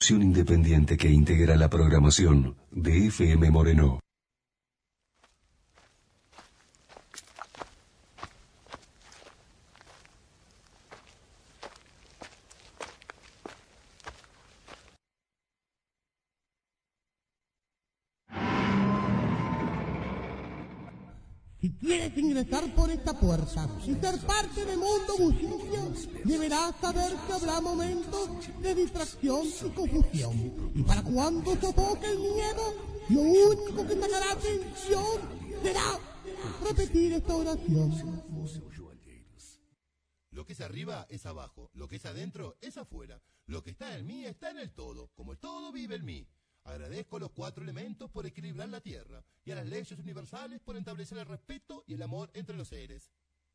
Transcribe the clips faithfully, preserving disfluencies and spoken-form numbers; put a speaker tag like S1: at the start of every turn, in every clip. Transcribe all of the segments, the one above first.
S1: producción independiente que integra la programación de F M Moreno.
S2: Si quieres ingresar por esta puerta y ser parte del mundo bullicio, deberás saber que habrá momentos de distracción y confusión. Y para cuando sofoque el miedo, lo único que sacará atención será repetir esta oración.
S3: Lo que es arriba es abajo, lo que es adentro es afuera, lo que está en mí está en el todo, como el todo vive en mí. Agradezco a los cuatro elementos por equilibrar la tierra y a las leyes universales por establecer el respeto y el amor entre los seres.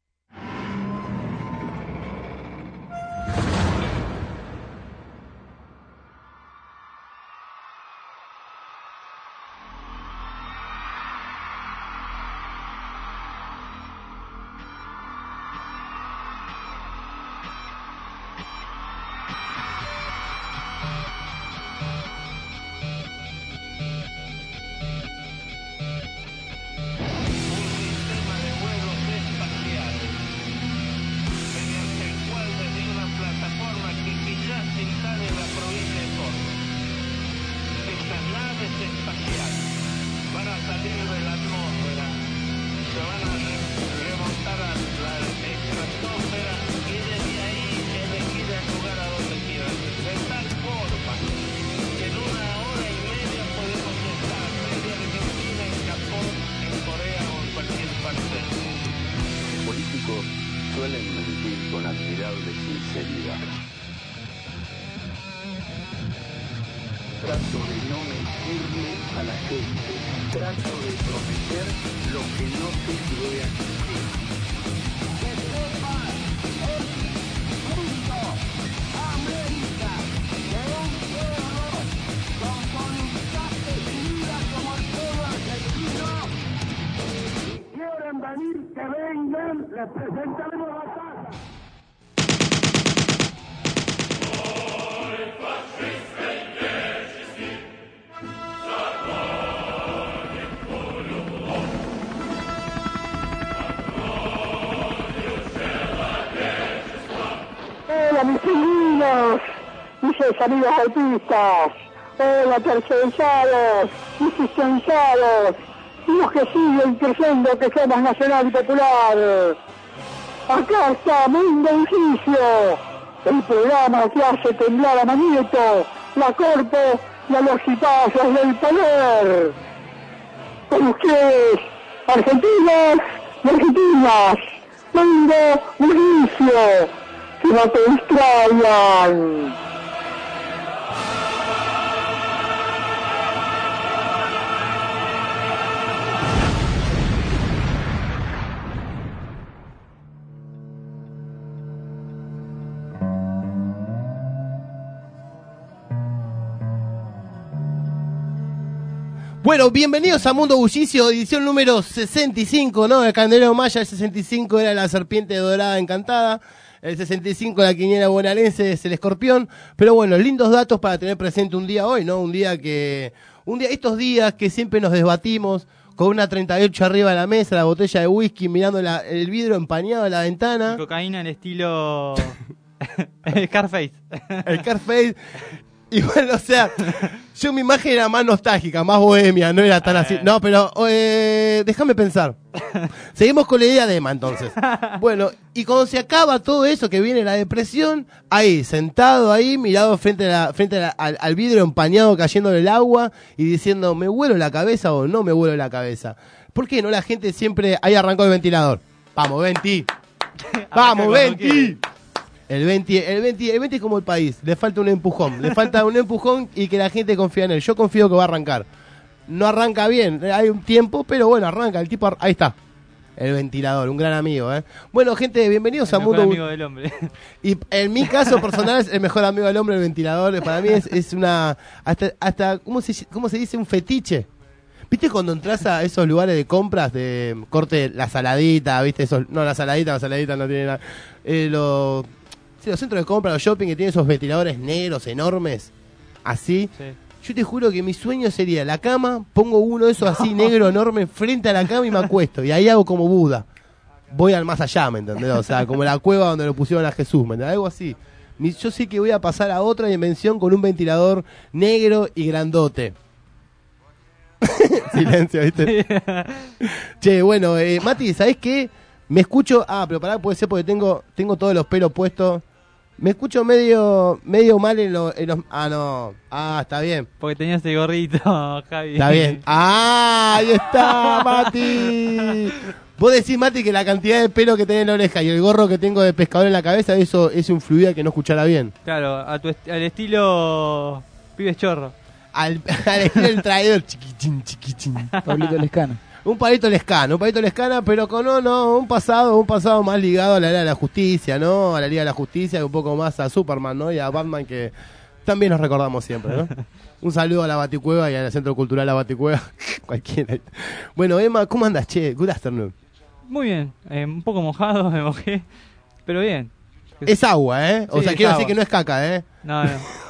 S4: Suelen mentir con admirable sinceridad. Trato de no mentirle a la gente. Trato de prometer lo que no sé si voy a cumplir. Que sepa el mundo, América, de un pueblo con voluntad decidida como el pueblo argentino. Si quieren venir, que vengan, les presentaremos la casa.
S5: Hola mis pingüinos, mis amigos autistas, hola tercerizados, existenciados, y los que siguen creyendo que somos nacional y popular. Acá está Mundo Bullicio, el programa que hace temblar a Manieto, la Corpo y a los cipazos del poder. Con ustedes, argentinos y argentinas, Mundo Bullicio, que no te distraigan.
S6: Bueno, bienvenidos a Mundo Bullicio, edición número sesenta y cinco, ¿no? El Candelero Maya, el sesenta y cinco era la serpiente dorada encantada, el sesenta y cinco la quiniela bonaerense es el escorpión, pero bueno, lindos datos para tener presente un día hoy, ¿no? Un día que, un día, estos días que siempre nos desbatimos con una treinta y ocho arriba de la mesa, la botella de whisky, mirando la, el vidrio empañado de la ventana.
S7: Cocaína en estilo Scarface.
S6: El Scarface. Y bueno, o sea, yo mi imagen era más nostálgica, más bohemia, no era tan así. No, pero eh, déjame pensar. Seguimos con la idea de Emma, entonces. Bueno, y cuando se acaba todo eso, que viene la depresión, ahí, sentado ahí, mirado frente, a la, frente a la, al, al vidrio empañado cayendo el agua y diciendo, ¿me vuelo la cabeza o no me vuelo la cabeza? ¿Por qué no la gente siempre... Ahí arrancó el ventilador. Vamos, Venti. Vamos, Venti. El veinte, el veinte, el veinte es como el país, le falta un empujón, le falta un empujón y que la gente confía en él. Yo confío que va a arrancar. No arranca bien, hay un tiempo, pero bueno, arranca. El tipo, ahí está, el ventilador, un gran amigo, ¿eh? Bueno, gente, bienvenidos
S7: el
S6: a Mundo.
S7: El mejor amigo del hombre.
S6: Y en mi caso personal es el mejor amigo del hombre, el ventilador. Para mí es, es una, hasta, hasta ¿cómo se, cómo se dice? Un fetiche. ¿Viste cuando entras a esos lugares de compras de corte, la saladita, viste? Esos, no, la saladita, la saladita no tiene nada. Eh, lo... Sí, los centros de compra, los shopping que tienen esos ventiladores negros enormes. así.
S7: Sí.
S6: Yo te juro que mi sueño sería la cama, pongo uno de esos así negro enorme frente a la cama y me acuesto. Y ahí hago como Buda. Voy al más allá, ¿me entendés? O sea, como la cueva donde lo pusieron a Jesús, ¿me entendés? Algo así. Mi- Yo sé que voy a pasar a otra dimensión con un ventilador negro y grandote. Silencio, ¿viste? Che, bueno, eh, Mati, ¿sabés qué? Me escucho... Ah, pero pará, puede ser porque tengo, tengo todos los pelos puestos. Me escucho medio medio mal en, lo- en los... Ah, no. Ah, está bien.
S7: Porque tenías el gorrito, Javi.
S6: Está bien. ¡Ah! Ahí está, Mati. Vos decís, Mati, que la cantidad de pelo que tenés en la oreja y el gorro que tengo de pescador en la cabeza, eso, eso influía que no escuchara bien.
S7: Claro, a tu est- al estilo pibes chorro.
S6: Al, al estilo del traidor, chiquichín, chiquichín.
S8: Pablito Lescano.
S6: Un palito lescano, un palito lescano, pero con no, no, un pasado, un pasado más ligado a la Liga de la Justicia, ¿no? A la Liga de la Justicia y un poco más a Superman, ¿no? Y a Batman, que también nos recordamos siempre, ¿no? Un saludo a la Baticueva y al Centro Cultural La Baticueva. Cualquiera. Bueno, Emma, ¿cómo andas, che? Good afternoon.
S7: Muy bien, eh, un poco mojado, me mojé, pero bien.
S6: Es agua, ¿eh? O
S7: Sí,
S6: sea,
S7: es
S6: quiero
S7: agua.
S6: decir que no es caca, ¿eh?
S7: No, no.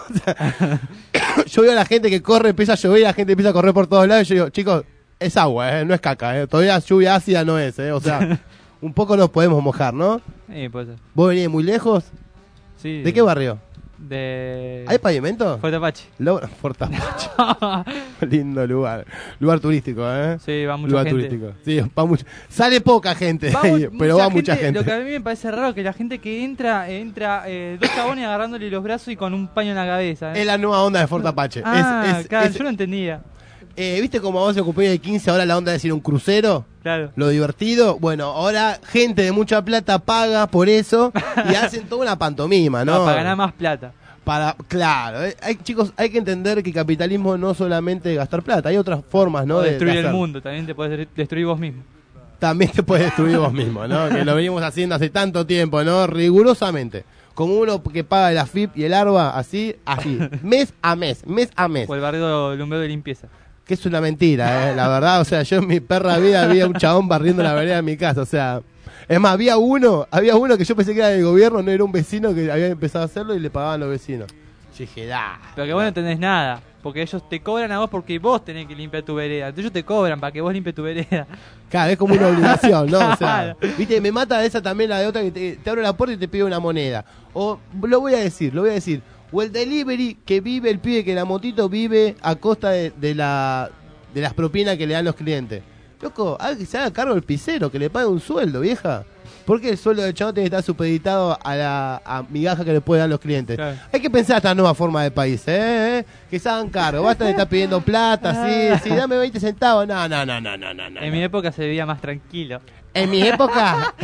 S6: Yo veo a la gente que corre, empieza a llover y la gente empieza a correr por todos lados y yo digo, chicos, es agua, ¿eh? No es caca, ¿eh? Todavía lluvia ácida no es, ¿eh? O sea, un poco nos podemos mojar, ¿no?
S7: Sí, puede ser.
S6: ¿Vos venís de muy lejos?
S7: Sí,
S6: ¿De qué barrio?
S7: De...
S6: ¿Hay pavimento?
S7: Fuerte Apache.
S6: Lo- Puerto Apache. Lindo lugar. Lugar turístico, ¿eh?
S7: Sí, va mucha
S6: Lugar
S7: gente.
S6: turístico. Sí, va mucha... Sale poca gente, de
S7: Va
S6: ahí,
S7: mu-
S6: pero va mucha gente.
S7: Lo que a mí me parece raro es que la gente que entra, entra eh, dos chabones agarrándole los brazos y con un paño en la cabeza. ¿eh?
S6: Es la nueva onda de Fuerte Apache.
S7: Ah,
S6: Es- es-
S7: claro,
S6: es-
S7: yo no entendía.
S6: eh, ¿Viste cómo vos se ocupé de quince ahora la onda de decir un crucero?
S7: Claro.
S6: Lo divertido, bueno, ahora gente de mucha plata paga por eso y hacen toda una pantomima, ¿no?
S7: No, para ganar más plata.
S6: Para, claro, eh, hay, chicos, hay que entender que el capitalismo no solamente es gastar plata, hay otras formas, ¿no?
S7: O
S6: de- de
S7: destruir el
S6: hacer.
S7: mundo, también te puedes destruir vos mismo.
S6: También te puedes destruir vos mismo, ¿no? Que lo venimos haciendo hace tanto tiempo, ¿no? Rigurosamente. Como uno que paga el A F I P y el ARBA, así, así, mes a mes, mes a mes.
S7: O el barrio lumbrero de limpieza.
S6: Que es una mentira, ¿eh? La verdad, o sea, yo en mi perra vida había un chabón barriendo la vereda de mi casa, o sea... Es más, había uno, había uno que yo pensé que era del gobierno, no era un vecino que había empezado a hacerlo y le pagaban los vecinos. Yo dije, da.
S7: Pero que vos no entendés nada. Porque ellos te cobran a vos porque vos tenés que limpiar tu vereda. Entonces ellos te cobran para que vos limpies tu vereda.
S6: Claro, es como una obligación, ¿no? O sea,
S7: Claro.
S6: viste, me mata esa también la de otra que te, te abre la puerta y te pide una moneda. O, lo voy a decir, lo voy a decir. O el delivery que vive, el pibe que la motito vive a costa de, de la de las propinas que le dan los clientes. Loco, haga que se haga cargo el pisero, que le pague un sueldo, vieja. ¿Por qué el sueldo del chavo tiene que estar supeditado a la a migaja que le pueden dar los clientes?
S7: Claro.
S6: Hay que pensar esta nueva forma de país, ¿eh? ¿eh? Que se hagan cargo. Basta de estar pidiendo plata, sí, sí, dame veinte centavos. No, no, no, no, no, no. no.
S7: En mi época se vivía más tranquilo.
S6: En mi época,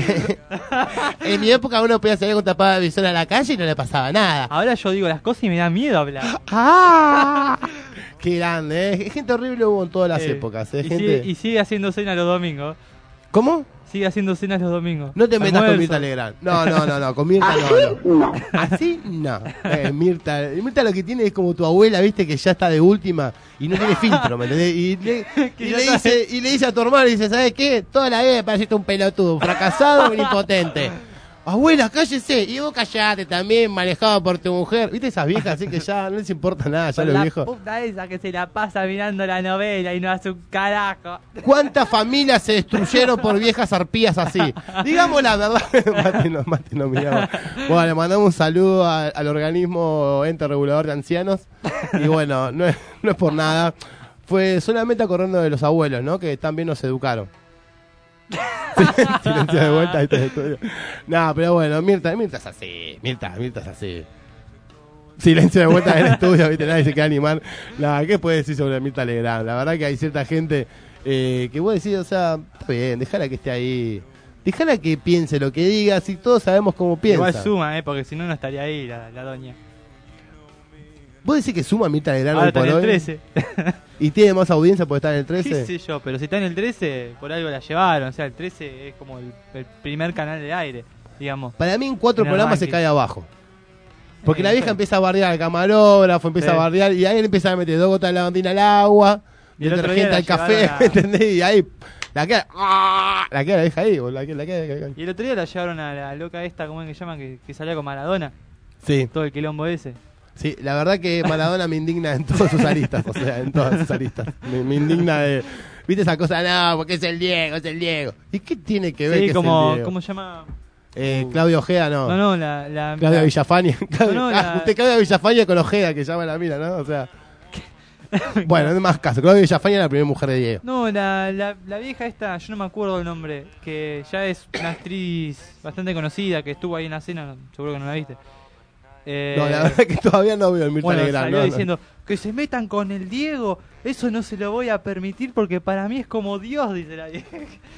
S6: en mi época uno podía salir con tapada de visor a la calle y no le pasaba nada.
S7: Ahora yo digo las cosas y me da miedo hablar.
S6: ¡Ah! Qué grande, ¿eh? Gente horrible hubo en todas las
S7: Eh,
S6: épocas, ¿eh?
S7: y,
S6: Gente...
S7: sigue, y sigue haciendo cenas los domingos.
S6: ¿Cómo?
S7: Sigue haciendo cenas los domingos.
S6: No te metas con
S7: Almuerzo.
S6: Mirta Legrand. No, no, no, no, con Mirta no, no. ¿Así? No. Eh, Mirta, Mirta lo que tiene es como tu abuela, viste, que ya está de última y no tiene filtro, ¿me entendés? Y le,
S7: Que
S6: y
S7: ya
S6: le
S7: está-
S6: dice, y le dice a tu hermano, y dice, ¿sabes qué? Toda la vida me pareciste un pelotudo, un fracasado, un impotente. Abuela, cállese. Y vos callate también, manejado por tu mujer. ¿Viste esas viejas? Así que ya no les importa nada, ya
S7: Con
S6: los
S7: la
S6: viejos.
S7: puta esa que se la pasa mirando la novela y no hace un carajo.
S6: ¿Cuántas familias se destruyeron por viejas arpías así? Digamos la verdad. Mati no, Mati no miraba. Bueno, le mandamos un saludo a- al organismo ente regulador de ancianos. Y bueno, no es, no es por nada. Fue solamente acordando de los abuelos, ¿no? Que también nos educaron. Silencio de vuelta. Ahí está el estudio. No, pero bueno, Mirta, Mirta es así. Mirta, Mirta es así. Silencio de vuelta en el estudio, ¿viste? Nadie se queda animar. Nada, ¿qué puedes decir sobre Mirta Legrand? La verdad que hay cierta gente eh, que vos decís, o sea, está bien, déjala que esté ahí. Déjala que piense lo que diga, si todos sabemos cómo piensa.
S7: Igual suma, eh, porque si no, no estaría ahí la, la doña.
S6: ¿Vos decís que suma Mirta Legrand
S7: Ahora
S6: hoy
S7: está
S6: por
S7: en el
S6: hoy?
S7: trece.
S6: ¿Y tiene más audiencia por estar en el
S7: ¿Qué
S6: trece?
S7: sé yo? Pero si está en el trece, por algo la llevaron. O sea, el trece es como el, el primer canal de aire, digamos.
S6: Para mí en cuatro
S7: En el
S6: programas se
S7: ranking.
S6: cae abajo. Porque
S7: Eh,
S6: la vieja
S7: sí.
S6: empieza a bardear al camarógrafo, empieza
S7: Sí.
S6: a bardear y ahí le empieza a meter dos gotas de lavandina al agua,
S7: Y el otro día
S6: detergente
S7: la
S6: al café,
S7: llevaron a-
S6: ¿entendés? Y ahí la queda, ¡ah! la queda la deja ahí, boludo, la queda, la queda, la queda.
S7: Y el otro día la llevaron a la loca esta, ¿cómo es que llaman? Que, que salía con Maradona.
S6: Sí,
S7: Todo el quilombo ese.
S6: Sí, la verdad que Maradona me indigna en todas sus aristas, o sea, en todas sus aristas. Me, me indigna de... ¿Viste esa cosa? No, porque es el Diego, es el Diego. ¿Y qué tiene que ver
S7: Sí,
S6: que
S7: como,
S6: es el Diego?
S7: ¿cómo se llama?
S6: Eh, Claudio Ojeda, no.
S7: No, no, la... la
S6: Claudia
S7: la-
S6: Villafaña. Claudia-
S7: No, no,
S6: ah,
S7: la-
S6: usted Claudia Villafaña con Ojeda, que llama la mina, ¿no? O sea... Bueno, no más caso. Claudia Villafaña es la primera mujer de Diego.
S7: No, la, la, la vieja esta, yo no me acuerdo el nombre, que ya es una actriz bastante conocida, que estuvo ahí en la cena, seguro que no la viste. Eh,
S6: No, la verdad que todavía no veo el Mirta
S7: bueno,
S6: Legrand.
S7: salió
S6: no, no.
S7: diciendo que se metan con el Diego, eso no se lo voy a permitir porque para mí es como Dios, dice la vieja.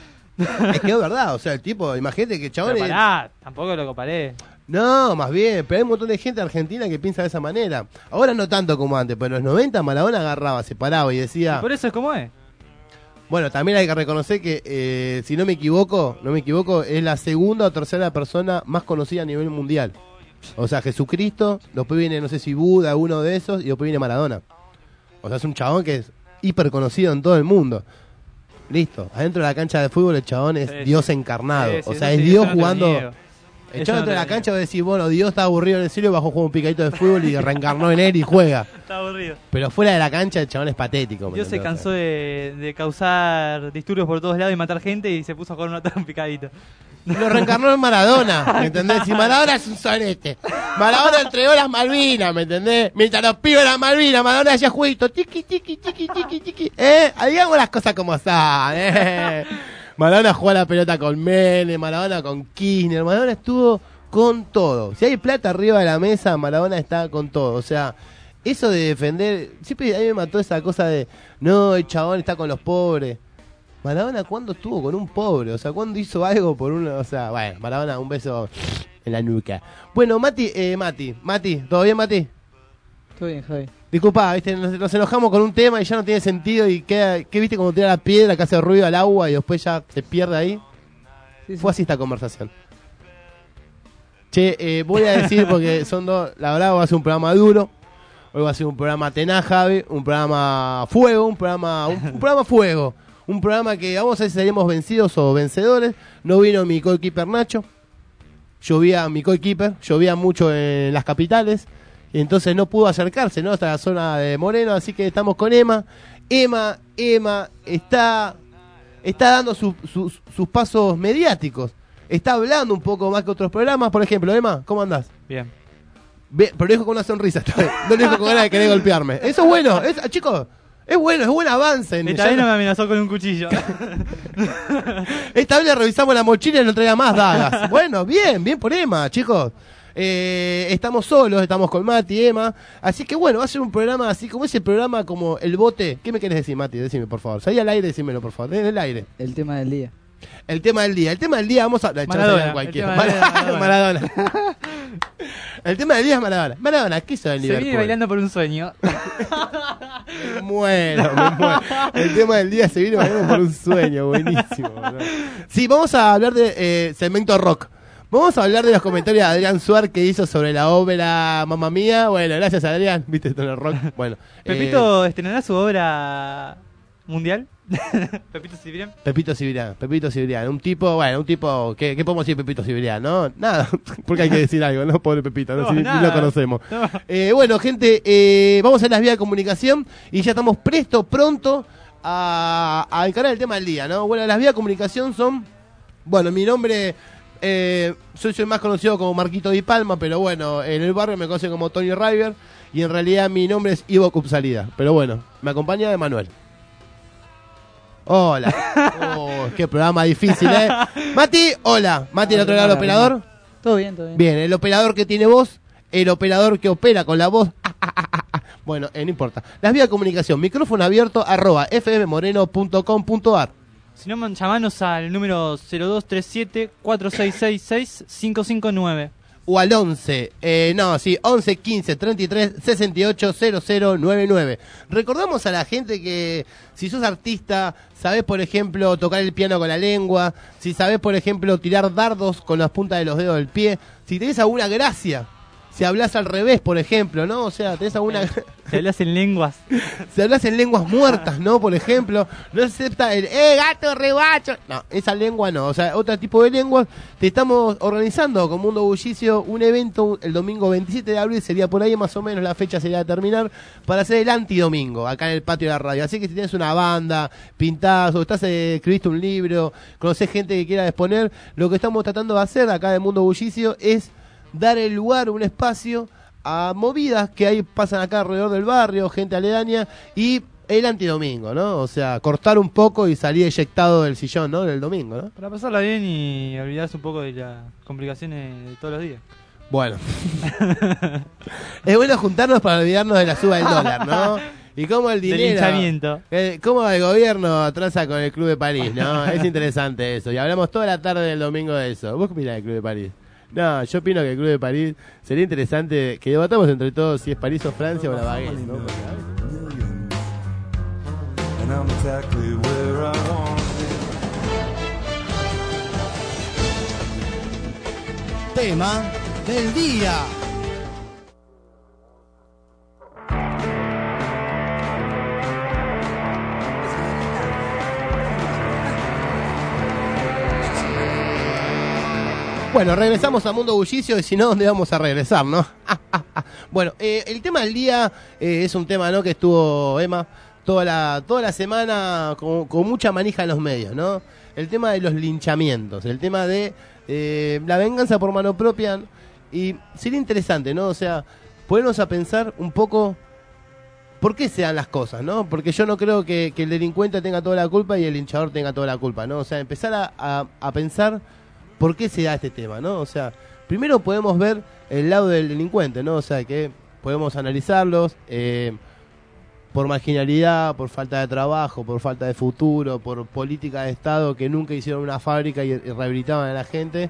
S6: Es que es verdad, o sea, el tipo, imagínate que chabón
S7: Pero
S6: es-
S7: pará, tampoco lo comparé.
S6: No, más bien, pero hay un montón de gente argentina que piensa de esa manera. Ahora no tanto como antes, pero en los noventa Maradona agarraba, se paraba y decía...
S7: Y por eso es como es.
S6: Bueno, también hay que reconocer que, eh, si no me equivoco, no me equivoco, es la segunda o tercera persona más conocida a nivel mundial. O sea, Jesucristo, después viene, no sé si Buda, uno de esos, y después viene Maradona. O sea, es un chabón que es hiper conocido en todo el mundo. Listo, adentro de la cancha de fútbol el chabón es
S7: Sí,
S6: Dios
S7: sí.
S6: encarnado.
S7: Sí, sí,
S6: o sea,
S7: eso
S6: es
S7: sí,
S6: Dios
S7: eso no te lo
S6: jugando...
S7: niego.
S6: El
S7: Eso
S6: chabón
S7: no
S6: dentro de
S7: te
S6: la
S7: lo
S6: cancha va a decir, bueno, Dios está aburrido en el cielo y bajó a jugar un picadito de fútbol y reencarnó en él y juega.
S7: Está aburrido.
S6: Pero fuera de la cancha el chabón es patético. ¿me
S7: Dios se
S6: entendés?
S7: cansó de, de causar disturbios por todos lados y matar gente y se puso a jugar un picadito.
S6: Lo reencarnó en Maradona, ¿me entendés? Y Maradona es un sonete. Maradona entregó las Malvinas, ¿me entendés? Mientras los pibes las Malvinas, Maradona hacía jueguito. Tiqui, tiqui, tiqui, tiqui, tiqui. ¿Eh? Digamos las cosas como son, ¿eh? Maradona jugó a la pelota con Menem, Maradona con Kirchner. Maradona estuvo con todo. Si hay plata arriba de la mesa, Maradona está con todo. O sea, eso de defender... Siempre a mí me mató esa cosa de... No, el chabón está con los pobres. Maradona, ¿cuándo estuvo con un pobre? O sea, ¿cuándo hizo algo por uno? O sea, bueno, Maradona, un beso en la nuca. Bueno, Mati, eh, Mati, Mati, ¿todo bien, Mati?
S8: Todo bien, Javi.
S6: Disculpa, ¿viste? Nos, nos enojamos con un tema y ya no tiene sentido y queda, ¿qué viste cuando tira la piedra que hace ruido al agua y después ya se pierde ahí?
S8: Sí, sí.
S6: Fue así esta conversación. Che, eh, voy a decir porque son dos, la verdad va a ser un programa duro. Hoy va a ser un programa tenaz, Javi, un programa fuego, un programa, un, un programa fuego. Un programa que vamos a ver si salimos vencidos o vencedores. No vino mi coequiper Nacho. Llovía mi coequiper, llovía mucho en las capitales. Y entonces no pudo acercarse, ¿no? Hasta la zona de Moreno, así que estamos con Emma. Emma, Emma está, está dando su- sus- sus pasos mediáticos. Está hablando un poco más que otros programas. Por ejemplo, Emma, ¿cómo andás?
S7: Bien.
S6: Ve- pero lo dijo con una sonrisa esta vez. No lo dijo con ganas de querer golpearme. Eso es bueno, es, chicos. Es bueno, es buen avance. En
S7: Esta
S6: ya
S7: vez no
S6: no-
S7: me amenazó con un cuchillo.
S6: Esta vez le revisamos la mochila y no traía más dagas. Bueno, bien, bien por Emma, chicos. Eh, estamos solos, estamos con Mati, Emma. Así que bueno, va a ser un programa así como ese programa como El Bote. ¿Qué me querés decir, Mati? Decime, por favor. Salí al aire, decímelo, por favor. Desde el aire.
S8: El tema del día.
S6: El tema del día. El tema del día, vamos a... la echamos
S7: Maradona,
S6: ahí a cualquiera.
S7: el tema del día,
S6: Maradona. Maradona. El tema del día es Maradona. Maradona, ¿qué hizo en
S7: Se
S6: Liverpool?
S7: viene bailando por un sueño.
S6: Me muero, me muero. El tema del día se viene bailando por un sueño, buenísimo. ¿No? Sí, vamos a hablar de eh, segmento rock. Vamos a hablar de los comentarios de Adrián Suar que hizo sobre la ópera Mamma Mía. Bueno, gracias Adrián. ¿Viste esto en el rock? Bueno.
S7: Pepito estrenará su obra mundial. Pepito Cibrián.
S6: Pepito Cibrián, Pepito Cibrián, un tipo, bueno, un tipo, ¿qué, qué podemos decir de Pepito Cibrián, no? Nada, porque hay que decir algo, ¿no? Pobre Pepito, no,
S7: No,
S6: si ni- ni
S7: nada.
S6: lo conocemos.
S7: No.
S6: Eh, bueno, gente, eh, vamos a las vías de comunicación y ya estamos presto, pronto a, a encarar el tema del día, ¿no? Bueno, las vías de comunicación son, bueno, mi nombre, eh, soy, soy más conocido como Marquito Di Palma, pero bueno, en el barrio me conocen como Tony River y en realidad mi nombre es Ivo Cupsalida, pero bueno, me acompaña Emanuel. Hola. Oh, qué programa difícil, ¿eh? Mati, hola. Mati, el otro lado del operador.
S8: Todo bien, todo bien.
S6: Bien, el operador que tiene voz, el operador que opera con la voz. Ah, ah, ah, ah, ah. Bueno, eh, no importa. Las vías de comunicación, micrófono abierto, arroba fmmoreno punto com punto ar.
S7: Si no, man- llamanos al número cero dos tres siete cuatro seis seis seis cinco cinco nueve.
S6: O al once, eh, no, sí, once quince treinta y tres sesenta y ocho cero cero nueve nueve. Recordamos a la gente que si sos artista, sabés, por ejemplo, tocar el piano con la lengua, si sabés, por ejemplo, tirar dardos con las puntas de los dedos del pie, si tenés alguna gracia, si hablas al revés, por ejemplo, ¿no? O sea, tenés alguna...
S7: Si hablas en lenguas.
S6: Si hablas en lenguas muertas, ¿no? Por ejemplo, no se acepta el ¡eh, gato, rebacho! No, esa lengua no. O sea, otro tipo de lenguas. Te estamos organizando con Mundo Bullicio un evento el domingo veintisiete de abril, sería por ahí más o menos la fecha, sería terminar, para hacer el antidomingo, acá en el patio de la radio. Así que si tienes una banda, pintás, o estás, eh, escribiste un libro, conocés gente que quiera exponer, lo que estamos tratando de hacer acá en Mundo Bullicio es dar el lugar, un espacio a movidas que ahí pasan acá alrededor del barrio, gente aledaña, y el antidomingo, ¿no? O sea, cortar un poco y salir eyectado del sillón, ¿no? Del domingo, ¿no?
S7: Para pasarla bien y olvidarse un poco de las complicaciones de todos los días.
S6: Bueno. Es bueno juntarnos para olvidarnos de la suba del dólar, ¿no? Y cómo el dinero...
S7: Del linchamiento.
S6: Eh, cómo el gobierno tranza con el Club de París, ¿no? Es interesante eso. Y hablamos toda la tarde del domingo de eso. ¿Vos qué opinás del Club de París? No, yo opino que el Club de París sería interesante que debatamos entre todos si es París o Francia o la baguette, ¿no?
S2: Tema del día.
S6: Bueno, regresamos a Mundo Bullicio y si no, ¿dónde vamos a regresar, no? Bueno, eh, el tema del día eh, es un tema, ¿no? Que estuvo Emma toda la toda la semana con, con mucha manija en los medios, ¿no? El tema de los linchamientos, el tema de eh, la venganza por mano propia. Y sería interesante, ¿no? O sea, ponernos a pensar un poco por qué se dan las cosas, ¿no? Porque yo no creo que, que el delincuente tenga toda la culpa y el linchador tenga toda la culpa, ¿no? O sea, empezar a, a, a pensar por qué se da este tema, ¿no? O sea, primero podemos ver el lado del delincuente, ¿no? O sea, que podemos analizarlos eh, por marginalidad, por falta de trabajo, por falta de futuro, por política de Estado que nunca hicieron una fábrica y, y rehabilitaban a la gente,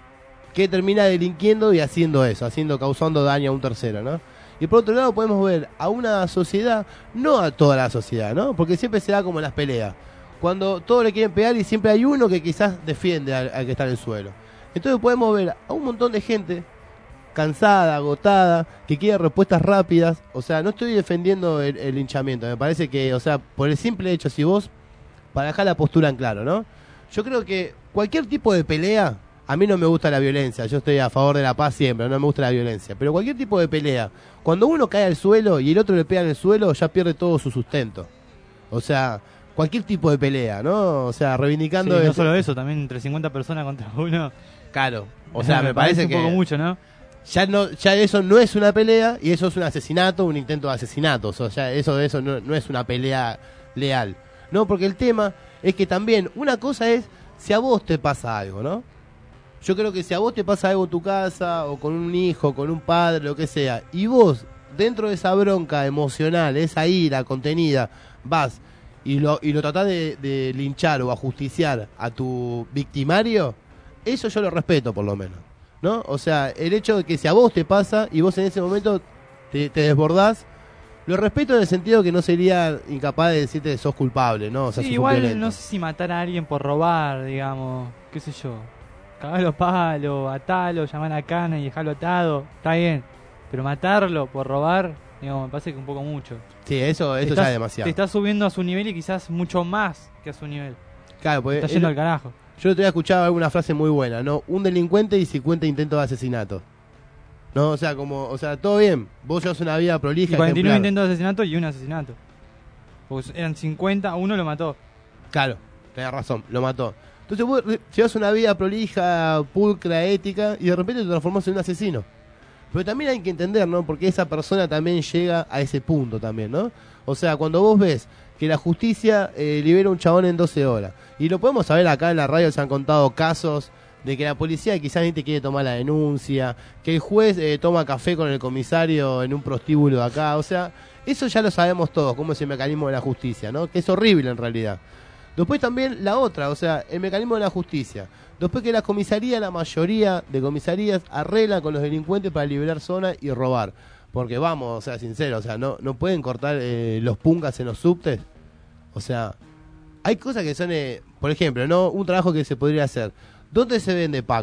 S6: que termina delinquiendo y haciendo eso, haciendo, causando daño a un tercero, ¿no? Y por otro lado podemos ver a una sociedad, no a toda la sociedad, ¿no? Porque siempre se da como en las peleas, cuando todos le quieren pegar y siempre hay uno que quizás defiende al, al que está en el suelo. Entonces podemos ver a un montón de gente cansada, agotada, que quiere respuestas rápidas. O sea, no estoy defendiendo el, el linchamiento, me parece que, o sea, por el simple hecho, si vos, para dejar la postura en claro, ¿no? Yo creo que cualquier tipo de pelea, a mí no me gusta la violencia, yo estoy a favor de la paz siempre, no me gusta la violencia, pero cualquier tipo de pelea, cuando uno cae al suelo y el otro le pega en el suelo, ya pierde todo su sustento. O sea, cualquier tipo de pelea, ¿no? O sea, reivindicando...
S7: Sí, no
S6: ese...
S7: solo eso, también entre cincuenta personas contra uno.
S6: Claro, o sea, me, me parece, parece
S7: un
S6: que...
S7: un poco mucho, ¿no?
S6: Ya no, ya eso no es una pelea y eso es un asesinato, un intento de asesinato. O sea, ya eso, eso no, no es una pelea leal. No, porque el tema es que también, una cosa es si a vos te pasa algo, ¿no? Yo creo que si a vos te pasa algo en tu casa, o con un hijo, con un padre, lo que sea, y vos, dentro de esa bronca emocional, esa ira contenida, vas y lo, y lo tratás de, de linchar o ajusticiar a tu victimario, eso yo lo respeto por lo menos, ¿no? O sea, el hecho de que si a vos te pasa y vos en ese momento te, te desbordás, lo respeto en el sentido que no sería incapaz de decirte que sos culpable, ¿no? O sea,
S7: sí,
S6: sos
S7: igual
S6: violento.
S7: no sé si matar a alguien por robar, digamos, qué sé yo, cagar los palos, atalo, llamar a cana y dejarlo atado, está bien, pero matarlo por robar, digamos, me parece que un poco mucho.
S6: Sí, eso, eso
S7: estás,
S6: ya es demasiado.
S7: Te estás subiendo a su nivel y quizás mucho más que a su nivel.
S6: Claro, pues...
S7: Te estás yendo al carajo.
S6: Yo te había escuchado alguna frase muy buena, ¿no? Un delincuente y cincuenta intentos de asesinato. No, o sea, como, o sea, todo bien. Vos llevas una vida prolija.
S7: Y cuarenta y nueve
S6: ejemplar.
S7: intentos de asesinato y un asesinato. Porque eran cincuenta, uno lo mató.
S6: Claro, tenés razón, lo mató. Entonces vos llevas una vida prolija, pulcra, ética, y de repente te transformás en un asesino. Pero también hay que entender, ¿no? Porque esa persona también llega a ese punto también, ¿no? O sea, cuando vos ves que la justicia eh, libera un chabón en doce horas, y lo podemos saber acá en la radio, se han contado casos de que la policía quizás ni te quiere tomar la denuncia, que el juez eh, toma café con el comisario en un prostíbulo de acá, o sea, eso ya lo sabemos todos, cómo es el mecanismo de la justicia, ¿no? Que es horrible en realidad. Después también la otra, o sea, el mecanismo de la justicia. Después que la comisaría, la mayoría de comisarías arreglan con los delincuentes para liberar zonas y robar. Porque vamos, o sea, sincero, o sea, no, no pueden cortar eh, los pungas en los subtes. O sea, hay cosas que son, eh, por ejemplo, ¿no? Un trabajo que se podría hacer. ¿Dónde se vende Paco?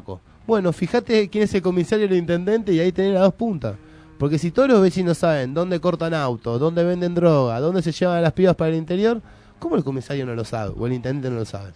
S6: Bueno, fíjate quién es el comisario y el intendente y ahí tenés las dos puntas. Porque si todos los vecinos saben dónde cortan autos, dónde venden droga, dónde se llevan a las pibas para el interior, ¿cómo el comisario no lo sabe? O el intendente no lo sabe.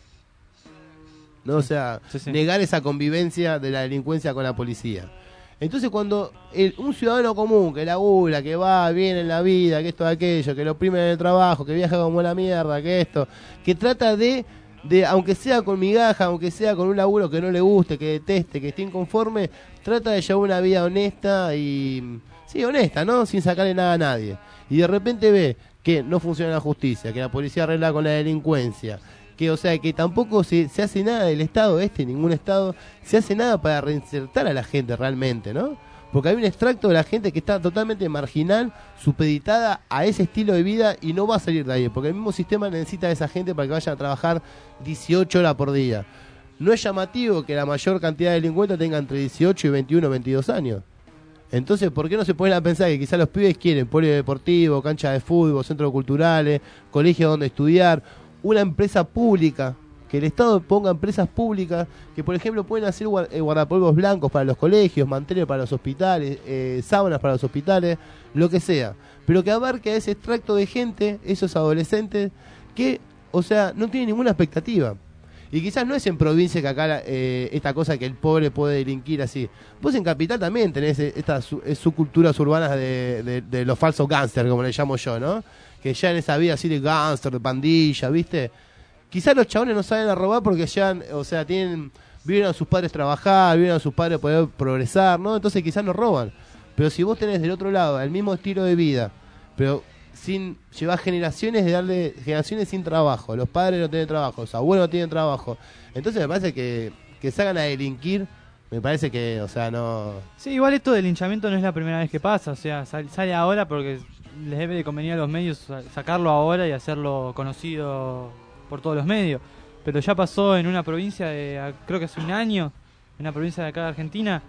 S6: ¿No? O sea,
S7: Sí, sí.
S6: negar esa convivencia de la delincuencia con la policía. Entonces cuando el, un ciudadano común que labura, que va, viene en la vida, que esto, aquello, que lo oprimen en el trabajo, que viaja como la mierda, que esto, que trata de, de, aunque sea con migaja, aunque sea con un laburo que no le guste, que deteste, que esté inconforme, trata de llevar una vida honesta y, sí, honesta, ¿no? Sin sacarle nada a nadie. Y de repente ve que no funciona la justicia, que la policía arregla con la delincuencia, que, o sea, que tampoco se, se hace nada del Estado este, ningún Estado, se hace nada para reinsertar a la gente realmente, ¿no? Porque hay un extracto de la gente que está totalmente marginal, supeditada a ese estilo de vida y no va a salir de ahí, porque el mismo sistema necesita a esa gente para que vayan a trabajar dieciocho horas por día. No es llamativo que la mayor cantidad de delincuentes tenga entre dieciocho y veintiuno, veintidós años. Entonces, ¿por qué no se ponen a pensar que quizás los pibes quieren polideportivo, cancha de fútbol, centros culturales, colegios donde estudiar, una empresa pública, que el Estado ponga empresas públicas que, por ejemplo, pueden hacer guar- eh, guardapolvos blancos para los colegios, manteles para los hospitales, eh, sábanas para los hospitales, lo que sea, pero que abarque a ese extracto de gente, esos adolescentes, que, o sea, no tienen ninguna expectativa. Y quizás no es en provincia que acá eh, esta cosa que el pobre puede delinquir así. Vos en capital también tenés eh, estas su- eh, subculturas urbanas de, de, de los falsos gángsters, como le llamo yo, ¿no? Que ya en esa vida así de gángster, de pandilla, ¿viste? Quizás los chabones no saben a robar porque ya, o sea, tienen, vieron a sus padres trabajar, vieron a sus padres poder progresar, ¿no? Entonces quizás no roban. Pero si vos tenés del otro lado el mismo estilo de vida, pero sin llevar generaciones de darle generaciones sin trabajo, los padres no tienen trabajo, los abuelos no tienen trabajo, entonces me parece que que salgan a delinquir, me parece que, o sea, no.
S7: Sí, igual esto del linchamiento no es la primera vez que pasa, o sea, sal- sale ahora porque les debe de convenir a los medios sa- sacarlo ahora y hacerlo conocido por todos los medios. Pero ya pasó en una provincia de, a- creo que hace un año, en una provincia de acá de Argentina,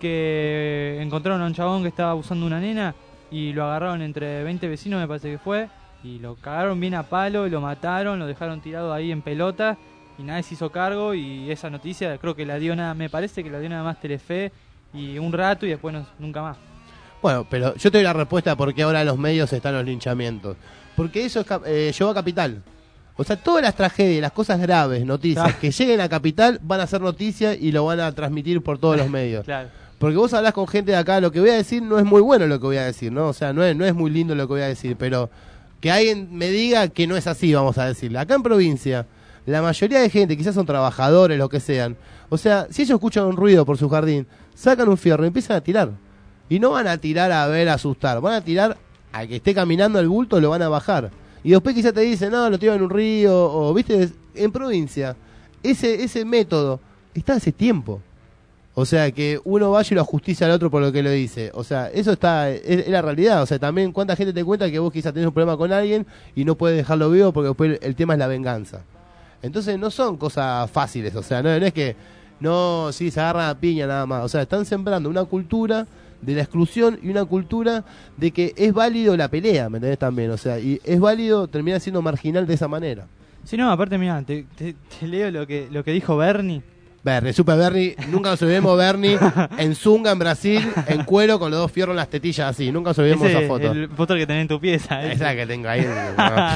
S7: que encontraron a un chabón que estaba abusando de una nena y lo agarraron entre veinte vecinos, me parece que fue, y lo cagaron bien a palo, y lo mataron, lo dejaron tirado ahí en pelota y nadie se hizo cargo. Y esa noticia creo que la dio nada, me parece que la dio nada más Telefe y un rato y después no- nunca más.
S6: Bueno, pero yo te doy la respuesta por qué ahora en los medios están los linchamientos. Porque eso es, cap- eh, llegó a Capital. O sea, todas las tragedias, las cosas graves, noticias
S7: Claro.
S6: que lleguen a Capital van a ser noticias y lo van a transmitir por todos los medios.
S7: Claro.
S6: Porque vos hablás con gente de acá, lo que voy a decir no es muy bueno lo que voy a decir, ¿no? O sea, no es, no es muy lindo lo que voy a decir, pero que alguien me diga que no es así, vamos a decirle. Acá en provincia, la mayoría de gente, quizás son trabajadores, lo que sean, o sea, si ellos escuchan un ruido por su jardín, sacan un fierro y empiezan a tirar. Y no van a tirar a ver, a asustar, van a tirar a que esté caminando el bulto, lo van a bajar. Y después quizás te dicen, no, lo tiran en un río, o, viste, en provincia, ese, ese método está hace tiempo. O sea, que uno vaya y lo ajusticia al otro por lo que lo dice. O sea, eso está es, es la realidad. O sea, también cuánta gente te cuenta que vos quizás tenés un problema con alguien y no puedes dejarlo vivo porque después el, el tema es la venganza. Entonces no son cosas fáciles. O sea, no, no es que, no, sí, se agarra a piña nada más. O sea, están sembrando una cultura de la exclusión y una cultura de que es válido la pelea, ¿me entendés también? O sea, y es válido terminar siendo marginal de esa manera.
S7: Sí, no, aparte, mira, te, te, te leo lo que, lo que dijo Bernie.
S6: Bernie, Super Bernie, nunca nos olvidemos Bernie en Zunga, en Brasil, en cuero, con los dos fierros en las tetillas así. Nunca nos olvidemos
S7: Ese,
S6: esa foto.
S7: el póster que tenés en tu pieza. ese.
S6: Esa que tengo ahí. No.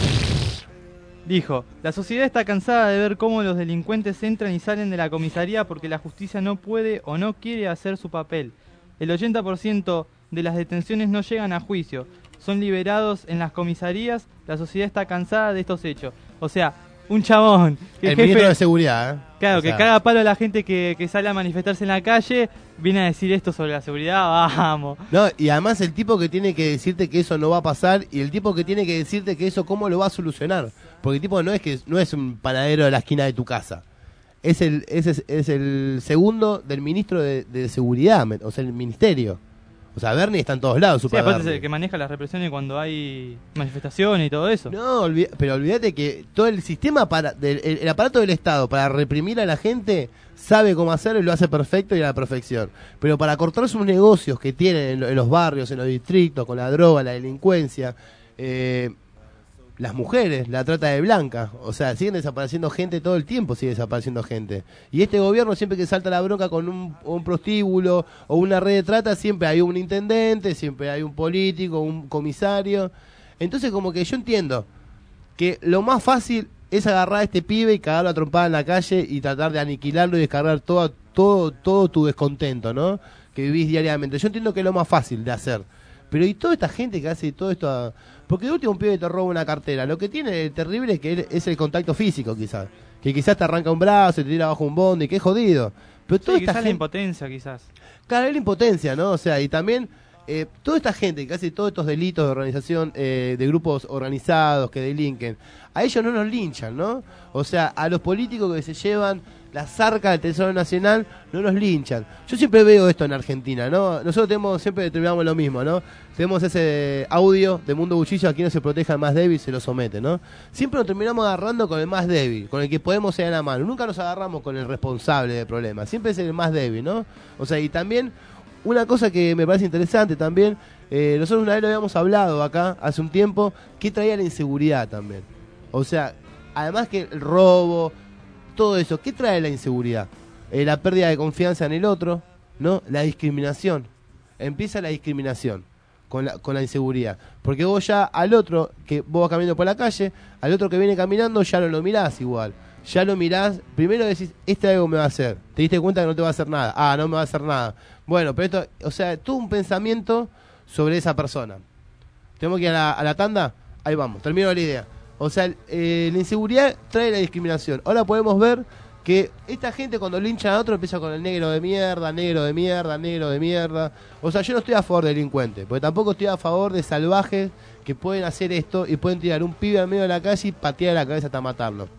S7: Dijo, la sociedad está cansada de ver cómo los delincuentes entran y salen de la comisaría porque la justicia no puede o no quiere hacer su papel. El ochenta por ciento de las detenciones no llegan a juicio, son liberados en las comisarías, la sociedad está cansada de estos hechos. O sea, un chabón, que
S6: El
S7: jefe-
S6: ministro de Seguridad, ¿eh?
S7: Claro,
S6: O sea,
S7: que caga palo a la gente que, que sale a manifestarse en la calle, viene a decir esto sobre la seguridad, vamos.
S6: No, y además el tipo que tiene que decirte que eso no va a pasar y el tipo que tiene que decirte que eso cómo lo va a solucionar. Porque el tipo no es que no es un panadero de la esquina de tu casa. Es el es, es, es el segundo del ministro de, de Seguridad, me- o sea, el ministerio. O sea, Bernie está en todos lados,
S7: Sí,
S6: Super
S7: aparte es
S6: Bernie.
S7: el que maneja las represiones cuando hay manifestaciones y todo eso.
S6: No, olvi- pero olvídate que todo el sistema, para del, el, el aparato del Estado para reprimir a la gente sabe cómo hacerlo y lo hace perfecto y a la perfección. Pero para cortar sus negocios que tienen en, lo- en los barrios, en los distritos, con la droga, la delincuencia, eh, las mujeres, la trata de blancas. O sea, siguen desapareciendo gente todo el tiempo, sigue desapareciendo gente. Y este gobierno, siempre que salta la bronca con un, un prostíbulo o una red de trata, siempre hay un intendente, siempre hay un político, un comisario. Entonces, como que yo entiendo que lo más fácil es agarrar a este pibe y cagarlo a trompada en la calle y tratar de aniquilarlo y descargar todo, todo, todo tu descontento, ¿no? Que vivís diariamente. Yo entiendo que es lo más fácil de hacer. Pero y toda esta gente que hace todo esto... A... Porque de último un pibe te roba una cartera. Lo que tiene de terrible es que él, es el contacto físico, quizás. Que quizás te arranca un brazo, te tira abajo un bondi, que es jodido. Pero toda
S7: Sí,
S6: esta
S7: quizás
S6: gente...
S7: la impotencia, quizás.
S6: Claro, es la impotencia, ¿no? O sea, y también... Eh, toda esta gente que hace todos estos delitos de organización, eh, de grupos organizados que delinquen, a ellos no nos linchan, ¿no? O sea, a los políticos que se llevan la zarca del Tesoro Nacional no nos linchan. Yo siempre veo esto en Argentina, ¿no? Nosotros tenemos, siempre determinamos lo mismo, ¿no? Tenemos ese audio de Mundo Buchillo, aquí no se proteja al más débil, se lo somete, ¿no? Siempre nos terminamos agarrando con el más débil, con el que podemos ser a la mano. Nunca nos agarramos con el responsable del problema, siempre es el más débil, ¿no? O sea, y también... Una cosa que me parece interesante también, eh, nosotros una vez lo habíamos hablado acá hace un tiempo, que traía la inseguridad también. O sea, además que el robo, todo eso, ¿qué trae la inseguridad? Eh, la pérdida de confianza en el otro, ¿no? La discriminación. Empieza la discriminación con la, con la inseguridad. Porque vos ya al otro, que vos vas caminando por la calle, al otro que viene caminando ya no lo mirás igual. Ya lo mirás, primero decís, este algo me va a hacer. Te diste cuenta que no te va a hacer nada. Ah, no me va a hacer nada. Bueno, pero esto, o sea, todo un pensamiento sobre esa persona. ¿Tenemos que ir a la, a la tanda? Ahí vamos, termino la idea. O sea, eh, la inseguridad trae la discriminación. Ahora podemos ver que esta gente cuando linchan a otro empieza con el negro de mierda, negro de mierda, negro de mierda. O sea, yo no estoy a favor de delincuentes, porque tampoco estoy a favor de salvajes que pueden hacer esto y pueden tirar un pibe al medio de la calle y patear la cabeza hasta matarlo.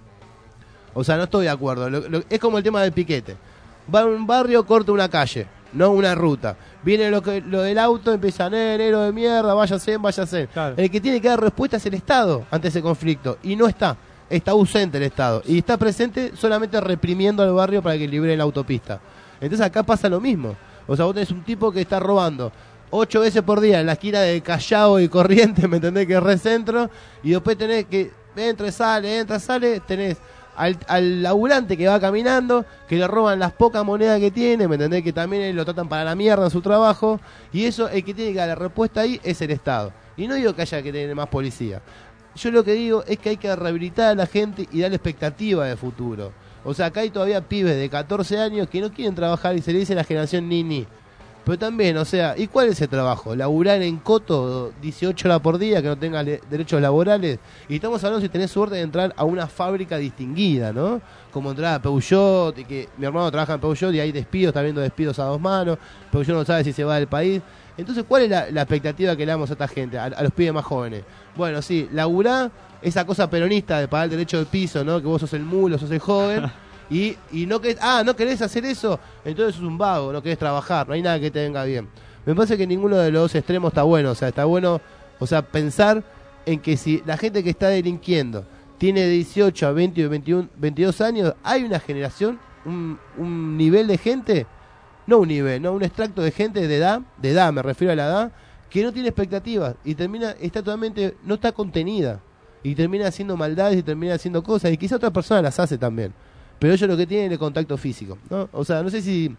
S6: O sea, no estoy de acuerdo. Lo, lo, es como el tema del piquete. Va a un barrio, corta una calle, no una ruta. Viene lo, que, lo del auto, empiezan, eh, negro de mierda, váyase, váyase. Claro. El que tiene que dar respuesta es el Estado ante ese conflicto. Y no está. Está ausente el Estado. Y está presente solamente reprimiendo al barrio para que libere la autopista. Entonces acá pasa lo mismo. O sea, vos tenés un tipo que está robando ocho veces por día en la esquina de Callao y Corrientes, ¿me entendés? Que es recentro. Y después tenés que entra, sale, entra, sale, tenés... Al, al laburante que va caminando, que le roban las pocas monedas que tiene, ¿me entendés? Que también lo tratan para la mierda en su trabajo. Y eso, el que tiene que dar la respuesta ahí es el Estado. Y no digo que haya que tener más policía. Yo lo que digo es que hay que rehabilitar a la gente y darle expectativa de futuro. O sea, acá hay todavía pibes de catorce años que no quieren trabajar y se le dice la generación ni-ni. Pero también, o sea, ¿y cuál es el trabajo? ¿Laburar en coto dieciocho horas por día, que no tenga le- derechos laborales? Y estamos hablando si tenés suerte de entrar a una fábrica distinguida, ¿no? Como entrar a Peugeot, y que mi hermano trabaja en Peugeot y hay despidos, está viendo despidos a dos manos, Peugeot no sabe si se va del país. Entonces, ¿cuál es la, la expectativa que le damos a esta gente, a, a los pibes más jóvenes? Bueno, sí, laburar, esa cosa peronista de pagar el derecho de piso, ¿no? Que vos sos el mulo, sos el joven... Y, y no querés, ah, ¿no querés hacer eso? Entonces sos un vago, no querés trabajar, no hay nada que te venga bien. Me parece que ninguno de los dos extremos está bueno, o sea, está bueno, o sea, pensar en que si la gente que está delinquiendo tiene de dieciocho a veinte, veintiuno, veintidós años, hay una generación, un, un nivel de gente, no un nivel, no un extracto de gente de edad, de edad, me refiero a la edad, que no tiene expectativas y termina, está totalmente, no está contenida y termina haciendo maldades y termina haciendo cosas y quizá otra persona las hace también. Pero ellos lo que tienen es el contacto físico, ¿no? O sea, no sé si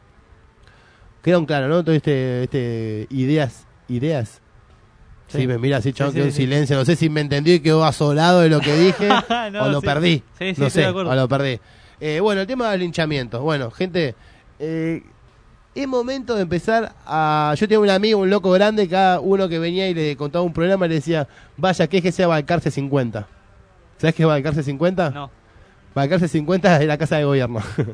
S6: quedaron claras, ¿no? Todo este, este ideas, ideas. Sí, sí me mira así, chabón, sí, sí, quedó en sí. silencio. No sé si me entendió y quedó asolado de lo que dije no, o lo sí. perdí.
S7: Sí, sí,
S6: no sé,
S7: o
S6: lo perdí. Eh, bueno, el tema del linchamiento. Bueno, gente, eh, es momento de empezar a... Yo tenía un amigo, un loco grande, cada uno que venía y le contaba un problema le decía, vaya, ¿qué es que sea Balcarce cincuenta? ¿Sabes qué es Balcarce cincuenta?
S7: No.
S6: Balcarce cincuenta es la casa de gobierno.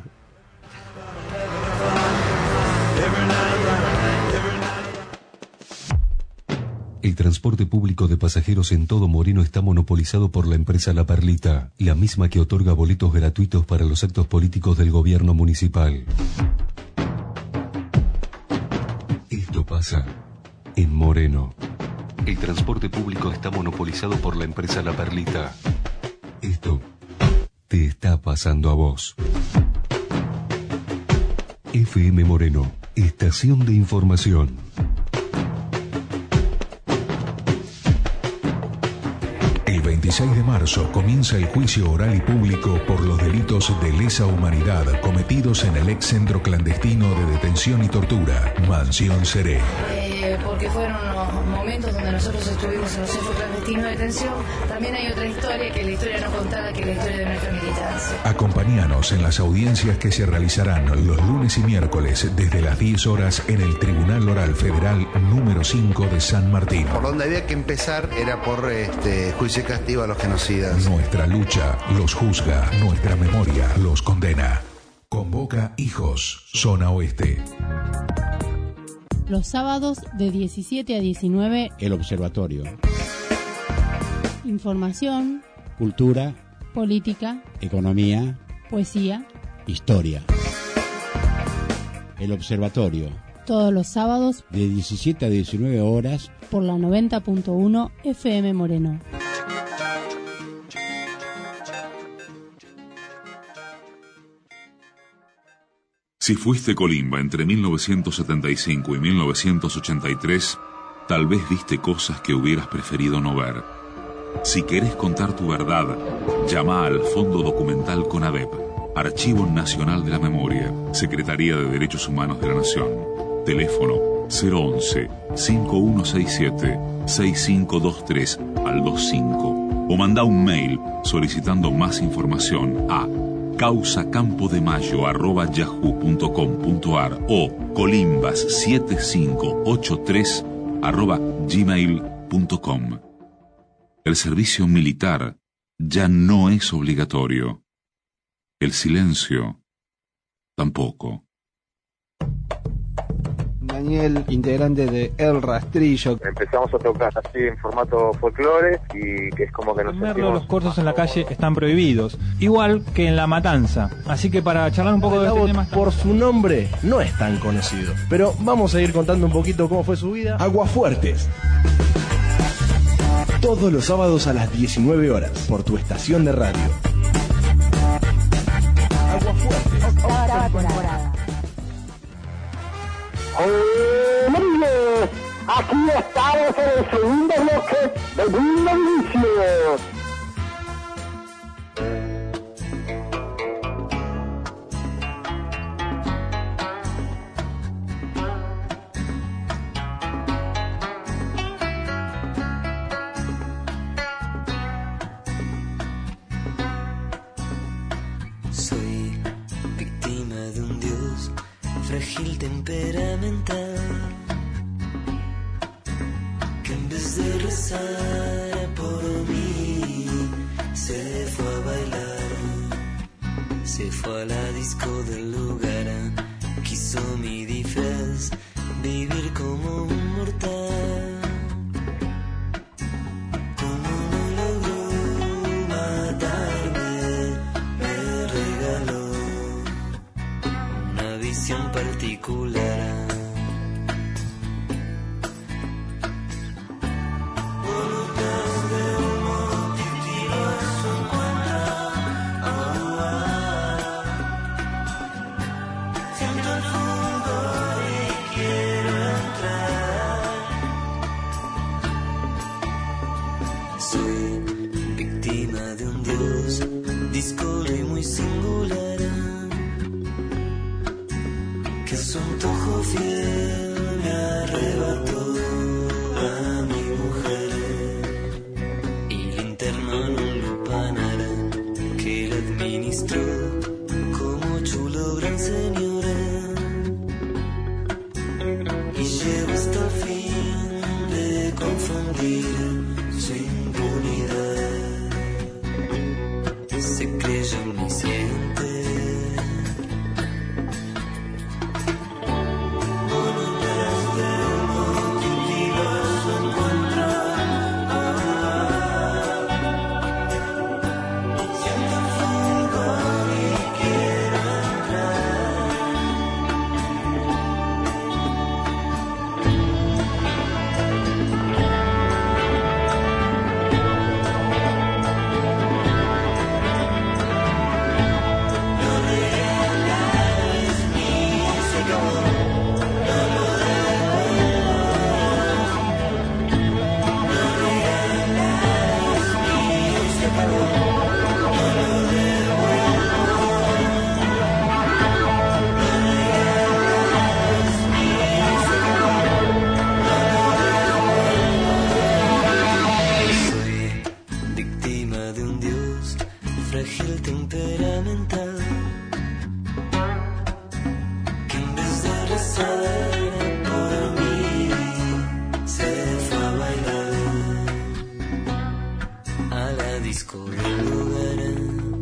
S1: El transporte público de pasajeros en todo Moreno está monopolizado por la empresa La Perlita, la misma que otorga boletos gratuitos para los actos políticos del gobierno municipal. Esto pasa en Moreno. El transporte público está monopolizado por la empresa La Perlita. Esto te está pasando a vos. F M Moreno, estación de información. El
S9: veintiséis de marzo comienza el juicio oral y público por los delitos de lesa humanidad cometidos en el ex centro clandestino de detención y tortura, Mansión Seré.
S10: Eh, porque fueron unos momentos donde nosotros estuvimos en los centros clandestinos de detención. También hay otra historia, que es la historia no contada, que es la historia de nuestra militancia.
S9: Acompáñanos en las audiencias que se realizarán los lunes y miércoles desde las diez horas en el Tribunal Oral Federal número cinco de San Martín.
S11: Por donde había que empezar era por este juicio y castigo a los genocidas.
S9: Nuestra lucha los juzga, nuestra memoria los condena. Convoca Hijos, Zona Oeste.
S12: Los sábados de diecisiete a diecinueve.
S13: El Observatorio.
S12: Información.
S13: Cultura.
S12: Política.
S13: Economía.
S12: Poesía.
S13: Historia. El Observatorio.
S12: Todos los sábados.
S13: De diecisiete a diecinueve horas.
S12: Por la noventa punto uno F M Moreno.
S14: Si fuiste Colimba entre mil novecientos setenta y cinco y mil novecientos ochenta y tres, tal vez viste cosas que hubieras preferido no ver. Si querés contar tu verdad, llama al Fondo Documental CONADEP, Archivo Nacional de la Memoria, Secretaría de Derechos Humanos de la Nación. Teléfono cero once, cinco uno seis siete, seis cinco dos tres al veinticinco o manda un mail solicitando más información a causacampo de mayo arroba yahoo punto com punto ar o colimbas siete cinco ocho tres arroba gmail punto com. El servicio militar ya no es obligatorio. El silencio tampoco.
S15: Daniel, integrante de El Rastrillo.
S16: Empezamos a tocar así en formato folclore y que es como que nos
S17: En Merlo
S16: sentimos...
S17: los corsos en la calle están prohibidos, igual que en La Matanza. Así que para charlar un poco de este tema...
S6: Por su nombre no es tan conocido, pero vamos a ir contando un poquito cómo fue su vida.
S18: Aguafuertes. Todos los sábados a las diecinueve horas por tu estación de radio.
S5: Aguafuertes. Octava temporada. ¡Eh, amigos! Aquí estamos en el segundo bloque de Mundo Inicio.
S19: Soy víctima de un dios frágil, temperamental, que en vez de rezar por mí se fue a bailar, se fue a la disco del lugar, quiso mi disfraz, vivir como un mortal. Como no logró matarme, me regaló una visión particular. Discolo y muy singular, que su antojo fiel me arrebató a mi mujer, y el interno en un lupanar que la administró como chulo gran señor, y llegó hasta el fin de confundir su impunidad. Se creyó omnisciente, voluntad del multiverso encuentra, alma de un dios frágil temperamental, que en vez de rezar por mí se fue a bailar a la disco del lugar.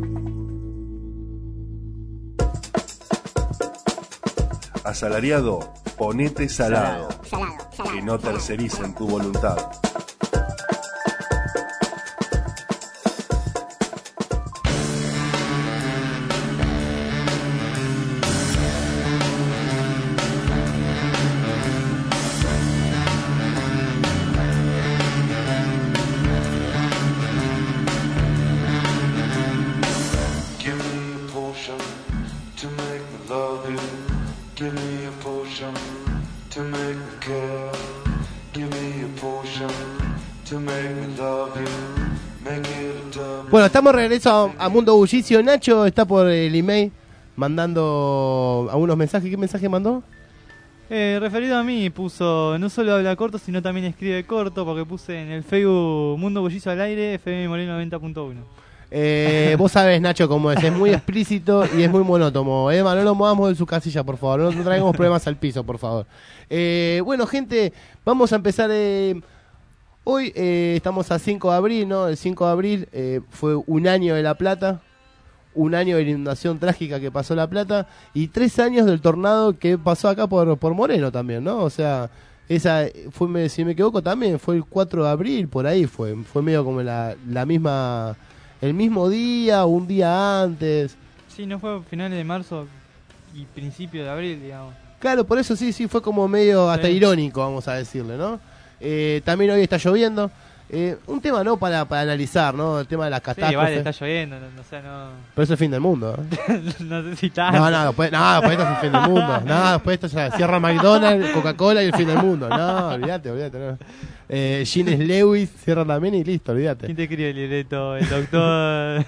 S18: Asalariado, ponete salado, que no tercericen tu voluntad.
S6: Bueno, estamos de regreso a, a Mundo Bullicio. Nacho está por el email mandando algunos mensajes. ¿Qué mensaje mandó?
S7: Eh, referido a mí, puso, no solo habla corto, sino también escribe corto, porque puse en el Facebook Mundo Bullicio al aire, F M Moreno noventa punto uno.
S6: Eh, vos sabés, Nacho, cómo es. Es muy explícito y es muy monótono. Eh, no lo movamos de su casilla, por favor. No, no traigamos problemas al piso, por favor. Eh, bueno, gente, vamos a empezar... Eh, Hoy eh, estamos a cinco de abril, ¿no? El cinco de abril eh, fue un año de La Plata, un año de la inundación trágica que pasó La Plata y tres años del tornado que pasó acá por, por Moreno también, ¿no? O sea, esa fue, si me equivoco también, fue el cuatro de abril, por ahí fue, fue medio como la, la misma, el mismo día, un día antes.
S7: Sí, no fue finales de marzo y principio de abril, digamos.
S6: Claro, por eso sí, sí, fue como medio hasta sí. irónico, vamos a decirle, ¿no? Eh, también hoy está lloviendo. Eh, un tema no para, para analizar, ¿no? El tema de las catástrofes.
S7: Sí, vale, está lloviendo, no, no sé, no...
S6: Pero es el fin del mundo, ¿eh?
S7: No sé si tanto.
S6: No, no, después, no, después esto es el fin del mundo. No, después esto ya cierra McDonald's, Coca-Cola y el fin del mundo. No, olvídate, olvídate. No. Eh, Gines Lewis cierra también y listo, olvídate.
S7: ¿Quién te escribe el libreto? El doctor...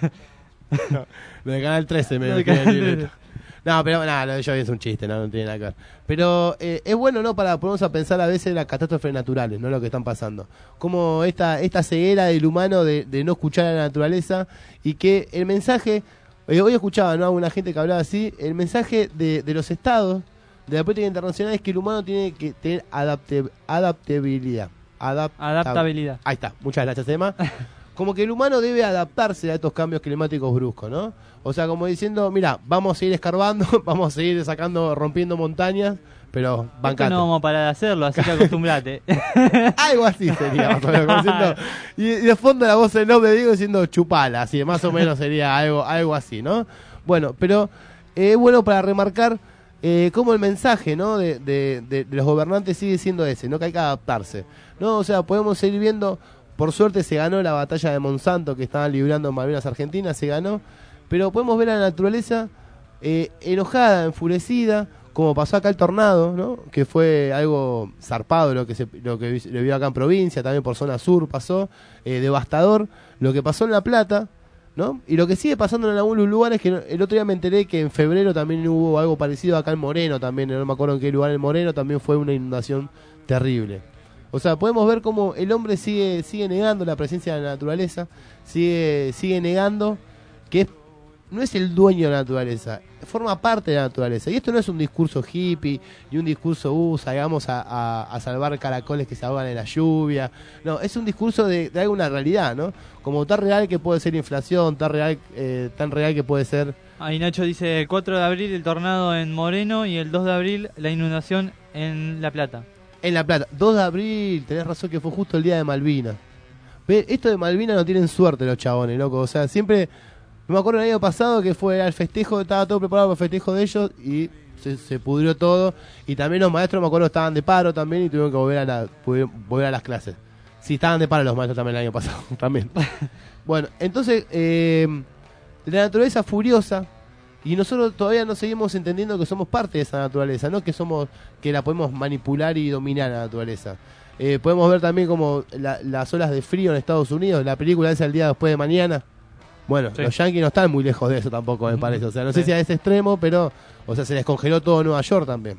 S6: No, lo de Canal trece me lo escribe el libreto. No, pero nada, lo de Joey es un chiste, no, no tiene nada que ver. Pero eh, es bueno, ¿no? Para ponernos a pensar a veces en las catástrofes naturales, ¿no? Lo que están pasando. Como esta, esta ceguera del humano de, de no escuchar a la naturaleza y que el mensaje, eh, hoy escuchaba, ¿no? A una gente que hablaba así, el mensaje de, de los estados, de la política internacional es que el humano tiene que tener adapte, adaptabilidad. Adap,
S7: Adaptabilidad.
S6: Ahí está, muchas gracias, Emma. Como que el humano debe adaptarse a estos cambios climáticos bruscos, ¿no? O sea, como diciendo, mira, vamos a seguir escarbando, vamos a seguir sacando, rompiendo montañas, pero bancate.
S7: No vamos a parar de hacerlo, así que acostumbrate.
S6: Algo así sería, más o menos, como diciendo, y, y de fondo la voz en off de Diego diciendo chupala, así, más o menos sería algo, algo así, ¿no? Bueno, pero es eh, bueno para remarcar eh, cómo el mensaje, ¿no? De, de, de, de los gobernantes sigue siendo ese, ¿no? Que hay que adaptarse, ¿no? O sea, podemos seguir viendo... Por suerte se ganó la batalla de Monsanto que estaban librando en Malvinas Argentinas, se ganó. Pero podemos ver a la naturaleza eh, enojada, enfurecida, como pasó acá el tornado, ¿no? Que fue algo zarpado lo que se lo que le vio acá en provincia, también por zona sur pasó, eh, devastador. Lo que pasó en La Plata, ¿no? Y lo que sigue pasando en algunos lugares, que el otro día me enteré que en febrero también hubo algo parecido acá en Moreno, también, no me acuerdo en qué lugar en Moreno, también fue una inundación terrible. O sea, podemos ver cómo el hombre sigue sigue negando la presencia de la naturaleza, sigue sigue negando que es, no es el dueño de la naturaleza, forma parte de la naturaleza. Y esto no es un discurso hippie, ni un discurso, uh, salgamos a, a, a salvar caracoles que se ahogan en la lluvia. No, es un discurso de, de alguna realidad, ¿no? Como tan real que puede ser inflación, tan real, eh, tan real que puede ser...
S7: Ahí Nacho dice, el cuatro de abril el tornado en Moreno y el dos de abril la inundación en La Plata.
S6: En La Plata, dos de abril, tenés razón que fue justo el día de Malvinas. Ve, esto de Malvinas no tienen suerte los chabones, loco. O sea, siempre, me acuerdo el año pasado que fue al festejo, estaba todo preparado para el festejo de ellos y se, se pudrió todo. Y también los maestros, me acuerdo, estaban de paro también y tuvieron que volver a, la, volver a las clases. Sí, estaban de paro los maestros también el año pasado, también. Bueno, entonces, eh, la naturaleza furiosa. Y nosotros todavía no seguimos entendiendo que somos parte de esa naturaleza, no que somos que la podemos manipular y dominar la naturaleza. Eh, podemos ver también como la, las olas de frío en Estados Unidos, la película esa El día después de mañana. Bueno, sí. Los yanquis no están muy lejos de eso tampoco, me parece. O sea, no sé si a ese extremo, pero o sea, se les congeló todo Nueva York también.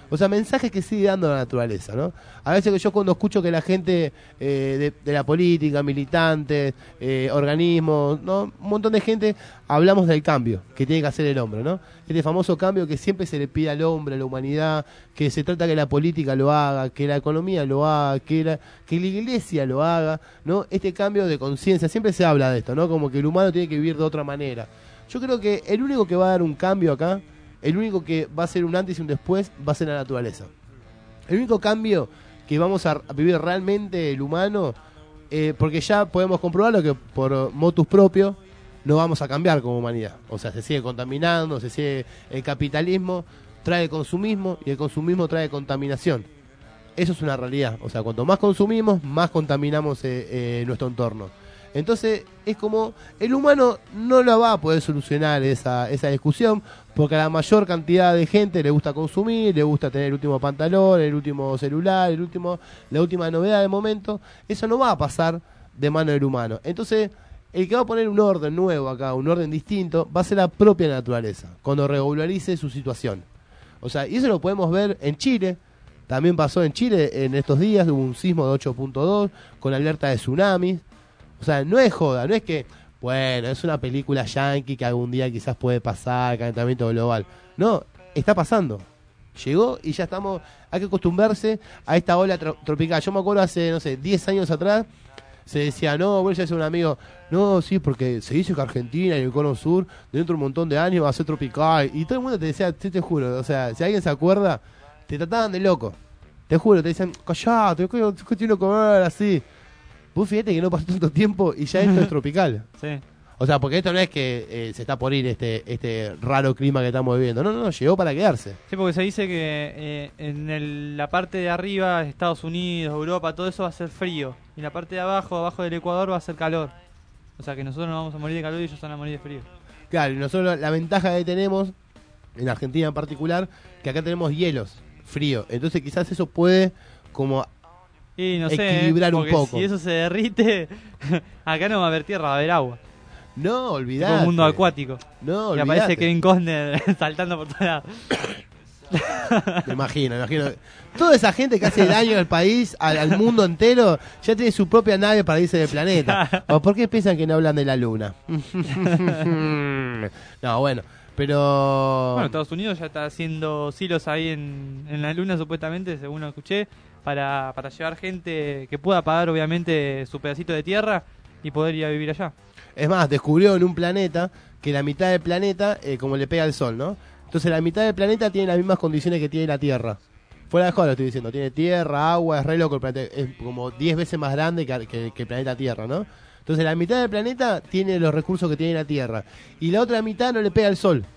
S6: O sea, mensajes que sigue dando la naturaleza, ¿no? A veces que yo cuando escucho que la gente eh, de, de la política, militantes, eh, organismos, ¿no? Un montón de gente, hablamos del cambio que tiene que hacer el hombre, ¿no? Este famoso cambio que siempre se le pide al hombre, a la humanidad, que se trata que la política lo haga, que la economía lo haga, que la, que la iglesia lo haga, ¿no? Este cambio de conciencia, siempre se habla de esto, ¿no? Como que el humano tiene que vivir de otra manera. Yo creo que el único que va a dar un cambio acá, el único que va a ser un antes y un después, va a ser la naturaleza. El único cambio que vamos a vivir realmente el humano, eh, porque ya podemos comprobarlo que por motus propio no vamos a cambiar como humanidad. O sea, se sigue contaminando, se sigue el capitalismo, trae consumismo y el consumismo trae contaminación. Eso es una realidad. O sea, cuanto más consumimos, más contaminamos eh, eh, nuestro entorno. Entonces, es como, el humano no la va a poder solucionar esa, esa discusión, porque a la mayor cantidad de gente le gusta consumir, le gusta tener el último pantalón, el último celular, el último, la última novedad del momento. Eso no va a pasar de mano del humano. Entonces, el que va a poner un orden nuevo acá, un orden distinto, va a ser la propia naturaleza, cuando regularice su situación. O sea, y eso lo podemos ver en Chile. También pasó en Chile en estos días, hubo un sismo de ocho punto dos con alerta de tsunamis. O sea, no es joda, no es que, bueno, es una película yankee que algún día quizás puede pasar, calentamiento global. No, está pasando. Llegó y ya estamos, hay que acostumbrarse a esta ola tro- tropical. Yo me acuerdo hace, no sé, diez años atrás, se decía, no, bueno, ya es un amigo, no, sí, porque se dice que Argentina y el Cono Sur, dentro de un montón de años va a ser tropical. Y todo el mundo te decía, sí, te juro, o sea, si alguien se acuerda, te trataban de loco. Te juro, te decían, callate, ¿qué tiene que ver así? Vos fíjate que no pasó tanto tiempo y ya esto es tropical.
S7: Sí.
S6: O sea, porque esto no es que eh, se está por ir este este raro clima que estamos viviendo. No, no, no, llegó para quedarse.
S7: Sí, porque se dice que eh, en el- la parte de arriba, Estados Unidos, Europa, todo eso va a ser frío. Y la parte de abajo, abajo del Ecuador, va a ser calor. O sea que nosotros nos vamos a morir de calor y ellos van a morir de frío.
S6: Claro, y nosotros la ventaja que tenemos, en Argentina en particular, que acá tenemos hielos, frío. Entonces quizás eso puede como
S7: Y no sé,
S6: equilibrar un
S7: porque
S6: poco.
S7: si eso se derrite, acá no va a haber tierra, va a haber agua.
S6: No, olvidate.
S7: Tipo un mundo acuático.
S6: No,
S7: y
S6: olvidate.
S7: aparece Kevin Costner saltando por todos lados.
S6: Me imagino, me imagino. Toda esa gente que hace daño al país, al, al mundo entero, ya tiene su propia nave para irse del planeta. ¿O por qué piensan que no hablan de la luna? No, bueno, pero...
S7: Bueno, Estados Unidos ya está haciendo silos ahí en, en la luna, supuestamente, según lo escuché, para, para llevar gente que pueda pagar, obviamente, su pedacito de tierra y poder ir a vivir allá.
S6: Es más, descubrió en un planeta que la mitad del planeta, eh, como le pega el sol, ¿no? Entonces la mitad del planeta tiene las mismas condiciones que tiene la Tierra. Fuera de joda lo estoy diciendo, tiene tierra, agua, es re loco el planeta, es como diez veces más grande que, que, que el planeta Tierra, ¿no? Entonces la mitad del planeta tiene los recursos que tiene la Tierra y la otra mitad no le pega el sol.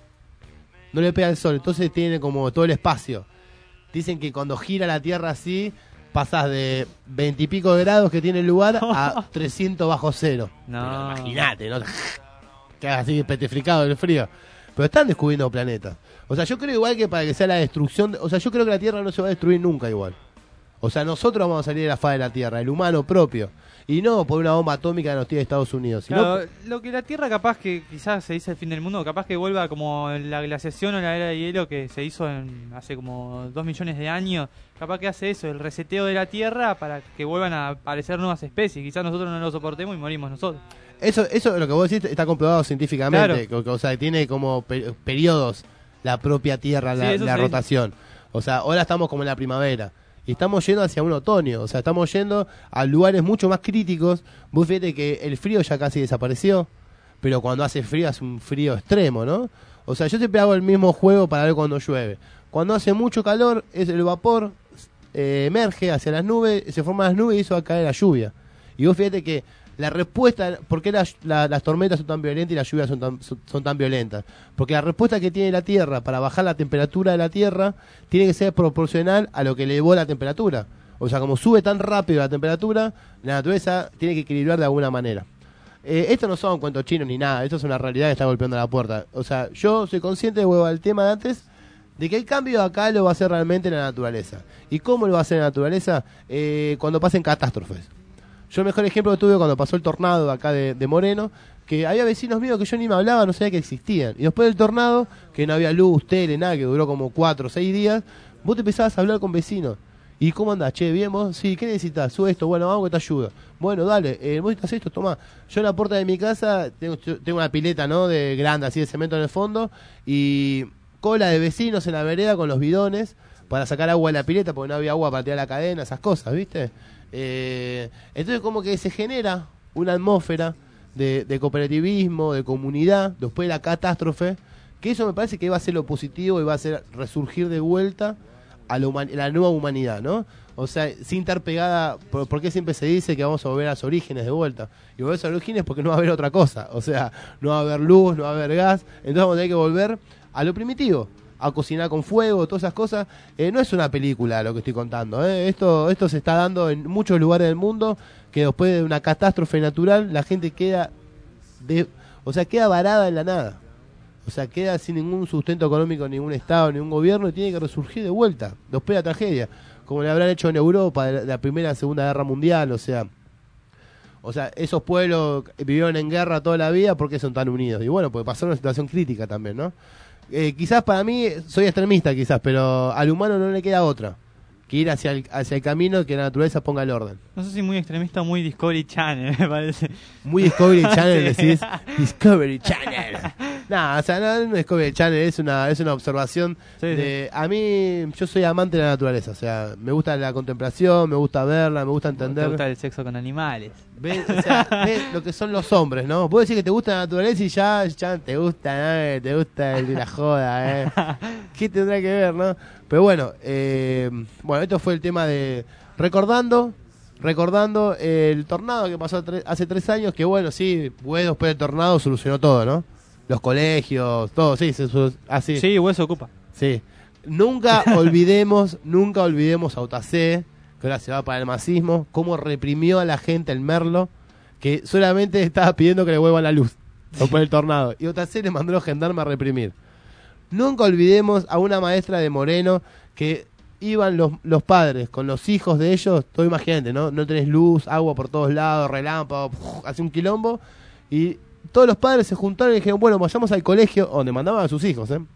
S6: No le pega el sol, entonces tiene como todo el espacio. Dicen que cuando gira la Tierra así, pasás de veintipico grados que tiene el lugar a trescientos bajo cero.
S7: No.
S6: Imagínate, ¿no? Quedas así petrificado del frío. Pero están descubriendo planetas. O sea, yo creo igual que para que sea la destrucción... de- o sea, yo creo que la Tierra no se va a destruir nunca igual. O sea, nosotros vamos a salir de la faz de la Tierra, el humano propio. Y no por una bomba atómica que nos tira Estados Unidos. Sino
S7: Claro, lo que la Tierra capaz que quizás se dice el fin del mundo, capaz que vuelva como la glaciación o la era de hielo que se hizo en, hace como dos millones de años. Capaz que hace eso, el reseteo de la Tierra para que vuelvan a aparecer nuevas especies. Quizás nosotros no lo soportemos y morimos nosotros.
S6: Eso, eso lo que vos decís está comprobado científicamente.
S7: Claro.
S6: que- O sea, tiene como pe- periodos la propia Tierra, la,
S7: Sí, eso
S6: la
S7: se
S6: rotación. O sea, ahora estamos como en la primavera. Y estamos yendo hacia un otoño. O sea, estamos yendo a lugares mucho más críticos. Vos fíjate que el frío ya casi desapareció. Pero cuando hace frío, hace un frío extremo, ¿no? O sea, yo siempre hago el mismo juego para ver cuando llueve. Cuando hace mucho calor, es el vapor eh, emerge hacia las nubes, se forman las nubes y eso va a caer la lluvia. Y vos fíjate que la respuesta, ¿por qué las, la- las tormentas son tan violentas y las lluvias son tan, son, son tan violentas? Porque la respuesta que tiene la Tierra para bajar la temperatura de la Tierra tiene que ser proporcional a lo que elevó la temperatura. O sea, como sube tan rápido la temperatura, la naturaleza tiene que equilibrar de alguna manera. Eh, esto no son cuentos chinos ni nada, esto es una realidad que está golpeando la puerta. O sea, yo soy consciente, vuelvo al tema de antes, de que el cambio acá lo va a hacer realmente la naturaleza. ¿Y cómo lo va a hacer la naturaleza? Eh, cuando pasen catástrofes. Yo el mejor ejemplo que tuve cuando pasó el tornado acá de, de Moreno, que había vecinos míos que yo ni me hablaba, no sabía que existían. Y después del tornado, que no había luz, tele, nada, que duró como cuatro o seis días, Vos te empezabas a hablar con vecinos. ¿Y cómo andás? Che, ¿bien vos? Sí, ¿qué necesitas? Sube esto, bueno, vamos que te ayudo. Bueno, dale, eh, vos necesitas esto, tomá. Yo en la puerta de mi casa tengo, tengo una pileta, ¿no? De grande, así de cemento en el fondo. Y cola de vecinos en la vereda con los bidones para sacar agua de la pileta porque no había agua para tirar la cadena, esas cosas, ¿viste? Eh, entonces como que se genera una atmósfera de, de cooperativismo, de comunidad, después de la catástrofe, que eso me parece que va a ser lo positivo y va a ser resurgir de vuelta a la, human- la nueva humanidad, ¿no? O sea, sin estar pegada, por, porque siempre se dice que vamos a volver a los orígenes de vuelta. Y volver a los orígenes porque no va a haber otra cosa. O sea, no va a haber luz, no va a haber gas. Entonces vamos a tener que volver a lo primitivo, a cocinar con fuego, todas esas cosas. Eh, no es una película lo que estoy contando. ¿eh? Esto, esto se está dando en muchos lugares del mundo, que después de una catástrofe natural, la gente queda, de, o sea, queda varada en la nada. O sea, queda sin ningún sustento económico, ningún Estado, ningún gobierno, y tiene que resurgir de vuelta, después de la tragedia, como le habrán hecho en Europa de la Primera y Segunda Guerra Mundial. O sea, o sea, esos pueblos vivieron en guerra toda la vida, ¿por qué son tan unidos? Y bueno, porque pasaron una situación crítica también, ¿no? Eh, quizás para mí, soy extremista quizás, pero al humano no le queda otra que ir hacia el, hacia el camino que la naturaleza ponga el orden.
S7: No sé si muy extremista o muy Discovery Channel, me parece.
S6: Muy Discovery Channel,
S7: Sí.
S6: decís. Discovery Channel. No, o sea, no, no es Discovery Channel, es una, es una observación
S7: Sí,
S6: de... A mí, yo soy amante de la naturaleza, o sea, me gusta la contemplación, me gusta verla, me gusta entender...
S7: Te gusta el sexo con animales.
S6: ¿Ves? O sea, ves lo que son los hombres, ¿no? Puedes decir que te gusta la naturaleza y ya, ya te gusta, ¿no? Te gusta el de la joda, ¿eh? ¿Qué tendrá que ver, no? Pero bueno, eh, bueno, esto fue el tema de... Recordando, recordando el tornado que pasó tre- hace tres años, que bueno, sí, pues después del tornado solucionó todo, ¿no? Los colegios, todo, sí, se, su- así.
S7: Sí, Hueso ocupa.
S6: Sí. Nunca olvidemos, nunca olvidemos a Otacé, que ahora se va para el masismo, cómo reprimió a la gente el Merlo, que solamente estaba pidiendo que le vuelvan la luz después del tornado. Y Otacé le mandó a los gendarmes a reprimir. Nunca olvidemos a una maestra de Moreno que iban los, los padres con los hijos de ellos, todo imagínate, ¿no? No tenés luz, agua por todos lados, relámpago, hace un quilombo, y todos los padres se juntaron y dijeron, bueno, vayamos al colegio, donde mandaban a sus hijos, ¿eh?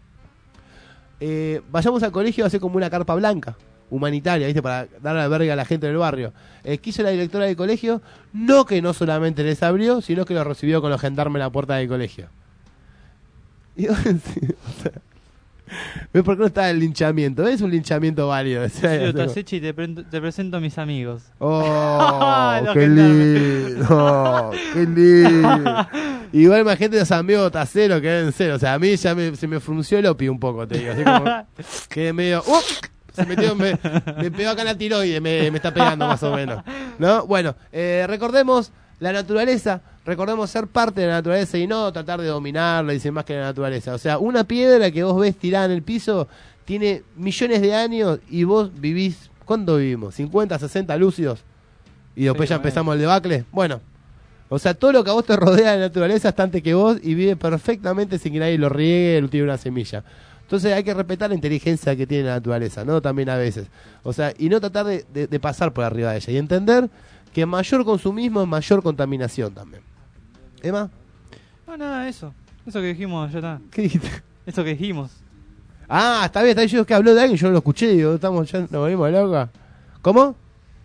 S6: Eh, vayamos al colegio a hacer como una carpa blanca, humanitaria, ¿viste? Para dar albergue a la gente del barrio. Eh, quiso la directora del colegio, no que no solamente les abrió, sino que los recibió con los gendarmes en la puerta del colegio. Y, o sea, ¿ves por qué no está el linchamiento? Es un linchamiento válido. O sea,
S7: Yo, Tasechi, te, pre- te presento a mis amigos.
S6: Oh,
S7: Los
S6: qué
S7: gendarmes.
S6: lindo, oh, qué lindo. Igual más gente de San Diego Tacero que deben ser. O sea, a mí ya me, se me frunció el opio un poco, te digo. Así como que medio... ¡Uh! Se metió, me, me pegó acá en la tiroide, me, me está pegando más o menos. ¿No? Bueno, eh, recordemos la naturaleza, recordemos ser parte de la naturaleza y no tratar de dominarla y ser más que la naturaleza. O sea, una piedra que vos ves tirada en el piso tiene millones de años y vos vivís... ¿Cuánto vivimos? ¿cincuenta, sesenta lúcidos? Y después
S7: Sí,
S6: ya
S7: bueno.
S6: empezamos el debacle. Bueno, o sea, todo lo que a vos te rodea de la naturaleza está antes que vos y vive perfectamente sin que nadie lo riegue, lo tire una semilla. Entonces hay que respetar la inteligencia que tiene la naturaleza, ¿no? También a veces. O sea, y no tratar de, de, de pasar por arriba de ella. Y entender que mayor consumismo es mayor contaminación también. ¿Emma?
S7: No, nada, eso. Eso que dijimos, ya está.
S6: ¿Qué dijiste?
S7: Eso que dijimos.
S6: Ah, está bien, está bien. Yo que habló de alguien, yo no lo escuché. Digo, estamos ya, nos volvimos locos. ¿Cómo?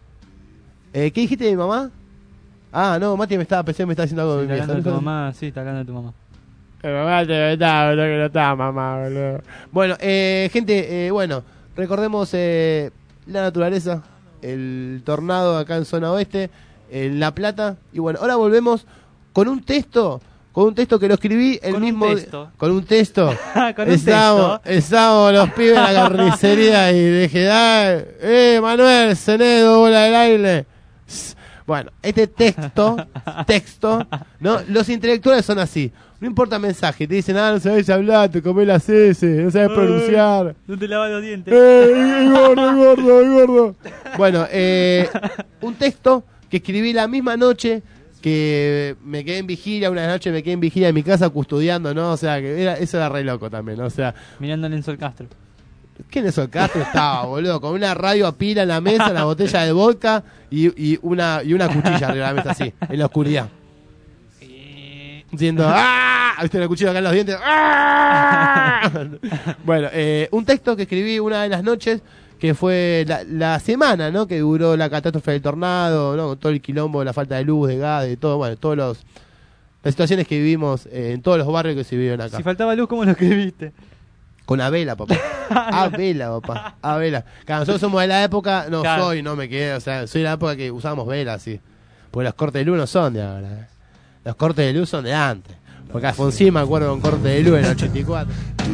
S6: Eh, ¿Qué dijiste de mi mamá? Ah, no, Mati me estaba pensando, me estaba diciendo algo
S7: Sí,
S6: de mi
S7: está hablando de
S6: vieja.
S7: tu mamá, sí, está hablando de tu mamá.
S6: Mi mamá te está, boludo, que no está, mamá, boludo. Bueno, eh, gente, eh, bueno, recordemos eh, la naturaleza, el tornado acá en zona oeste, en La Plata. Y bueno, ahora volvemos con un texto, con un texto que lo escribí el
S7: Con un
S6: mismo...
S7: texto.
S6: Con un texto.
S7: Con un
S6: Estábamos,
S7: texto.
S6: estábamos los pibes en la carnicería y dije, dale, eh, Manuel, Cenedo, bola del aire. Bueno, este texto, texto, ¿no? Los intelectuales son así. No importa el mensaje, te dicen, ah, no sabes hablar, te comés las S, no sabes pronunciar.
S7: No te lavas los dientes.
S6: ¡Eh, es gordo, es gordo, es gordo! Bueno, eh, un texto que escribí la misma noche que me quedé en vigilia, una noche me quedé en vigilia en mi casa custodiando, ¿no? O sea, que era, eso era re loco también, ¿no? O sea...
S7: Mirando a Lenzo el Castro.
S6: ¿Quién es el Castro? Estaba, boludo, con una radio a pila en la mesa, una botella de vodka y, y, una, y una cuchilla arriba de la mesa, así, en la oscuridad. Diciendo, ¡ah! ¿Viste el cuchillo acá en los dientes? ¡Ah! Bueno, eh, un texto que escribí una de las noches, que fue la, la semana, ¿no? Que duró la catástrofe del tornado, ¿no? Con todo el quilombo, la falta de luz, de gas, de todo, bueno, todos los las situaciones que vivimos eh, en todos los barrios que se vivieron acá.
S7: Si faltaba luz, ¿cómo lo escribiste?
S6: Con a vela, papá. A vela, papá. A vela. Claro, nosotros somos de la época, no claro. soy, no me quedé, o sea, soy de la época que usábamos velas, sí. Porque los cortes de luz no son de ahora. ¿eh? Los cortes de luz son de antes. Porque Alfonsín me acuerdo con corte de luz en el ochenta y cuatro.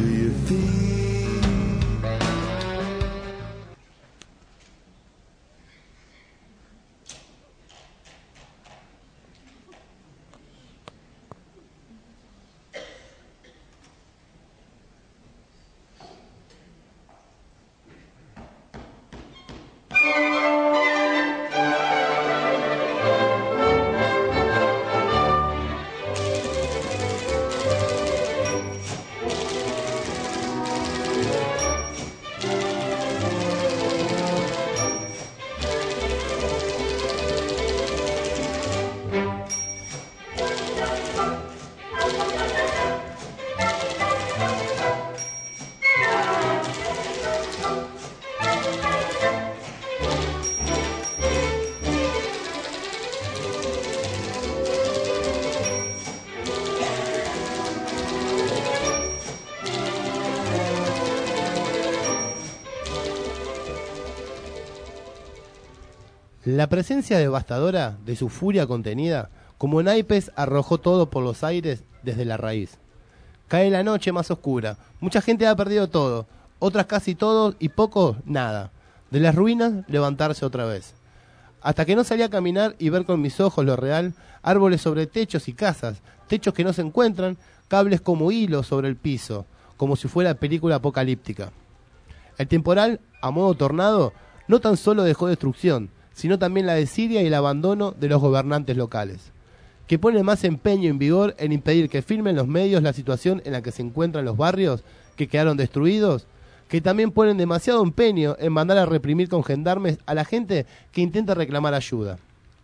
S6: La presencia devastadora de su furia contenida, como naipes, arrojó todo por los aires desde la raíz. Cae la noche más oscura, mucha gente ha perdido todo, otras casi todo y pocos nada. De las ruinas levantarse otra vez. Hasta que no salí a caminar y ver con mis ojos lo real, árboles sobre techos y casas, techos que no se encuentran, cables como hilos sobre el piso, como si fuera película apocalíptica. El temporal, a modo tornado, no tan solo dejó destrucción, sino también la desidia y el abandono de los gobernantes locales, que ponen más empeño en vigor en impedir que filmen los medios la situación en la que se encuentran los barrios que quedaron destruidos, que también ponen demasiado empeño en mandar a reprimir con gendarmes a la gente que intenta reclamar ayuda.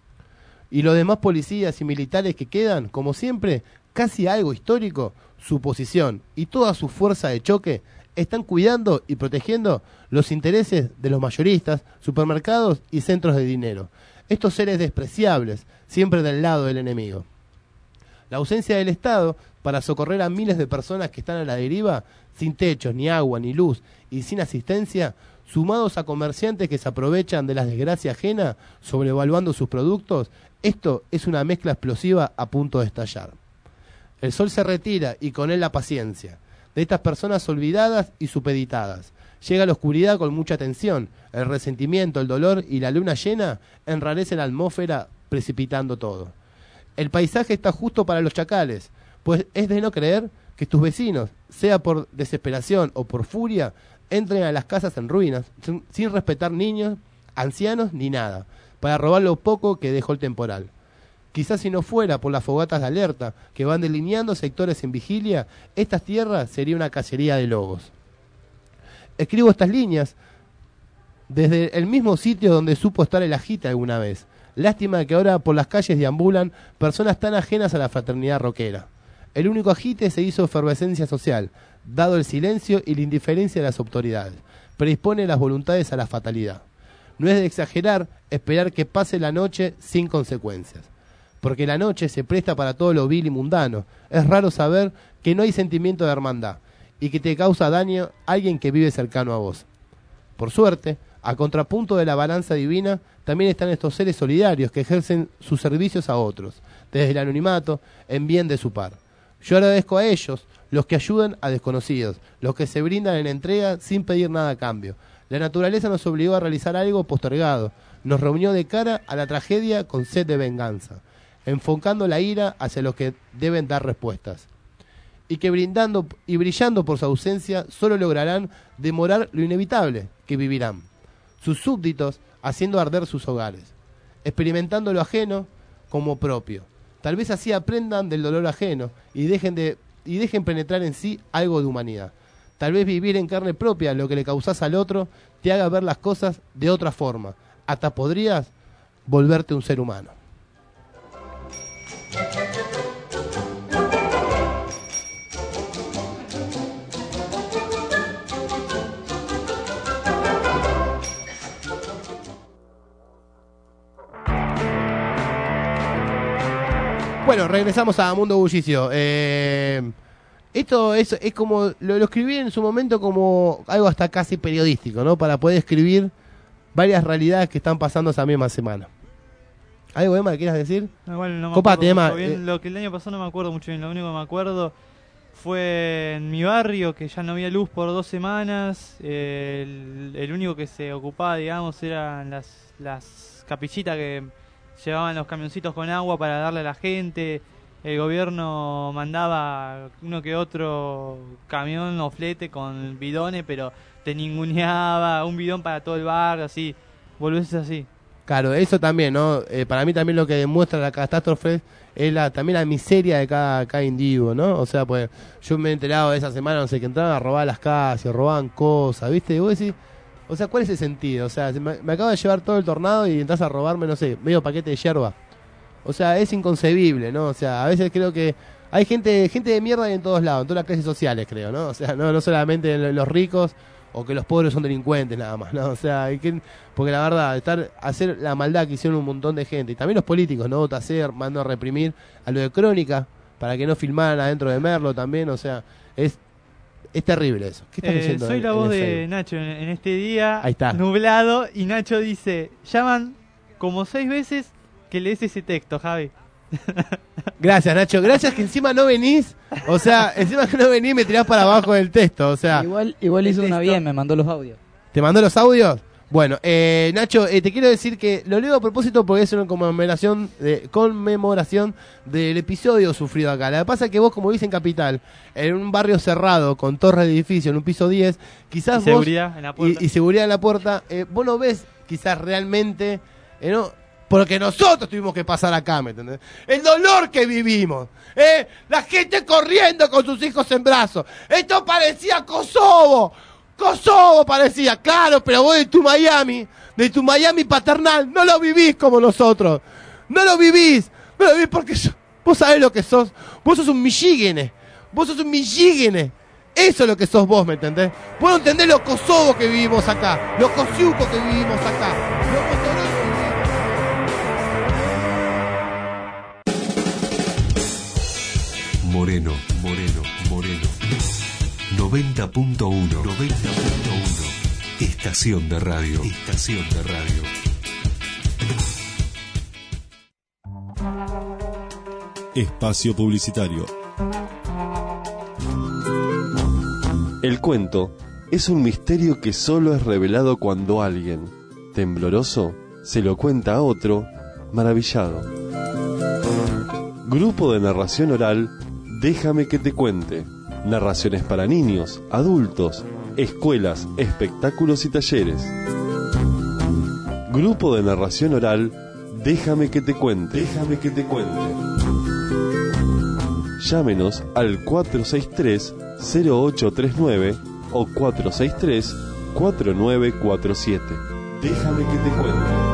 S6: Y los demás policías y militares que quedan, como siempre, casi algo histórico, su posición y toda su fuerza de choque están cuidando y protegiendo los intereses de los mayoristas, supermercados y centros de dinero. Estos seres despreciables, siempre del lado del enemigo. La ausencia del Estado para socorrer a miles de personas que están a la deriva, sin techos, ni agua, ni luz y sin asistencia, sumados a comerciantes que se aprovechan de la desgracia ajena, sobrevaluando sus productos, esto es una mezcla explosiva a punto de estallar. El sol se retira y con él la paciencia de estas personas olvidadas y supeditadas. Llega la oscuridad con mucha tensión, el resentimiento, el dolor y la luna llena enrarecen la atmósfera precipitando todo. El paisaje está justo para los chacales, pues es de no creer que tus vecinos, sea por desesperación o por furia, entren a las casas en ruinas, sin, sin respetar niños, ancianos ni nada, para robar lo poco que dejó el temporal. Quizás si no fuera por las fogatas de alerta que van delineando sectores en vigilia, estas tierras sería una cacería de lobos. Escribo estas líneas desde el mismo sitio donde supo estar el Agita alguna vez. Lástima que ahora por las calles deambulan personas tan ajenas a la fraternidad rockera. El único agite se hizo efervescencia social, dado el silencio y la indiferencia de las autoridades. Predispone las voluntades a la fatalidad. No es de exagerar esperar que pase la noche sin consecuencias, porque la noche se presta para todo lo vil y mundano. Es raro saber que no hay sentimiento de hermandad y que te causa daño alguien que vive cercano a vos. Por suerte, a contrapunto de la balanza divina, también están estos seres solidarios que ejercen sus servicios a otros, desde el anonimato, en bien de su par. Yo agradezco a ellos, los que ayudan a desconocidos, los que se brindan en entrega sin pedir nada a cambio. La naturaleza nos obligó a realizar algo postergado, nos reunió de cara a la tragedia con sed de venganza, enfocando la ira hacia los que deben dar respuestas, y que brindando y brillando por su ausencia solo lograrán demorar lo inevitable, que vivirán sus súbditos haciendo arder sus hogares, experimentando lo ajeno como propio. Tal vez así aprendan del dolor ajeno y dejen de y dejen penetrar en sí algo de humanidad. Tal vez vivir en carne propia lo que le causás al otro te haga ver las cosas de otra forma. Hasta podrías volverte un ser humano. Bueno, regresamos a Mundo Bullicio. Eh, esto es, es como, lo, lo escribí en su momento como algo hasta casi periodístico, ¿no? Para poder escribir varias realidades que están pasando esa misma semana. ¿Algo, Emma, que quieras decir?
S7: No, igual no me
S6: Copate,
S7: acuerdo
S6: Emma.
S7: mucho bien.
S6: Eh,
S7: Lo que el año pasado no me acuerdo mucho bien. Lo único que me acuerdo fue en mi barrio, que ya no había luz por dos semanas. Eh, el, el único que se ocupaba, digamos, eran las, las capillitas que llevaban los camioncitos con agua para darle a la gente. El gobierno mandaba uno que otro camión o flete con bidones, pero te ninguneaba, un bidón para todo el barrio, así, volvés así.
S6: Claro, eso también, ¿no? Eh, para mí también lo que demuestra la catástrofe es la, también la miseria de cada, cada individuo, ¿no? O sea, pues yo me he enterado de esa semana, no sé, que entraban a robar las casas, robaban cosas, ¿viste? Y vos decís, o sea, ¿cuál es el sentido? O sea, me, me acabo de llevar todo el tornado y entras a robarme, no sé, medio paquete de yerba. O sea, es inconcebible, ¿no? O sea, a veces creo que hay gente gente de mierda en todos lados, en todas las clases sociales, creo, ¿no? O sea, no, no solamente los ricos o que los pobres son delincuentes nada más, ¿no? O sea, hay que, porque la verdad, estar hacer la maldad que hicieron un montón de gente, y también los políticos, ¿no? Taser, mando a reprimir a lo de Crónica, para que no filmaran adentro de Merlo también, o sea, es es terrible eso. ¿Qué estás
S7: Eh,
S6: leyendo?
S7: soy
S6: en-
S7: la
S6: en
S7: voz
S6: el
S7: de
S6: Facebook?
S7: Nacho en, en este día
S6: Ahí está.
S7: nublado, y Nacho dice, llaman como seis veces que lees ese texto, Javi.
S6: Gracias, Nacho. Gracias que encima no venís. O sea, encima que no venís me tirás para abajo del texto. O sea,
S8: Igual, igual hizo una bien, me mandó los audios.
S6: ¿te mandó los audios? Bueno, eh, Nacho, eh, te quiero decir que lo leo a propósito porque es una conmemoración, de, conmemoración del episodio sufrido acá. Lo que pasa es que vos, como vivís en Capital, en un barrio cerrado, con torre de edificio, en un piso diez, quizás
S7: Y
S6: vos...
S7: seguridad en la puerta.
S6: Y, y seguridad en la puerta. Eh, vos no ves quizás realmente... Eh, no, porque nosotros tuvimos que pasar acá, ¿me entendés? El dolor que vivimos, ¿eh? La gente corriendo con sus hijos en brazos. Esto parecía Kosovo. Kosovo parecía, claro, pero vos de tu Miami, de tu Miami paternal, no lo vivís como nosotros. No lo vivís. No lo vivís porque yo- vos sabés lo que sos. Vos sos un michigene. Vos sos un michigene. Eso es lo que sos vos, ¿me entendés? Vos no entendés los Kosovo que vivimos acá. Los Kosiuko que vivimos acá. Los Kosovo
S1: Moreno, Moreno, Moreno. noventa punto uno. noventa punto uno. Estación de radio. Estación de radio.
S20: Espacio publicitario.
S21: El cuento es un misterio que solo es revelado cuando alguien, tembloroso, se lo cuenta a otro, maravillado. Grupo de narración oral, Déjame que te cuente. Narraciones para niños, adultos, escuelas, espectáculos y talleres. Grupo de narración oral, Déjame que te cuente. Déjame que te cuente. Llámenos al cuatro seis tres, cero ocho tres nueve o cuatro seis tres, cuatro nueve cuatro siete. Déjame que te cuente.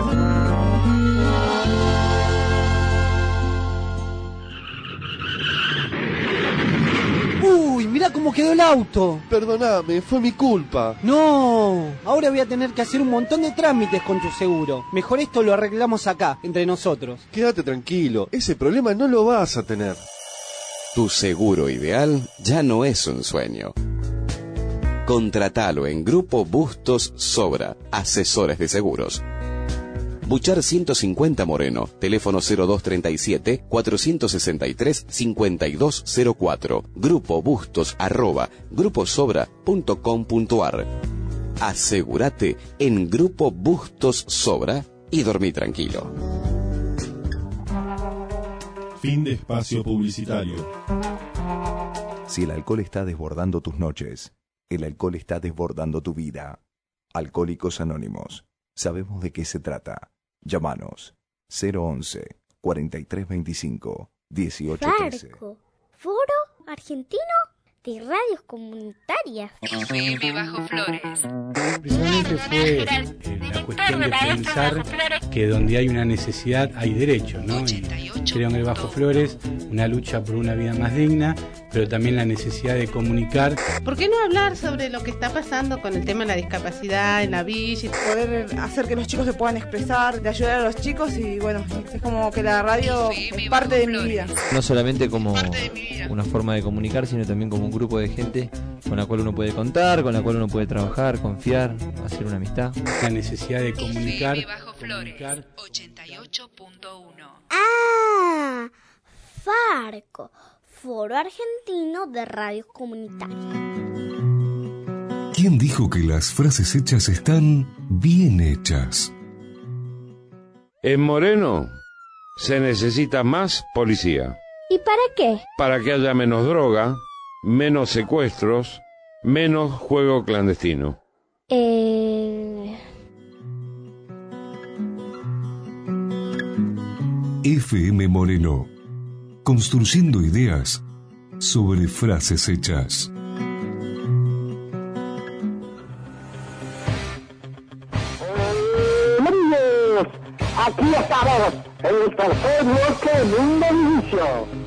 S22: Uy, mirá cómo quedó el auto.
S21: Perdóname, fue mi culpa.
S22: No, ahora voy a tener que hacer un montón de trámites con tu seguro. Mejor esto lo arreglamos acá, entre nosotros.
S21: Quédate tranquilo, ese problema no lo vas a tener.
S23: Tu seguro ideal ya no es un sueño. Contratalo en Grupo Bustos Sobra, asesores de seguros. Buchar ciento cincuenta Moreno, teléfono cero dos treinta y siete, cuatrocientos sesenta y tres, cincuenta y dos cero cuatro, Grupo Bustos arroba gruposobra punto com punto ar. Asegúrate en Grupo Bustos Sobra y dormí tranquilo.
S20: Fin de espacio publicitario.
S24: Si el alcohol está desbordando tus noches, el alcohol está desbordando tu vida. Alcohólicos Anónimos. Sabemos de qué se trata. Llámanos cero once, cuarenta y tres veinticinco, dieciocho trece.
S25: Farco, Foro Argentino de Radios Comunitarias.
S26: F M Bajo Flores.
S27: Principalmente fue eh, la cuestión de pensar que donde hay una necesidad hay derecho, ¿no? Y creo en el Bajo Flores una lucha por una vida más digna pero también la necesidad de comunicar.
S2: ¿Por qué no hablar sobre lo que está pasando con el tema de la discapacidad en la villa?
S3: Poder hacer que los chicos se puedan expresar, de ayudar a los chicos y bueno, es como que la radio es parte de mi vida.
S4: No solamente como una forma de comunicar, sino también como un grupo de gente con la cual uno puede contar, con la cual uno puede trabajar, confiar, hacer una amistad.
S27: La necesidad de comunicar.
S26: Bajo Flores, ochenta y ocho punto uno.
S25: Ah, Farco, Foro Argentino de Radios Comunitarias.
S1: ¿Quién dijo que las frases hechas están bien hechas?
S9: En Moreno se necesita más policía.
S25: ¿Y para qué?
S9: Para que haya menos droga, menos secuestros, menos juego clandestino.
S25: Eh...
S1: F M Moreno, construyendo ideas sobre frases hechas.
S5: Amigos, aquí estamos en el tercer bloque de un inicio.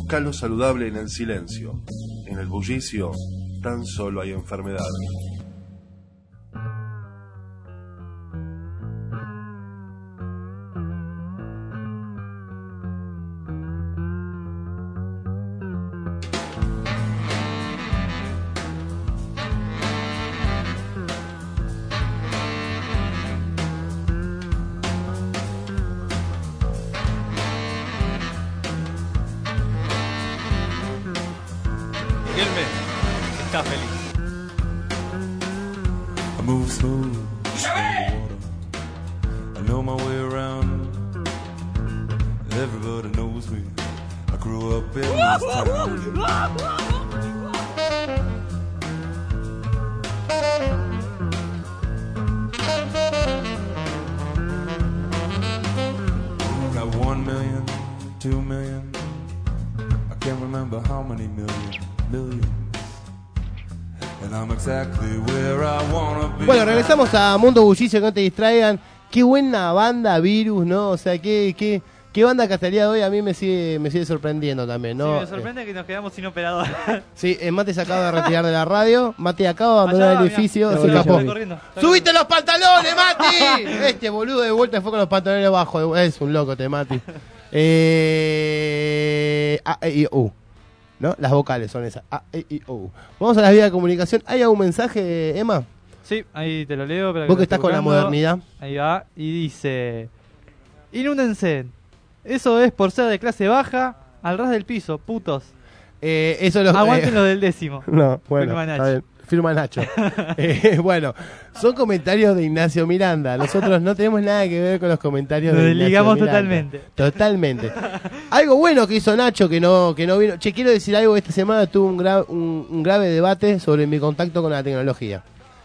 S18: Busca lo saludable en el silencio. En el bullicio tan solo hay enfermedad.
S7: Está feliz.
S10: I move smooth on the water. I know my way around. Everybody knows me. I grew up in this town. Got one million, two million. I can't remember how many million, million.
S6: Bueno, regresamos a Mundo Bullicio, que no te distraigan. Qué buena banda Virus, ¿no? O sea, qué, qué, qué banda que hasta el día de hoy a mí me sigue, me sigue sorprendiendo también, ¿no?
S7: Sí, me sorprende eh. que nos quedamos sin operador.
S6: Sí, eh, Mate se acaba de retirar de la radio. Mate acaba de abandonar el edificio. Se escapó. ¡Subiste los pantalones, Mati! Este boludo de vuelta fue con los pantalones abajo. Es un loco, te Mati. Eh... A, E, I, U. ¿No? Las vocales son esas. A, E, I, O. Vamos a las vías de comunicación. ¿Hay algún mensaje, Emma?
S7: Sí, ahí te lo leo.
S6: Vos que estás con la modernidad.
S7: Ahí va. Y dice: inúndense. Eso es por ser de clase baja, al ras del piso, putos.
S6: Eh, eso lo,
S7: Aguanten
S6: eh,
S7: lo del décimo.
S6: No, bueno.
S7: Firma Nacho.
S6: Está bien. Firma Nacho. eh, bueno, son comentarios de Ignacio Miranda. Nosotros no tenemos nada que ver con los comentarios
S7: Nos
S6: de Ignacio
S7: desligamos
S6: Miranda.
S7: totalmente.
S6: Totalmente. Algo bueno que hizo Nacho, que no que no vino. Che, quiero decir algo. Esta semana tuve un, gra un, un grave debate sobre mi contacto con la tecnología.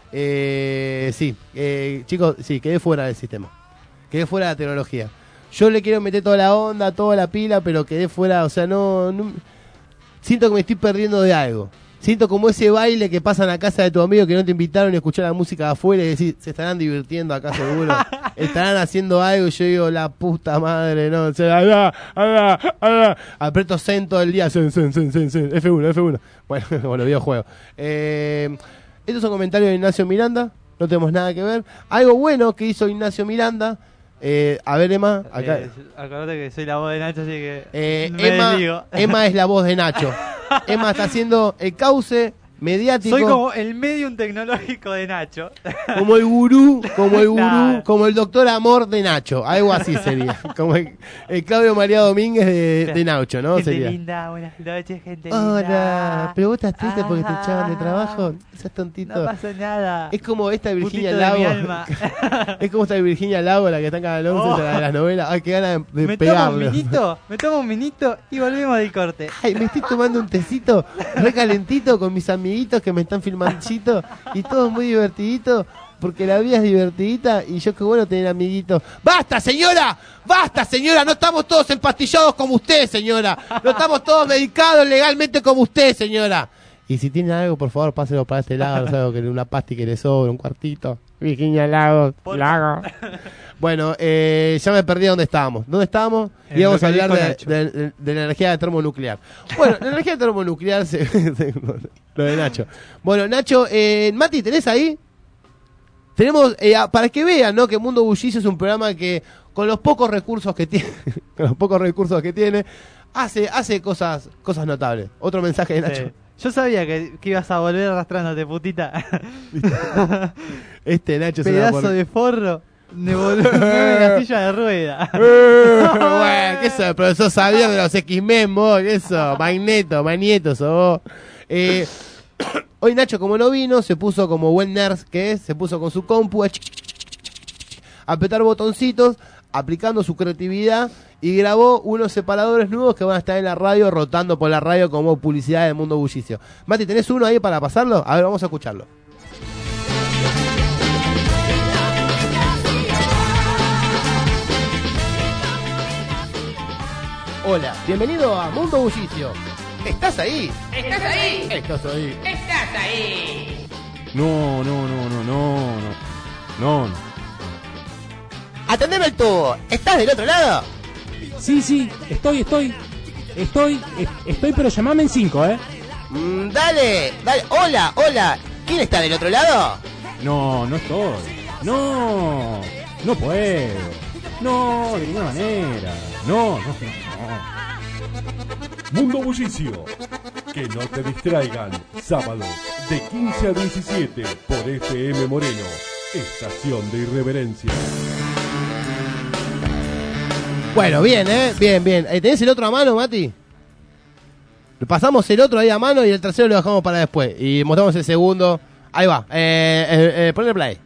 S6: Eh, sí, eh, chicos, sí, quedé fuera del sistema. Quedé fuera de la tecnología. Yo le quiero meter toda la onda, toda la pila, pero quedé fuera. O sea, no, no siento que me estoy perdiendo de algo. Siento como ese baile que pasan a casa de tu amigo que no te invitaron a escuchar la música de afuera y decir, se estarán divirtiendo acá seguro. Estarán haciendo algo y yo digo, la puta madre, no. O sea, ah, ah, ah, aprieto Zen todo el día. Zen, zen, zen, zen, zen. F uno, F uno. Bueno, bueno, videojuegos. Eh, estos son comentarios de Ignacio Miranda. No tenemos nada que ver. Algo bueno que hizo Ignacio Miranda. Eh, a ver, Emma. Acá.
S7: Eh, acordate que soy la voz de Nacho, así que.
S6: Eh,
S7: me
S6: Emma,
S7: desligo.
S6: Emma es la voz de Nacho. Emma está haciendo el cauce mediático.
S7: Soy como el medium tecnológico de Nacho.
S6: Como el gurú, como el gurú,
S7: Claro.
S6: como el doctor amor de Nacho. Algo así sería. Como el, el Claudio María Domínguez de, de Nacho, ¿no?
S7: Gente
S6: Sería.
S7: linda, buenas noches, gente
S6: Hola,
S7: linda.
S6: pero vos estás triste porque te
S7: Ah,
S6: echaban de trabajo. Sos tontito.
S7: No pasa nada.
S6: Es como esta Virginia
S7: Putito de mi
S6: Lago.
S7: alma.
S6: Es como esta Virginia Lago, la que está en Canal once,
S7: Oh.
S6: la de las novelas. Ay, qué ganas de, de
S7: Me tomo un
S6: pegarle.
S7: minito, me tomo un minito y volvemos del corte.
S6: Ay, me estoy tomando un tecito re calentito con mis amiguitos que me están filmandito y todo muy divertidito porque la vida es divertidita y yo qué bueno tener amiguitos. ¡Basta, señora! ¡Basta, señora! No estamos todos empastillados como usted, señora. No estamos todos medicados legalmente como usted, señora. Y si tienen algo, por favor, páselo para este lado, no sé, algo que una pasti que le sobra, un cuartito. Virginia Lago, Lago. Bueno, eh, ya me perdí dónde estábamos. ¿Dónde estábamos?
S7: En
S6: Íbamos
S7: lo
S6: a
S7: que
S6: hablar
S7: dijo
S6: de,
S7: Nacho.
S6: de- de- de la energía termonuclear. Bueno, la energía termonuclear se... lo de Nacho. Bueno, Nacho, eh, Mati, ¿tenés ahí? Tenemos, eh, a- para que vean, ¿no? Que Mundo Bullicio es un programa que, con los pocos recursos que tiene, con los pocos recursos que tiene, hace, hace cosas, cosas notables. Otro mensaje de Nacho.
S7: Sí. Yo sabía que, que ibas a volver arrastrándote, putita.
S6: Este Nacho se la
S7: Pedazo
S6: por-
S7: de forro. De volverme en la silla de rueda.
S6: Bueno, ¿qué eso? Pero sos sabía de los X-Men, vos, ¿qué eso? Magneto, Magneto, sos vos. Eh, hoy Nacho, como no vino, se puso como buen nerd que es, se puso con su compu a, a apretar botoncitos, aplicando su creatividad y grabó unos separadores nuevos que van a estar en la radio, rotando por la radio como publicidad del Mundo Bullicio. Mati, ¿tenés uno ahí para pasarlo? A ver, vamos a escucharlo. Hola, bienvenido a Mundo Bullicio. ¿Estás ahí?
S11: ¿Estás ahí?
S6: Estás ahí.
S11: ¿Estás ahí?
S12: No, no, no, no, no, no. No, no.
S6: Atendeme el tubo. ¿Estás del otro lado?
S12: Sí, sí, estoy, estoy.
S27: Estoy, eh, estoy, pero llamame en cinco, ¿eh?
S6: Mm, dale, dale. Hola, hola. ¿Quién está del otro lado?
S27: No, no estoy. No, no puedo. No, de ninguna manera. No, no, no.
S20: Mundo Bullicio. Que no te distraigan. Sábado de quince a diecisiete por F M Moreno. Estación de Irreverencia.
S6: Bueno, bien, ¿eh? Bien, bien. ¿Tenés el otro a mano, Mati? Le pasamos el otro ahí a mano y el tercero lo dejamos para después. Y mostramos el segundo. Ahí va. Eh, eh, eh, ponle play.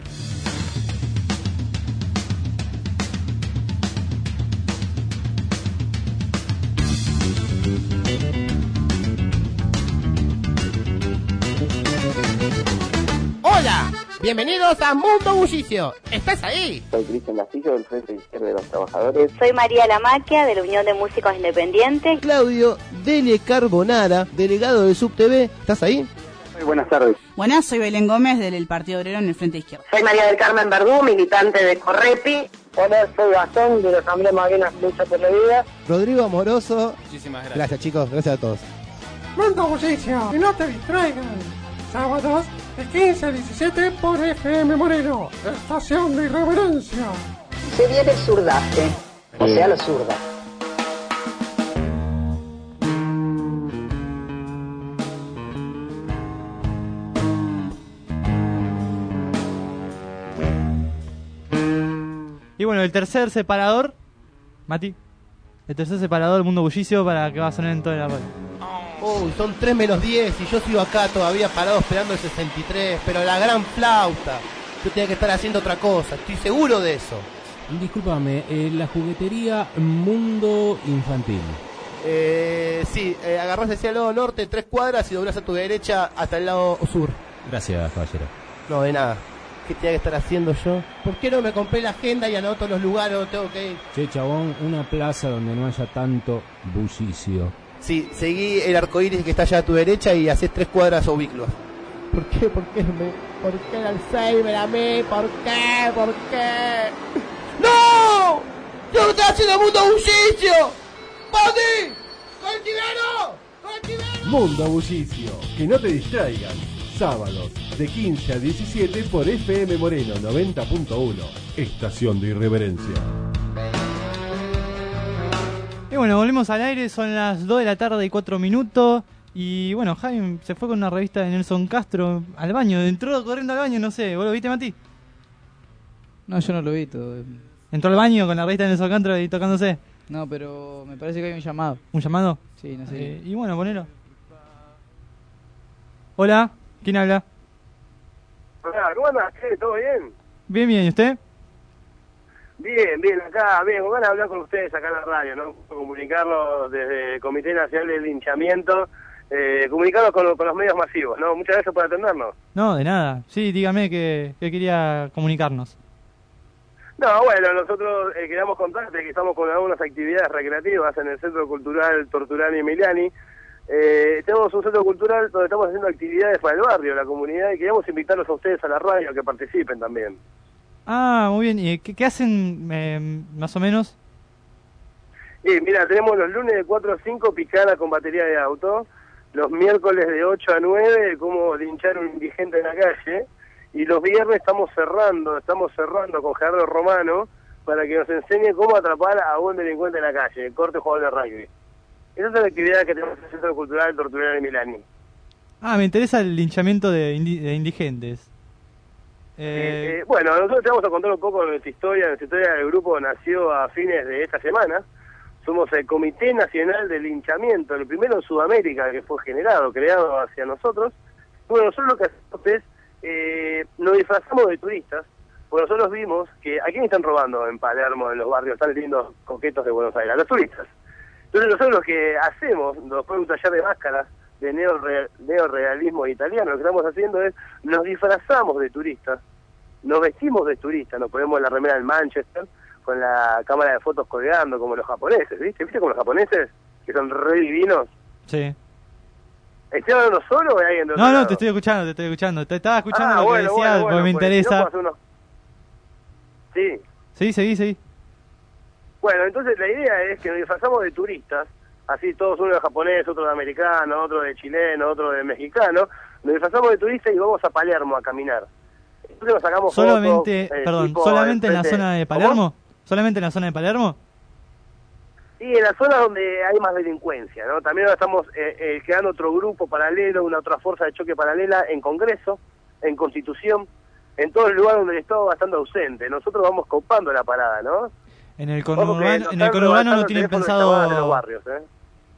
S6: Hola, bienvenidos a Mundo Bullicio. ¿Estás ahí?
S8: Soy Cristian Castillo del Frente Izquierdo de los Trabajadores.
S13: Soy María Lamaquia de la Unión de Músicos Independientes.
S6: Claudio Dele Carbonara, delegado de SubTV. ¿Estás ahí?
S8: Muy buenas tardes.
S14: Buenas, soy Belén Gómez del Partido Obrero en el Frente Izquierdo.
S15: Soy María del Carmen Verdú, militante de Correpi.
S16: Hola, soy Gastón de la Asamblea Malvinas Lucha por la Vida.
S6: Rodrigo Amoroso.
S17: Muchísimas gracias.
S6: Gracias, chicos. Gracias a todos.
S19: Mundo Bullicio, y no te distraigan. Sábados de quince a diecisiete por F M Moreno, Estación de Irreverencia.
S15: Se viene el surdaje, o sea, la zurda.
S7: Y bueno, el tercer separador, Mati, el tercer separador del Mundo Bullicio para que va a sonar en toda la radio.
S6: Uy, son tres menos diez y yo sigo acá todavía parado esperando el sesenta y tres, pero la gran flauta. Yo tenía que estar haciendo otra cosa, estoy seguro de eso.
S27: Discúlpame, eh, la juguetería Mundo Infantil.
S6: Eh, sí, eh, agarrás hacia el lado norte tres cuadras y doblás a tu derecha hasta el lado sur.
S27: Gracias, caballero.
S6: No, de nada. ¿Qué tenía que estar haciendo yo? ¿Por qué no me compré la agenda y anoto los lugares donde tengo que ir?
S27: Che, chabón, una plaza donde no haya tanto bullicio.
S6: Sí, seguí el arcoíris que está allá a tu derecha y haces tres cuadras ubiclos. ¿Por qué? ¿Por qué? Me, ¿Por qué el Alzheimer a mí? ¿Por qué? ¿Por qué? ¡No! ¡Yo no estoy haciendo Mundo Bullicio! ¡Mati! ¡Coltivero! ¡Coltivero!
S20: Mundo Bullicio. Que no te distraigan. Sábados de quince a diecisiete por F M Moreno noventa punto uno. Estación de Irreverencia.
S7: Y bueno, volvemos al aire, son las dos de la tarde y cuatro minutos. Y bueno, Jaime se fue con una revista de Nelson Castro al baño, entró corriendo al baño, no sé, ¿vos lo viste, Mati?
S4: No, yo no lo vi todo.
S7: ¿Entró al baño con la revista de Nelson Castro y tocándose?
S4: No, pero me parece que hay un llamado.
S7: ¿Un llamado?
S4: Sí, no sé.
S7: Eh, y bueno, ponelo. Hola, ¿quién habla?
S16: Hola, ¿cómo andas? ¿Todo bien?
S7: Bien, bien, ¿y usted?
S16: Bien, bien, acá, bien, con ganas de hablar con ustedes acá en la radio, ¿no? Comunicarlo desde el Comité Nacional del Linchamiento, eh, comunicarlo con, con los medios masivos, ¿no? Muchas gracias por atendernos.
S7: No, de nada. Sí, dígame que, que quería comunicarnos.
S16: No, bueno, nosotros eh, queríamos contarte que estamos con algunas actividades recreativas en el Centro Cultural Torturani Emiliani. Eh, tenemos un centro cultural donde estamos haciendo actividades para el barrio, la comunidad, y queríamos invitarlos a ustedes a la radio a que participen también.
S7: Ah, muy bien. ¿Y qué, qué hacen eh, más o menos?
S16: Y mira, tenemos los lunes de cuatro a cinco picana con batería de auto, los miércoles de ocho a nueve cómo linchar un indigente en la calle, y los viernes estamos cerrando, estamos cerrando con Gerardo Romano para que nos enseñe cómo atrapar a un delincuente en la calle, el corte jugador de rugby. Esa es la actividad que tenemos en el Centro Cultural Torturani de Milani.
S7: Ah, me interesa el linchamiento de, indi de indigentes. Eh...
S16: Eh, eh, bueno, nosotros te vamos a contar un poco de nuestra historia. Nuestra historia del grupo nació a fines de esta semana. Somos el Comité Nacional de Linchamiento, el primero en Sudamérica que fue generado, creado hacia nosotros. Bueno, nosotros lo que hacemos es, eh, nos disfrazamos de turistas, porque nosotros vimos que, ¿a quién están robando en Palermo, en los barrios tan lindos, coquetos de Buenos Aires? A los turistas. Entonces nosotros lo que hacemos, después de un taller de máscaras, de neorreal, neorrealismo italiano, lo que estamos haciendo es, nos disfrazamos de turistas, nos vestimos de turistas, nos ponemos la remera del Manchester, con la cámara de fotos colgando, como los japoneses, ¿viste? ¿Viste como los japoneses? Que son re divinos.
S7: Sí.
S16: ¿Estoy hablando solo o hay alguien de otro
S7: No, no,
S16: lado?
S7: te estoy escuchando, te estoy escuchando. Te estaba escuchando
S16: ah,
S7: lo
S16: bueno,
S7: que decías,
S16: bueno,
S7: porque
S16: bueno,
S7: me
S16: pues,
S7: interesa.
S16: Si no, unos... Sí.
S7: Sí, seguí, seguí.
S16: Bueno, entonces la idea es que nos disfrazamos de turistas así todos, uno de japonés, otro de americano, otro de chileno, otro de mexicano, nos disfrazamos de turistas y vamos a Palermo a caminar. Entonces nos sacamos
S7: solamente,
S16: fotos, eh,
S7: perdón,
S16: tipo
S7: solamente en la
S16: enfrente-
S7: zona de
S16: ¿Cómo?
S7: Palermo, solamente en la zona de Palermo.
S16: Sí, en la zona donde hay más delincuencia, ¿no? También ahora estamos eh, eh, creando otro grupo paralelo, una otra fuerza de choque paralela en Congreso, en Constitución, en todo el lugar donde el Estado va bastante ausente. Nosotros vamos copando la parada, ¿no?
S7: En el
S16: Ojo que
S7: conurbano,
S16: nos
S7: en el
S16: están
S7: conurbano
S16: levantando
S7: no
S16: el
S7: tienen
S16: teléfono de llamadas de los
S7: pensado.
S16: barrios, ¿eh?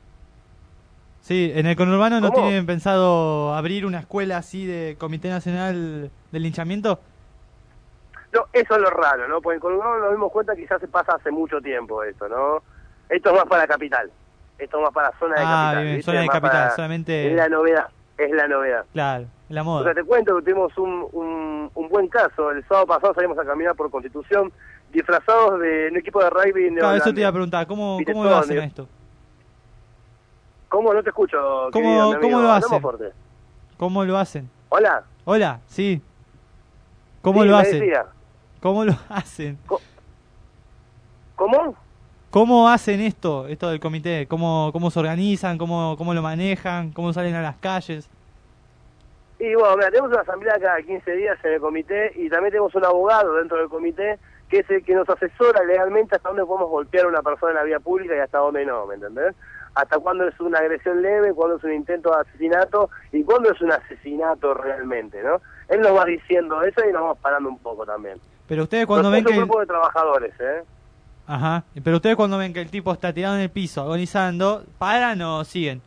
S7: Sí, en el conurbano no
S16: ¿Cómo?
S7: tienen pensado abrir una escuela así de Comité Nacional del Linchamiento.
S16: No, eso es lo raro, ¿no? Porque en Colorado nos dimos cuenta que ya se pasa hace mucho tiempo esto, ¿no? Esto es más para capital, esto es más para zona de
S7: Ah,
S16: capital.
S7: bien,
S16: ¿viste?
S7: zona de
S16: Más
S7: capital,
S16: para-
S7: solamente-
S16: Es la novedad, es la novedad.
S7: Claro, la
S16: O
S7: moda.
S16: sea, te cuento que tuvimos un, un, un buen caso. El sábado pasado salimos a caminar por Constitución disfrazados de un equipo de rugby
S7: Claro,
S16: neozelandés.
S7: eso te iba a preguntar, ¿cómo,
S16: ¿Viste
S7: cómo lo
S16: todo,
S7: hacen
S16: ne-
S7: esto?
S16: ¿Cómo? No te escucho,
S7: ¿Cómo,
S16: querido, mi
S7: cómo
S16: amigo.
S7: lo
S16: Hablamos
S7: hacen?
S16: fuerte.
S7: ¿Cómo lo hacen?
S16: Hola.
S7: Hola, sí. ¿Cómo
S16: Sí,
S7: lo
S16: me
S7: hacen?
S16: decía.
S7: ¿Cómo lo hacen?
S16: ¿Cómo?
S7: ¿Cómo hacen esto, esto del comité? ¿Cómo, cómo se organizan? ¿Cómo, cómo lo manejan? ¿Cómo salen a las calles?
S16: Y bueno, mira, tenemos una asamblea cada quince días en el comité y también tenemos un abogado dentro del comité que es el que nos asesora legalmente hasta dónde podemos golpear a una persona en la vía pública y hasta dónde no, ¿me entendés? Hasta cuándo es una agresión leve, cuándo es un intento de asesinato y cuándo es un asesinato realmente, ¿no? Él nos va diciendo eso y nos vamos parando un poco también.
S7: Pero ustedes cuando ven
S16: Nosotros
S7: que...
S16: un grupo de trabajadores, ¿eh?
S7: Ajá. Pero ustedes cuando ven que el tipo está tirado en el piso, agonizando, ¿paran o siguen?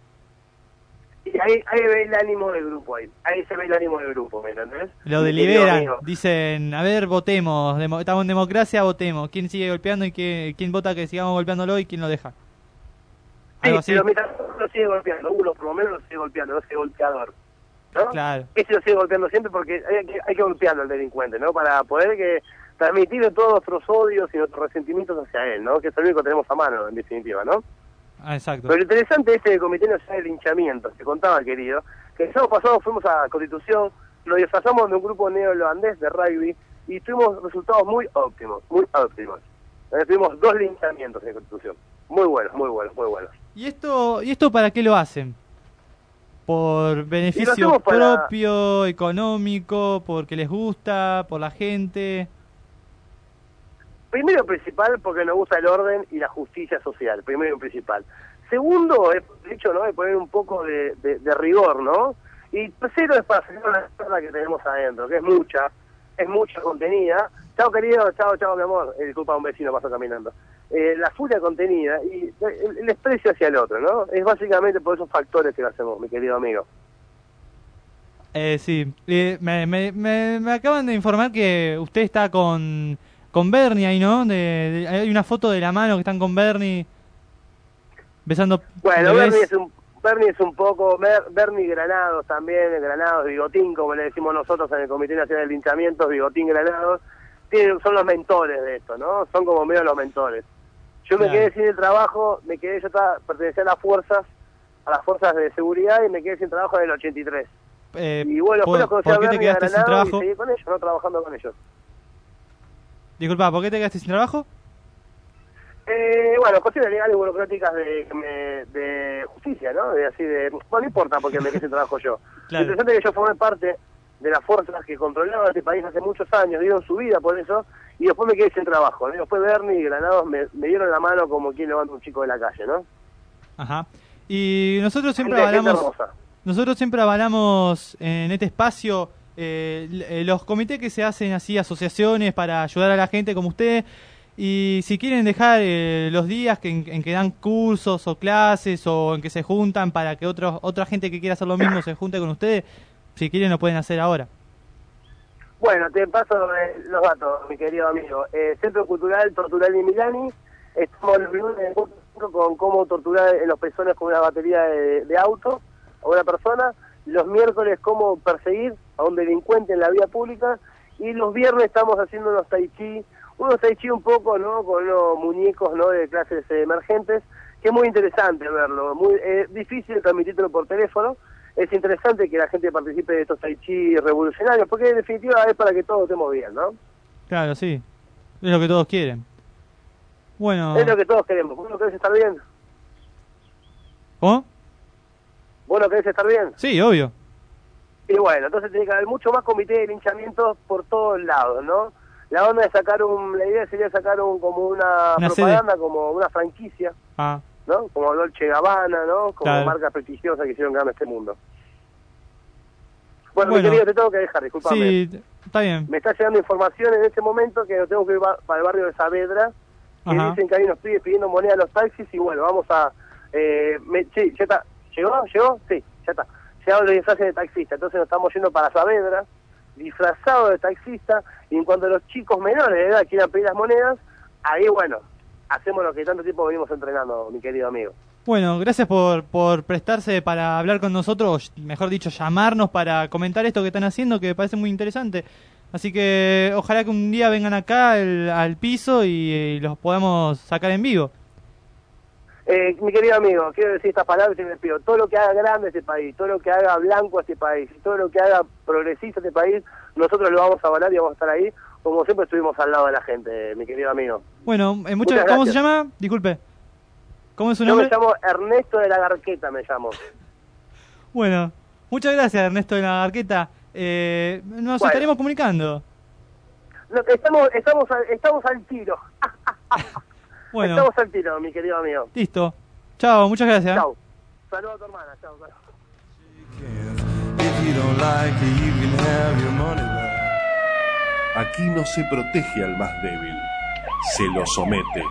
S16: Y ahí, ahí ve el ánimo del grupo, ahí. Ahí se ve el ánimo del grupo, ¿me entendés?
S7: Lo
S16: Mi
S7: deliberan,
S16: querido amigo.
S7: dicen, a ver, votemos, demo- estamos en democracia, votemos. ¿Quién sigue golpeando y qué, quién vota que sigamos golpeándolo y quién lo deja? Algo
S16: Sí,
S7: así.
S16: pero mientras uno lo sigue golpeando, uno por lo menos lo sigue golpeando, no sigue golpeador, ¿no?
S7: Claro.
S16: Ese lo sigue golpeando siempre porque hay que, hay que golpearlo al delincuente, ¿no? Para poder que transmitir todos nuestros odios y nuestros resentimientos hacia él, ¿no? Que es lo único que tenemos a mano, en definitiva, ¿no?
S7: Ah, exacto.
S16: Pero lo interesante es el Comité Nacional de Linchamiento, te contaba, querido, que el sábado pasado fuimos a Constitución, nos disfrazamos de un grupo neozelandés de rugby y tuvimos resultados muy óptimos, muy óptimos. Eh, tuvimos dos linchamientos en Constitución. Muy buenos, muy buenos, muy buenos.
S7: ¿Y esto, ¿Y esto para qué lo hacen? ¿Por beneficio
S16: hacemos para-
S7: propio, económico, porque les gusta, por la gente?
S16: Primero y principal, porque nos gusta el orden y la justicia social, primero y principal. Segundo, es dicho, ¿no? De poner un poco de, de, de rigor, ¿no? Y tercero es para sacar la mierda que tenemos adentro, que es mucha, es mucha contenida. Chao, querido, chao, chao, mi amor. Eh, disculpa, un vecino pasó caminando. Eh, la furia contenida y el, el desprecio hacia el otro, ¿no? Es básicamente por esos factores que lo hacemos, mi querido amigo.
S7: Eh, sí, eh, me, me, me, me acaban de informar que usted está con, con Bernie ahí, ¿no? De, de- hay una foto de la mano que están con Bernie besando
S16: Bueno,
S7: bebés.
S16: Bernie es un Bernie es un poco, Ber- Bernie Granados también, Granados, Bigotín, como le decimos nosotros en el Comité Nacional de Linchamientos, Bigotín Granados, tienen, son los mentores de esto, ¿no? Son como medio los mentores. Yo me
S7: Claro.
S16: quedé sin el trabajo, me quedé, yo estaba, pertenecía a las fuerzas, a las fuerzas de seguridad y me quedé sin trabajo en el ochenta y tres.
S7: Eh,
S16: Y bueno,
S7: ¿por,
S16: después los conocí
S7: por
S16: a
S7: qué te
S16: Bernie
S7: quedaste sin
S16: Granados y
S7: trabajo?
S16: seguí con ellos, ¿no? Trabajando con ellos.
S7: Disculpa, ¿por qué te quedaste sin trabajo?
S16: Eh, bueno, cuestiones legales y burocráticas de, que me- de justicia, ¿no? De así de... Bueno, no importa porque me quedé sin trabajo yo.
S7: Claro.
S16: Lo interesante es que yo formé parte de las fuerzas que controlaban este país hace muchos años, dieron su vida por eso, y después me quedé sin trabajo, ¿no? Después Bernie y Granados me, me dieron la mano como quien levanta un chico de la calle, ¿no?
S7: Ajá. Y nosotros siempre
S16: Gente- gente
S7: avalamos,
S16: hermosa.
S7: nosotros siempre avalamos en este espacio eh, l- eh, los comités que se hacen así, asociaciones para ayudar a la gente como usted. Y si quieren dejar eh, los días que en, en que dan cursos o clases o en que se juntan para que otros otra gente que quiera hacer lo mismo se junte con ustedes, si quieren lo pueden hacer ahora.
S16: Bueno, te paso eh, los datos, mi querido amigo. Eh, Centro Cultural Torturali Milani, estamos los lunes en el punto cinco con cómo torturar en los pezones con una batería de, de auto a una persona. Los miércoles cómo perseguir a un delincuente en la vía pública. Y los viernes estamos haciendo unos tai chi, unos tai chi un poco, ¿no? Con unos muñecos, ¿no? De clases eh, emergentes, que es muy interesante verlo. Muy eh, difícil transmitirlo por teléfono. Es interesante que la gente participe de estos tai chi revolucionarios, porque en definitiva es para que todos estemos bien, ¿no?
S7: Claro, sí. Es lo que todos quieren. Bueno,
S16: Es lo que todos queremos. ¿Vos no querés estar bien?
S7: ¿Oh?
S16: ¿Vos no querés estar bien?
S7: Sí, obvio.
S16: Y bueno, entonces tiene que haber mucho más comité de linchamientos por todos lados, ¿no? La onda de sacar un, la idea sería sacar un como una,
S7: Una
S16: propaganda, como una franquicia,
S7: Ah,
S16: ¿no? Como Dolce Gabbana, ¿no? Como
S7: Claro.
S16: marcas prestigiosas que hicieron ganar este mundo. Bueno,
S7: Bueno.
S16: mi querido, te tengo que dejar, disculpame.
S7: sí, está bien.
S16: Me está llegando información en este momento que tengo que ir va- para el barrio de Saavedra, que
S7: Ajá.
S16: dicen que hay unos pibes pidiendo moneda a los taxis y bueno, vamos a... Eh, me, sí, ya está. ¿Llegó? ¿Llegó? Sí, ya está. Llegaron los disfraces de taxista, entonces nos estamos yendo para Saavedra, disfrazados de taxista, y en cuanto los chicos menores de edad quieran pedir las monedas, ahí bueno, hacemos lo que tanto tiempo venimos entrenando, mi querido amigo.
S7: Bueno, gracias por, por prestarse para hablar con nosotros, mejor dicho, llamarnos para comentar esto que están haciendo, que me parece muy interesante. Así que ojalá que un día vengan acá el- al piso y, y los podamos sacar en vivo.
S16: Eh, mi querido amigo, quiero decir estas palabras y me pido, todo lo que haga grande este país, todo lo que haga blanco a este país, todo lo que haga progresista este país, nosotros lo vamos a avalar y vamos a estar ahí, como siempre estuvimos al lado de la gente, mi querido amigo.
S7: Bueno, eh, muchas,
S16: Muchas
S7: ¿cómo se
S16: gracias.
S7: llama? Disculpe. ¿Cómo es su
S16: Yo
S7: nombre?
S16: me llamo Ernesto de la Garqueta, me llamo.
S7: Bueno, muchas gracias Ernesto de la Arqueta. Eh, nos
S16: Bueno.
S7: estaremos comunicando.
S16: No, estamos, estamos, al, estamos al tiro,
S7: Bueno,
S16: estamos al tiro, mi querido amigo.
S7: listo. Chao, muchas gracias.
S16: Chao. Saludos a tu hermana, chao. chao.
S10: If you don't like it, you can have your money back.
S18: Aquí no se protege al más débil, se lo somete.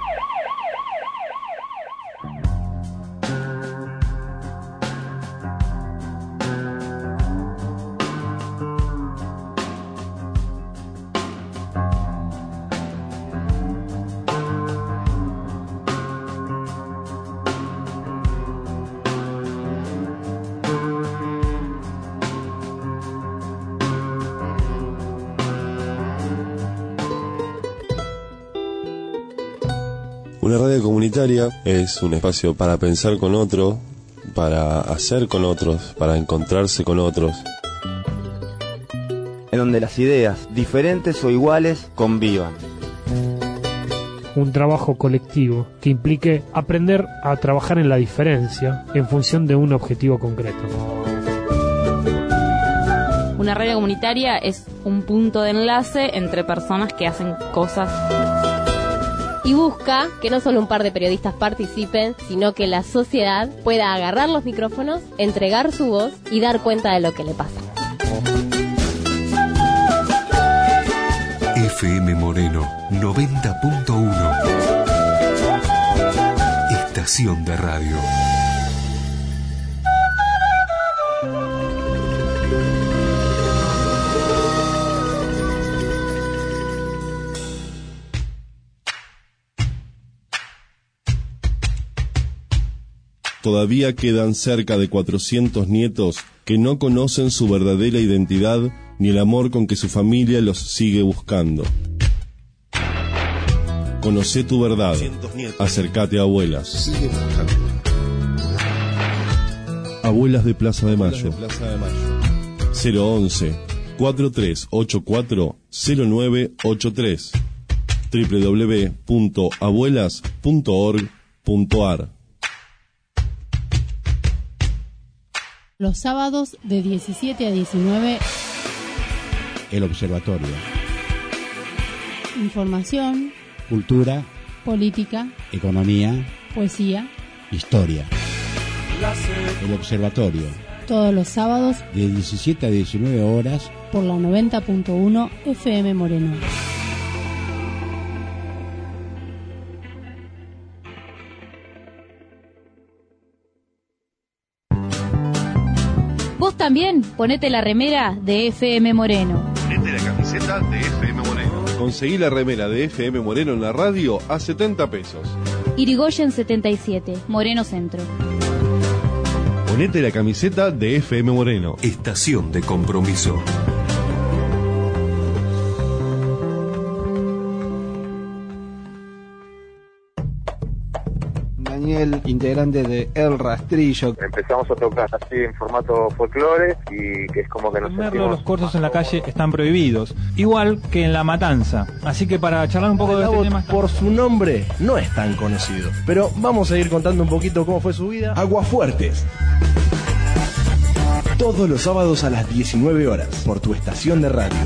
S2: Una radio comunitaria es un espacio para pensar con otro, para hacer con otros, para encontrarse con otros.
S3: En donde las ideas, diferentes o iguales, convivan.
S17: Un trabajo colectivo que implique aprender a trabajar en la diferencia en función de un objetivo concreto.
S21: Una radio comunitaria es un punto de enlace entre personas que hacen cosas.
S22: Y busca que no solo un par de periodistas participen, sino que la sociedad pueda agarrar los micrófonos, entregar su voz y dar cuenta de lo que le pasa.
S1: F M Moreno noventa punto uno. Estación de radio.
S2: Todavía quedan cerca de cuatrocientos nietos que no conocen su verdadera identidad ni el amor con que su familia los sigue buscando. Conocé tu verdad. Acércate a Abuelas. Abuelas de Plaza de Mayo. cero once, cuatro tres ocho cuatro, cero nueve ocho tres. doble u doble u doble u punto abuelas punto org punto a r.
S23: Los sábados de diecisiete a diecinueve.
S24: El Observatorio.
S23: Información,
S24: Cultura,
S23: política,
S24: economía,
S23: poesía.
S24: historia. El Observatorio.
S23: Todos los sábados
S24: De diecisiete a diecinueve horas.
S23: por la noventa punto uno F M Moreno.
S21: Vos también ponete la remera de F M Moreno.
S18: Ponete la camiseta de F M Moreno.
S2: Conseguí la remera de F M Moreno en la radio a setenta pesos.
S21: Irigoyen setenta y siete, Moreno Centro.
S2: Ponete la camiseta de F M Moreno.
S1: Estación de compromiso.
S5: Daniel, integrante de El Rastrillo.
S8: Empezamos a tocar así en formato folclore y que es como que nos
S9: En Merlo
S8: sentimos...
S9: los corsos en la calle están prohibidos, igual que en La Matanza. Así que para charlar un poco de este tema...
S6: Por su nombre no es tan conocido, pero vamos a ir contando un poquito cómo fue su vida.
S20: Aguafuertes. Todos los sábados a las diecinueve horas por tu estación de radio.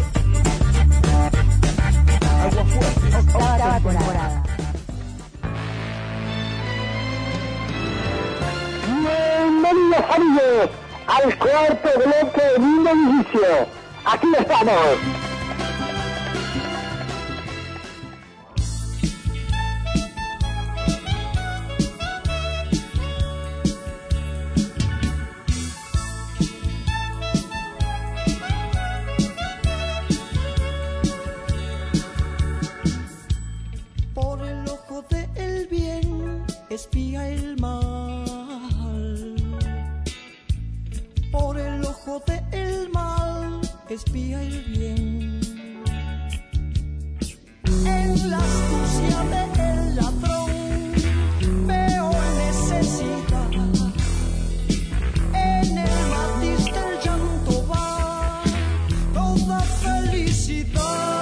S20: Aguafuertes.
S15: Octava temporada.
S16: Bienvenidos amigos al cuarto bloque de Mundo Inicio. Aquí estamos.
S11: Por el ojo del bien espía el mal. Por el ojo del mal espía el bien. En la astucia del ladrón veo necesidad. En el matiz del llanto va toda felicidad.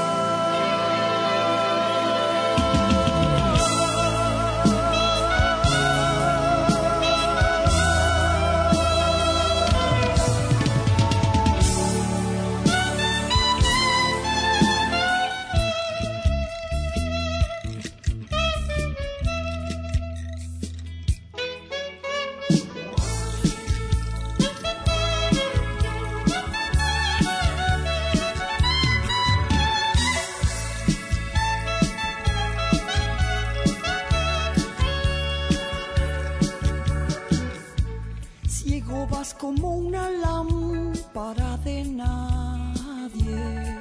S11: Ciego vas como una lámpara de nadie.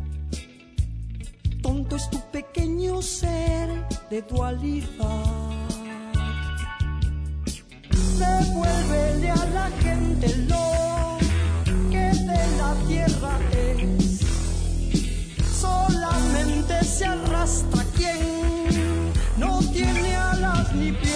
S11: Tonto es tu pequeño ser de dualidad. Devuélvele a la gente lo que de la tierra es. Solamente se arrastra quien no tiene alas ni pies.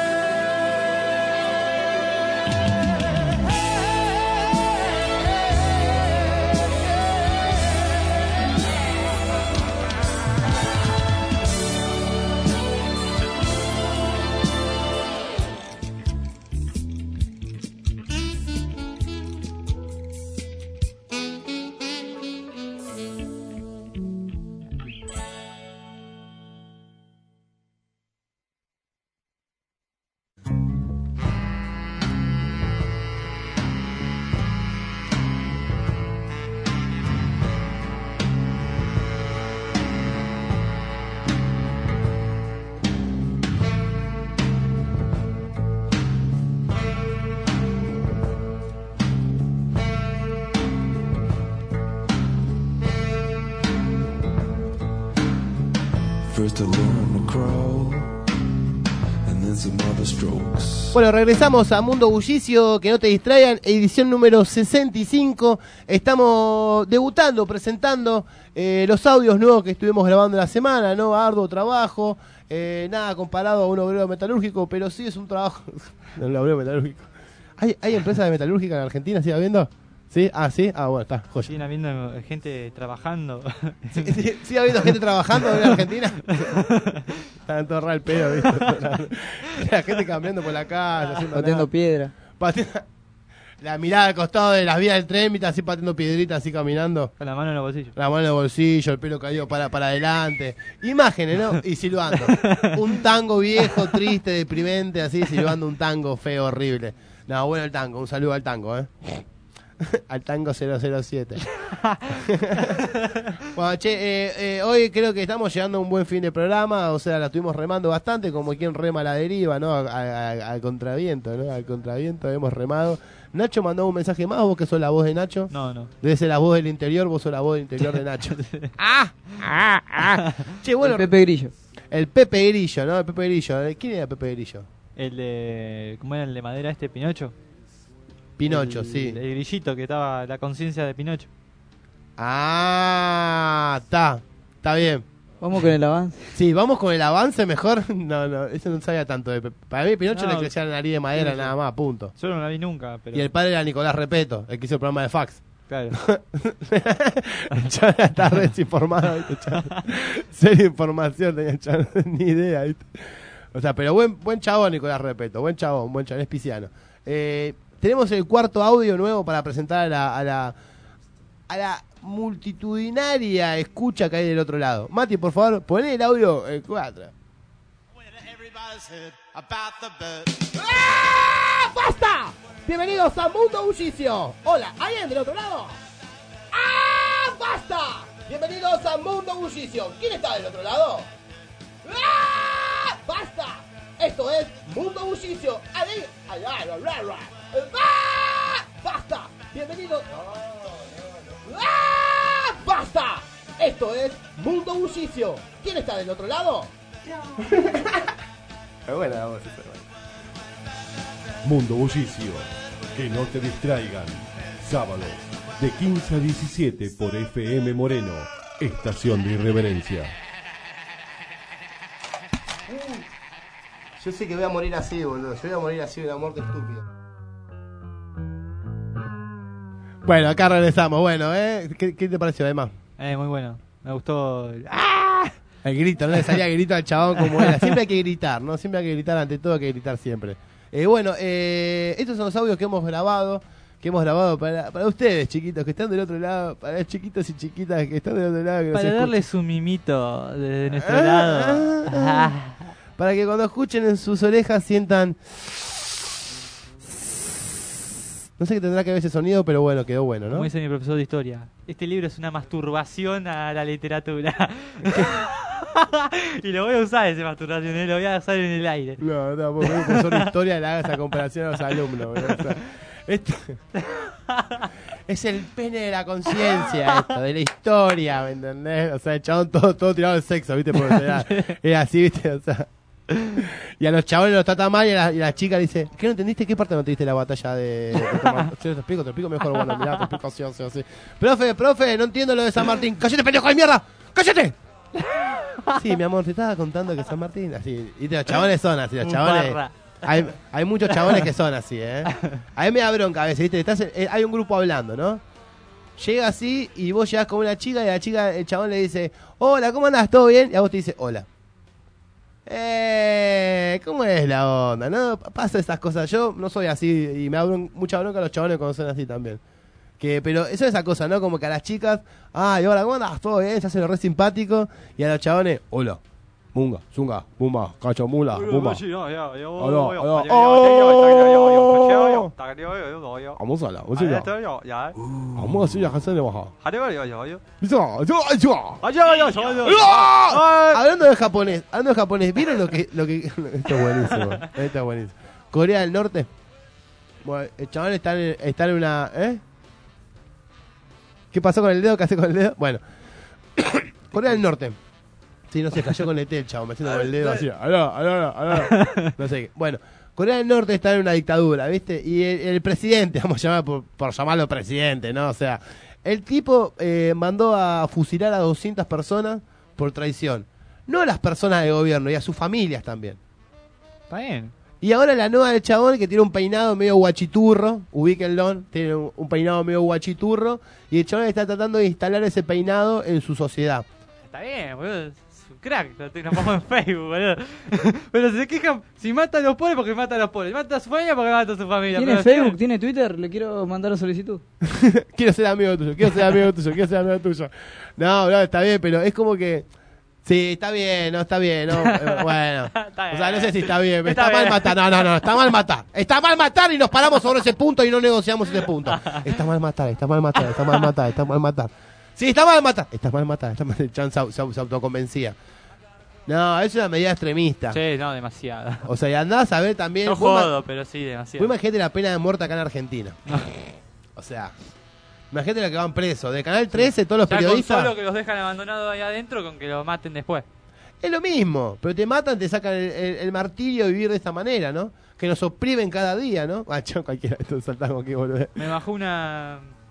S10: First a learn to crawl, and then some other strokes.
S6: Bueno, regresamos a Mundo Bullicio, que no te distraigan, edición número sesenta y cinco. Estamos debutando, presentando eh, los audios nuevos que estuvimos grabando en la semana, ¿no? Arduo trabajo, eh, nada comparado a un obrero metalúrgico, pero sí es un trabajo. Un obrero metalúrgico. ¿Hay, ¿Hay empresas de metalúrgica en Argentina? ¿Sigue habiendo? ¿Sí? Ah, sí. Ah, bueno, está. Joya.
S7: Siguen habiendo gente trabajando.
S6: ¿Sí, sí, ¿Sigue habiendo gente trabajando en Argentina? Están todos el pedo, ¿viste? La gente cambiando por la calle.
S4: Pateando piedra.
S6: Pateando... La mirada al costado de las vías del tren, ¿viste? Así pateando piedritas, así caminando.
S7: Con la mano en el bolsillo.
S6: La mano en el bolsillo, el pelo caído para, para adelante. Imágenes, ¿no? Y silbando. Un tango viejo, triste, deprimente, así, silbando un tango feo, horrible. No, bueno el tango. Un saludo al tango, ¿eh? Al tango cero cero siete. Bueno, che, eh, eh, hoy creo que estamos llegando a un buen fin de programa. O sea, la estuvimos remando bastante, como quien rema a la deriva, ¿no? A- a- a- Al contraviento, ¿no? Al contraviento hemos remado. Nacho mandó un mensaje más. ¿Vos que sos la voz de Nacho?
S7: No, no.
S6: Debe ser la voz del interior. Vos sos la voz del interior de Nacho. ¡Ah! ¡Ah! ¡Ah! Che, bueno.
S4: El Pepe Grillo.
S6: El Pepe Grillo, ¿no? El Pepe Grillo. ¿Quién era Pepe Grillo?
S7: El de... ¿Cómo era el de madera este? Pinocho.
S6: Pinocho,
S7: El-
S6: sí.
S7: El grillito que estaba la conciencia de Pinocho.
S6: Ah, está. Está bien.
S7: Vamos con el avance.
S6: Sí, vamos con el avance mejor. No, no, eso no sabía tanto. De... Para mí Pinocho
S7: No,
S6: le crecía la nariz de madera
S7: sí,
S6: nada más, punto.
S7: Yo no la vi nunca, pero...
S6: Y el padre era Nicolás Repeto, el que hizo el programa de fax.
S7: Claro.
S6: Ya está desinformado, ¿viste? Seria información tenía Chano, ni idea, ¿viste? O sea, pero buen buen chabón Nicolás Repeto, buen chabón, buen chabón, es pisciano. Eh, tenemos el cuarto audio nuevo para presentar a la, a la a la multitudinaria escucha que hay del otro lado. Mati, por favor, poné el audio el cuatro. ¡Ah! ¡Basta! Bienvenidos a Mundo Bullicio. Hola, ¿alguien del otro lado? ¡Ah! ¡Basta! Bienvenidos a Mundo Bullicio. ¿Quién está del otro lado? ¡Ah! ¡Basta! Esto es Mundo Bullicio. ¡Ay, ay, ay, ay, ay, ay! ¡Ah! ¡Basta! Bienvenidos... ¡Ah! ¡Basta! Esto es Mundo Bullicio. ¿Quién está del otro lado? Es buena la voz, es buena.
S20: Mundo Bullicio. Que no te distraigan. Sábados, de quince a diecisiete por F M Moreno. Estación de Irreverencia.
S6: Yo sé que voy a morir así, boludo. Yo voy a morir así de una muerte estúpida. Bueno, acá regresamos. Bueno, ¿eh? ¿Qué, qué te pareció, además?
S7: Eh, muy bueno. Me gustó... el- ¡Ah!
S6: El grito, ¿no? Le salía grito al chabón como era. Siempre hay que gritar, ¿no? Siempre hay que gritar, ante todo hay que gritar siempre. Eh, bueno, eh, estos son los audios que hemos grabado, que hemos grabado para, para ustedes, chiquitos, que están del otro lado, para los chiquitos y chiquitas que están del otro lado. Que nos
S7: Para
S6: escuchan.
S7: darles un mimito desde nuestro
S6: Ah,
S7: lado.
S6: ah, ah. Para que cuando escuchen en sus orejas sientan... No sé qué tendrá que ver ese sonido, pero bueno, quedó bueno, ¿no?
S7: Como dice mi profesor de historia, este libro es una masturbación a la literatura. Y lo voy a usar ese masturbación, ¿eh? Lo voy a usar en el aire.
S6: No, no, porque un profesor de historia le haga esa comparación a los alumnos. ¿verdad? O sea, esto es el pene de la conciencia, esto, de la historia, ¿me entendés? O sea, el chabón todo, todo tirado al sexo, ¿viste? Porque era, era así, ¿viste? O sea, y a los chabones los trata mal y a la, y la chica dice, ¿qué no entendiste? ¿Qué parte no entendiste la batalla de... de Tomar- Yo te explico, te explico mejor, bueno, mirá, te explico así, así, así. Profe, profe, no entiendo lo de San Martín. ¡Cállate, pendejo de mierda! ¡Cállate! Sí, mi amor, te estaba contando que San Martín, así, y los chabones son así, los
S7: Un
S6: chabones...
S7: barra.
S6: Hay, hay muchos chabones que son así, ¿eh? A mí me da bronca a veces, ¿viste? Estás en- eh, hay un grupo hablando, ¿no? Llega así y vos llegás con una chica y a la chica, el chabón le dice, hola, ¿cómo andás? ¿Todo bien? Y a vos te dice, hola. Eh, ¿cómo es la onda? No, pasa esas cosas. Yo no soy así y me da bron- mucha bronca a los chabones cuando son así también. Que, pero eso es esa cosa, ¿no? Como que a las chicas, ay, hola, ¿cómo andás? ¿Todo bien? Se hace lo re simpático. Y a los chabones, hola, munga, zunga, bumba, cacho, mula, bumba. Vamos a la, vamos a la. Vamos a hacer la canción de baja. Hablando de japonés, hablando de japonés, ¿vieron lo que, lo que, esto es buenísimo, esto es buenísimo. Corea del Norte, bueno, el chaval está en, está en una, ¿eh? ¿Qué pasó con el dedo? ¿Qué hace con el dedo? Bueno, Corea del Norte. Sí, no sé, cayó con el té el chavo, me haciendo con el dedo así. Aló, aló, aló. No sé qué. Bueno, Corea del Norte está en una dictadura, ¿viste? Y el, el presidente, vamos a llamar por, por llamarlo presidente, ¿no? O sea, el tipo eh, mandó a fusilar a doscientas personas por traición. No a las personas del gobierno, y a sus familias también.
S7: Está bien.
S6: Y ahora la nueva del chabón que tiene un peinado medio guachiturro, ubíquenlo, tiene un, un peinado medio guachiturro, y el chabón está tratando de instalar ese peinado en su sociedad.
S7: Está bien, boludo. Es un crack. Lo tengo pongo en Facebook, boludo. Pero se quejan. Si mata a los pobres, porque mata a los pobres. Si mata a su familia, porque mata a su familia.
S12: ¿Tiene
S7: Pero
S12: Facebook?
S7: si-
S12: ¿Tiene Twitter? Le quiero mandar una solicitud.
S6: Quiero ser amigo tuyo, quiero ser amigo tuyo, quiero ser amigo tuyo. No, no, está bien, pero es como que... Sí, está bien, no, está bien, no, eh, bueno. O sea, no sé si está bien, está,
S7: Está
S6: mal
S7: bien.
S6: matar, no, no, no, está mal matar. Está mal matar y nos paramos sobre ese punto y no negociamos ese punto. Está mal matar, está mal matar, está mal matar, está mal matar. Sí, está mal matar, está mal matar, está mal, el chan se, se, se autoconvencía. No, es una medida extremista.
S7: Sí, no, demasiado.
S6: O sea, y andás a ver también...
S7: No
S6: vos ma-
S7: jodo, pero sí, demasiado.
S6: Vos imagínate la pena de muerte acá en Argentina. O sea, imagínate lo que van presos. De Canal trece, todos los
S7: Ya
S6: periodistas...
S7: con solo que los dejan abandonados ahí adentro con que los maten después.
S6: Es lo mismo, pero te matan, te sacan el, el- el martirio de vivir de esta manera, ¿no? Que nos oprimen cada día, ¿no? Ah, chao, cualquiera, esto saltamos aquí, boludo.
S7: Me bajó una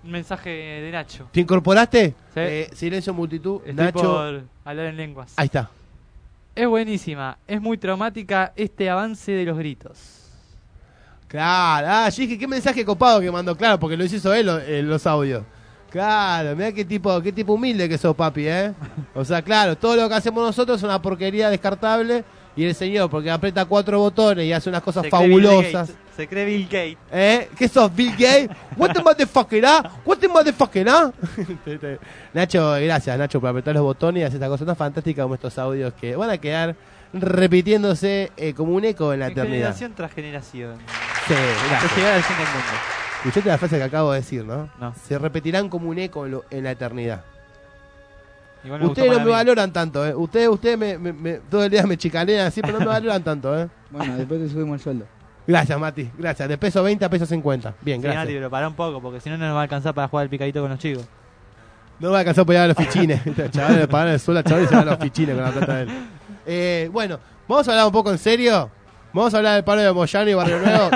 S7: Un mensaje de Nacho.
S6: ¿Te incorporaste?
S7: Sí.
S6: Eh, silencio multitud.
S7: Estoy
S6: Nacho.
S7: por hablar en lenguas.
S6: Ahí está.
S7: Es buenísima. Es muy traumática este avance de los gritos.
S6: Claro, ah, yo dije, qué mensaje copado que mandó, claro, porque lo hizo él en los audios. Claro, mira qué tipo, qué tipo humilde que sos, papi, ¿eh? O sea, claro, todo lo que hacemos nosotros es una porquería descartable y el señor, porque aprieta cuatro botones y hace unas cosas
S7: Se cree
S6: fabulosas.
S7: Bill Gates. Se cree Bill Gates.
S6: ¿Eh? ¿Qué sos, Bill Gates? What the motherfucker, ah? What the motherfucker, ah? Nacho, gracias, Nacho, por apretar los botones y hacer estas cosas tan fantásticas como estos audios que van a quedar repitiéndose eh, como un eco en la
S7: En
S6: eternidad.
S7: generación tras generación.
S6: Sí, gracias.
S7: Hasta llegar al fin del mundo.
S6: Escuchaste la frase que acabo de decir, ¿no?
S7: No.
S6: Se repetirán como un eco en, lo- en la eternidad.
S7: Igual me
S6: Ustedes
S7: gustó
S6: no me
S7: para mí.
S6: valoran tanto, ¿eh? Ustedes, ustedes me, me- me- todo el día me chicanean así, pero no me valoran tanto, ¿eh?
S12: Bueno, después te subimos el sueldo.
S6: Gracias, Mati. Gracias. De peso veinte a peso cincuenta. Bien,
S7: Sí,
S6: gracias.
S7: Nati, pero pará un poco, porque si no, no nos va a alcanzar para jugar al picadito con los chicos.
S6: No me va a alcanzar para ir a los fichines. Chaval, le pagan el suelo al chaval y se van a los fichines con la plata de él. Eh, bueno, vamos a hablar un poco en serio. Vamos a hablar del paro de Moyano y Barrio Nuevo.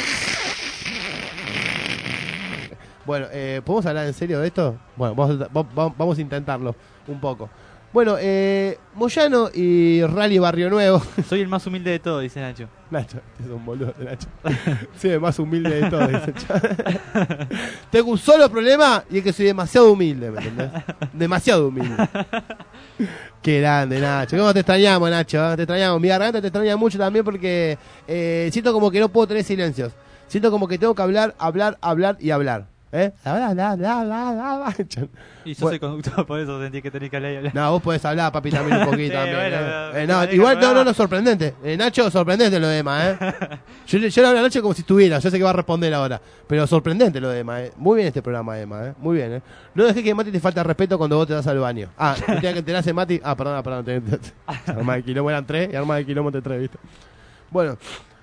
S6: Bueno, eh, ¿podemos hablar en serio de esto? Bueno, vamos a, va- vamos a intentarlo un poco. Bueno, eh, Moyano y Rally Barrio Nuevo.
S7: Soy el más humilde de todos, dice Nacho.
S6: Nacho, es un boludo, Nacho. Soy el más humilde de todos, dice Nacho. Tengo un solo problema y es que soy demasiado humilde, ¿me entendés? Demasiado humilde. Qué grande, Nacho. ¿Cómo te extrañamos, Nacho? ¿Eh? Te extrañamos. Mi garganta te extraña mucho también porque eh, siento como que no puedo tener silencios. Siento como que tengo que hablar, hablar, hablar y hablar. ¿Eh? Hablar, hablar, hablar, hablar, hablar.
S7: Y yo
S6: Bueno.
S7: soy conductor, por eso sentí que tenés que hablar y hablar.
S6: No, vos podés hablar, papi, también un poquito.
S7: Sí,
S6: también,
S7: bueno,
S6: eh.
S7: pero-
S6: Eh, no,
S7: pero
S6: igual,
S7: déjame
S6: no, no,
S7: hablar.
S6: no, sorprendente. Eh, Nacho, sorprendente lo demás, ¿eh? Yo, yo le hablo a Nacho como si estuviera, yo sé que va a responder ahora. Pero sorprendente lo demás, ¿eh? Muy bien este programa, Emma, ¿eh? Muy bien, ¿eh? No dejé que Mati te falta respeto cuando vos te vas al baño. Ah, te tenía que enterarse, Mati. Ah, perdón, perdón. Te, te, te- arma de quilombo eran tres y arma de quilombo entre tres, ¿viste? Bueno.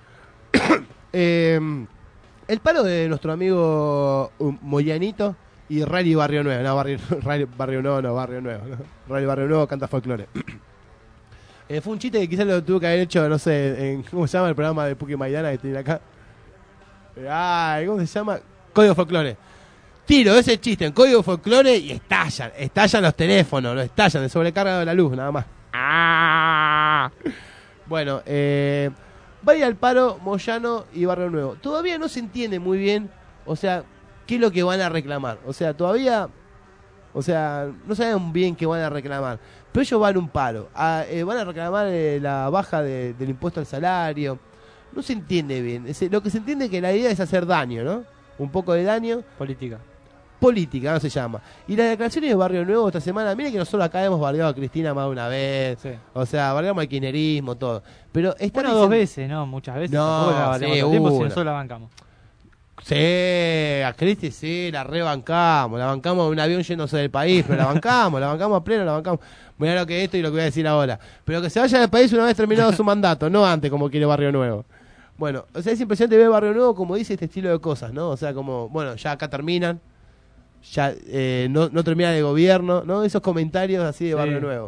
S6: eh, el paro de nuestro amigo um, Moyanito y Rally Barrio Nuevo. No, Barrio, Rally Barrio Nuevo, no, Barrio Nuevo. ¿no? Rally Barrio Nuevo canta folclore. Eh, fue un chiste que quizás lo tuvo que haber hecho, no sé, en, ¿cómo se llama el programa de Puki Maidana que tiene acá? Eh, Ay, ¿cómo se llama? Código Folclore. Tiro ese chiste en Código Folclore y estallan, estallan los teléfonos, lo estallan, de sobrecarga de la luz, nada más. Ah. Bueno, eh, vaya al paro Moyano y Barrio Nuevo. Todavía no se entiende muy bien, o sea, qué es lo que van a reclamar. O sea, todavía, o sea, no saben bien qué van a reclamar. Pero ellos van a un paro, a, eh, van a reclamar eh, la baja de- del impuesto al salario. No se entiende bien. Es- lo que se entiende es que la idea es hacer daño, ¿no? Un poco de daño.
S7: Política.
S6: Política, no se llama. Y las declaraciones de Barrio Nuevo esta semana, miren que nosotros acá hemos bardeado a Cristina más de una vez.
S7: Sí.
S6: O sea, bardeamos al kirchnerismo, todo. Pero están
S7: Bueno, dos
S6: diciendo-
S7: veces, ¿no? Muchas veces.
S6: No,
S7: Tampoco la valemos
S6: sí,
S7: todo el tiempo, si
S6: una.
S7: nosotros la bancamos.
S6: Sí, a Cristi sí, la rebancamos. La bancamos en un avión yéndose del país, pero la bancamos, la bancamos a pleno, la bancamos. Mirá lo que es esto y lo que voy a decir ahora. Pero que se vaya del país una vez terminado su mandato, no antes como quiere Barrio Nuevo. Bueno, o sea, es impresionante ver Barrio Nuevo como dice este estilo de cosas, ¿no? O sea, como, bueno, ya acá terminan, ya eh, no, no termina de gobierno, ¿no? Esos comentarios así de
S7: Sí.
S6: Barrio Nuevo.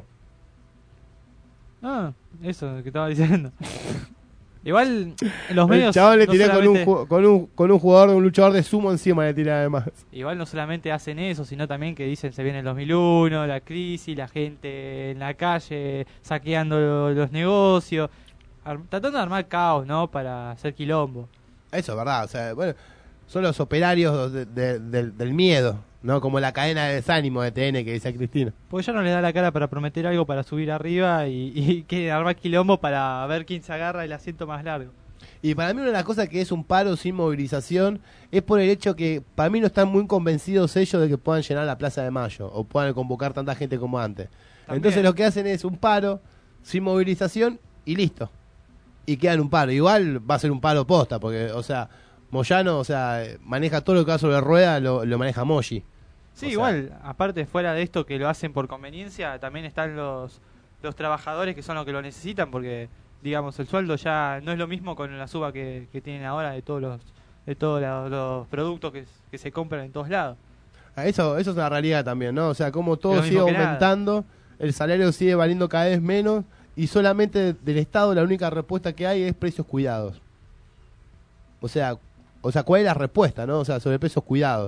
S7: Ah, eso que estaba diciendo. Igual, en los
S6: El
S7: medios.
S6: chaval le
S7: no
S6: tiré con, un,
S7: solamente-
S6: ju- con, un, con un jugador, un luchador de sumo encima le tiré además.
S7: Igual no solamente hacen eso, sino también que dicen se viene el dos mil uno, la crisis, la gente en la calle saqueando lo- los negocios, ar- tratando de armar caos, ¿no? Para hacer quilombo.
S6: Eso es verdad, o sea, bueno, son los operarios de- de- del, del miedo, ¿no? Como la cadena de desánimo de T N que dice Cristina.
S7: Porque ya no les da la cara para prometer algo para subir arriba y, y que armar quilombo para ver quién se agarra el asiento más largo.
S6: Y para mí una de las cosas que es un paro sin movilización es por el hecho que para mí no están muy convencidos ellos de que puedan llenar la Plaza de Mayo o puedan convocar tanta gente como antes.
S7: También.
S6: Entonces lo que hacen es un paro sin movilización y listo. Y quedan un paro. Igual va a ser un paro posta porque, o sea, Moyano, o sea, maneja todo lo que va sobre rueda, lo, lo maneja Moyi.
S7: Sí,
S6: O sea,
S7: igual, aparte fuera de esto que lo hacen por conveniencia, también están los los trabajadores que son los que lo necesitan porque, digamos, el sueldo ya no es lo mismo con la suba que, que tienen ahora de todos los de todos los, los productos que, que se compran en todos lados.
S6: Ah, Eso, eso es una realidad también, ¿no? O sea, como
S7: Es
S6: todo
S7: lo
S6: sigue
S7: mismo que nada.
S6: aumentando, el salario sigue valiendo cada vez menos y solamente del Estado la única respuesta que hay es precios cuidados. O sea, o sea, ¿cuál es la respuesta, no? O sea, sobre precios cuidados. O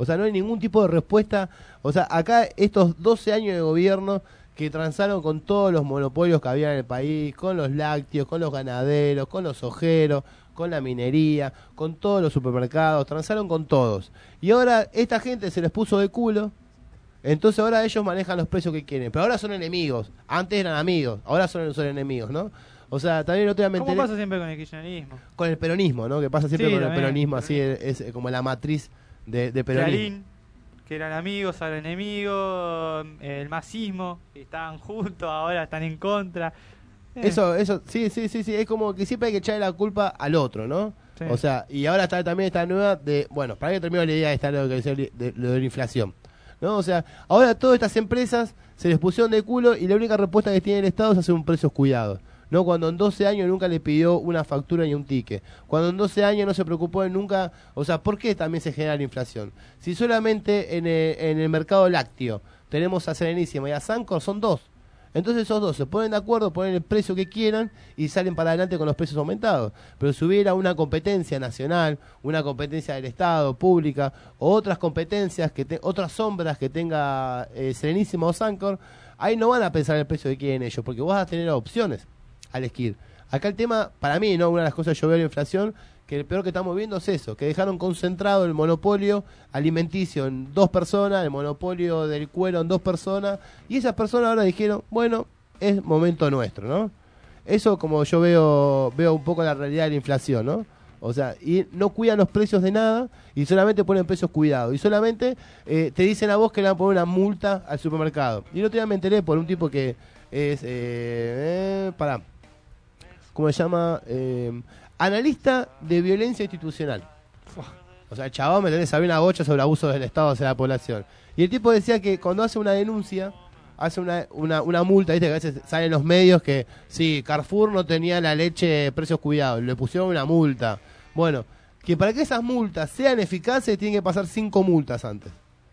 S6: O sea, no hay ningún tipo de respuesta. O sea, acá estos doce años de gobierno que transaron con todos los monopolios que había en el país, con los lácteos, con los ganaderos, con los ojeros, con la minería, con todos los supermercados, transaron con todos. Y ahora esta gente se les puso de culo, entonces ahora ellos manejan los precios que quieren. Pero ahora son enemigos, antes eran amigos, ahora son, son enemigos, ¿no? O sea, también no te voy a mentir.
S7: ¿Cómo pasa siempre con el kirchnerismo?
S6: Con el peronismo, ¿no? Que pasa siempre
S7: Sí,
S6: con el
S7: también,
S6: peronismo, así es, es como la matriz de, de peronismo.
S7: Clarín, que eran amigos, ahora enemigos, el masismo, que estaban juntos, ahora están en contra. Eh.
S6: Eso, eso, sí, sí, sí, sí, es como que siempre hay que echarle la culpa al otro, ¿no?
S7: Sí.
S6: O sea, y ahora está también esta nueva de, bueno, para que termine la idea de, esta, lo, que decía de, lo de la inflación, ¿no? O sea, ahora todas estas empresas se les pusieron de culo y la única respuesta que tiene el Estado es hacer un precios cuidados. ¿No? Cuando en doce años nunca le pidió una factura ni un ticket. Cuando en doce años no se preocupó de nunca... O sea, ¿por qué también se genera la inflación? Si solamente en el, en el mercado lácteo tenemos a Serenísima y a Sancor, son dos. Entonces esos dos se ponen de acuerdo, ponen el precio que quieran y salen para adelante con los precios aumentados. Pero si hubiera una competencia nacional, una competencia del Estado, pública, o otras competencias, que te, otras sombras que tenga eh, Serenísima o Sancor, ahí no van a pensar el precio que quieren ellos, porque vos vas a tener opciones al elegir. Acá el tema, para mí, no, una de las cosas que yo veo de la inflación, que el peor que estamos viendo es eso, que dejaron concentrado el monopolio alimenticio en dos personas, el monopolio del cuero en dos personas, y esas personas ahora dijeron, bueno, es momento nuestro, ¿no? Eso como yo veo veo un poco la realidad de la inflación, ¿no? O sea, y no cuidan los precios de nada y solamente ponen precios cuidados. Y solamente eh, te dicen a vos que le van a poner una multa al supermercado. Y el otro día me enteré por un tipo que es, eh, eh, pará, ¿cómo se llama? Eh, analista de violencia institucional. O sea, el chabón, me tenés, sabía una bocha sobre abusos del Estado hacia la población. Y el tipo decía que cuando hace una denuncia, hace una, una, una multa, viste que a veces salen los medios que, sí, Carrefour no tenía la leche precios cuidados, le pusieron una multa. Bueno, que para que esas multas sean eficaces tienen que pasar cinco multas antes.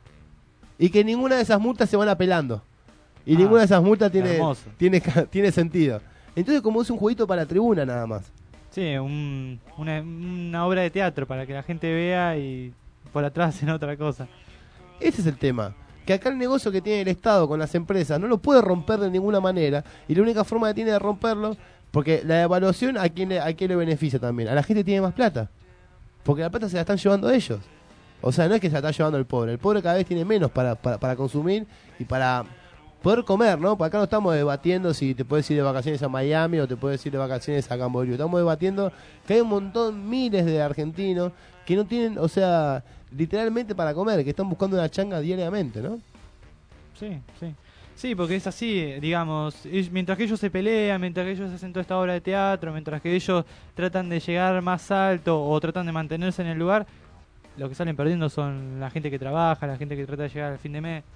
S6: Y que ninguna de esas multas se van apelando. Y ah, ninguna de esas multas tiene, tiene, tiene sentido. Entonces como es un jueguito para la tribuna nada más.
S7: Sí, un, una, una obra de teatro para que la gente vea y por atrás hacen otra cosa.
S6: Ese es el tema. Que acá el negocio que tiene el Estado con las empresas no lo puede romper de ninguna manera. Y la única forma que tiene de romperlo, porque la evaluación a quién le, a quién le beneficia también. A la gente tiene más plata. Porque la plata se la están llevando ellos. O sea, no es que se la está llevando el pobre. El pobre cada vez tiene menos para, para, para consumir y para poder comer, ¿no? Porque acá no estamos debatiendo si te puedes ir de vacaciones a Miami o te puedes ir de vacaciones a Camboriú. Estamos debatiendo que hay un montón, miles de argentinos que no tienen, o sea, literalmente para comer, que están buscando una changa diariamente, ¿no?
S7: Sí, sí. Sí, porque es así, digamos, mientras que ellos se pelean, mientras que ellos hacen toda esta obra de teatro, mientras que ellos tratan de llegar más alto o tratan de mantenerse en el lugar, lo que salen perdiendo son la gente que trabaja, la gente que trata de llegar al fin de mes.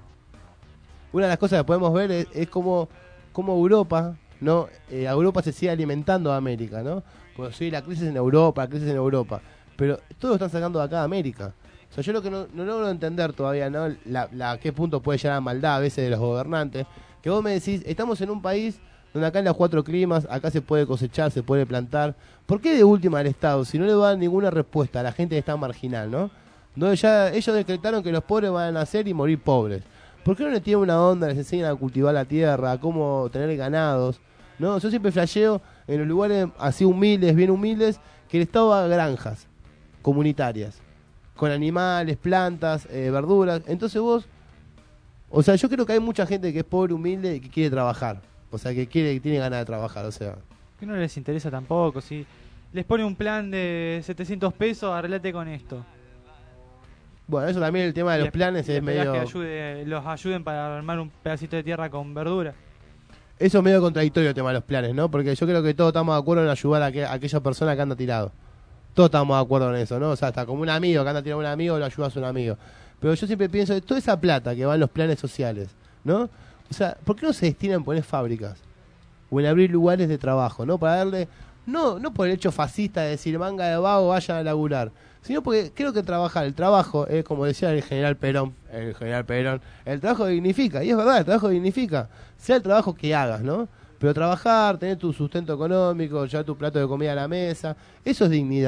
S6: Una de las cosas que podemos ver es, es como, como Europa, ¿no? Eh, a Europa se sigue alimentando a América, ¿no? Pues sí, la crisis en Europa, la crisis en Europa, pero todo lo están sacando de acá a América. O sea, yo lo que no, no logro entender todavía, ¿no? La, la, a qué punto puede llegar la maldad a veces de los gobernantes, que vos me decís, estamos en un país donde acá en los cuatro climas, acá se puede cosechar, se puede plantar. ¿Por qué de última al Estado, si no le dan ninguna respuesta a la gente que está marginal, ¿no? Donde ya ellos decretaron que los pobres van a nacer y morir pobres. ¿Por qué no le tienen una onda, les enseñan a cultivar la tierra, a cómo tener ganados? No, yo siempre flasheo en los lugares así humildes, bien humildes, que el Estado haga granjas comunitarias, con animales, plantas, eh, verduras. Entonces vos, o sea, yo creo que hay mucha gente que es pobre, humilde y que quiere trabajar. O sea, que quiere, que tiene ganas de trabajar, o sea.
S7: Que no les interesa tampoco, si les pone un plan de setecientos pesos, arreglate con esto.
S6: Bueno, eso también el tema de los planes es medio...
S7: que ayude, los ayuden para armar un pedacito de tierra con verdura.
S6: Eso es medio contradictorio el tema de los planes, ¿no? Porque yo creo que todos estamos de acuerdo en ayudar a, que, a aquella persona que anda tirado. Todos estamos de acuerdo en eso, ¿no? O sea, hasta como un amigo que anda tirado a un amigo, lo ayudas a un amigo. Pero yo siempre pienso de toda esa plata que va en los planes sociales, ¿no? O sea, ¿por qué no se destina en poner fábricas? O en abrir lugares de trabajo, ¿no? Para darle... No, no por el hecho fascista de decir manga de vago, vayan a laburar, sino porque creo que trabajar, el trabajo es como decía el general Perón, el general Perón, el trabajo dignifica, y es verdad, el trabajo dignifica, sea el trabajo que hagas, ¿no? Pero trabajar, tener tu sustento económico, llevar tu plato de comida a la mesa, eso es dignidad.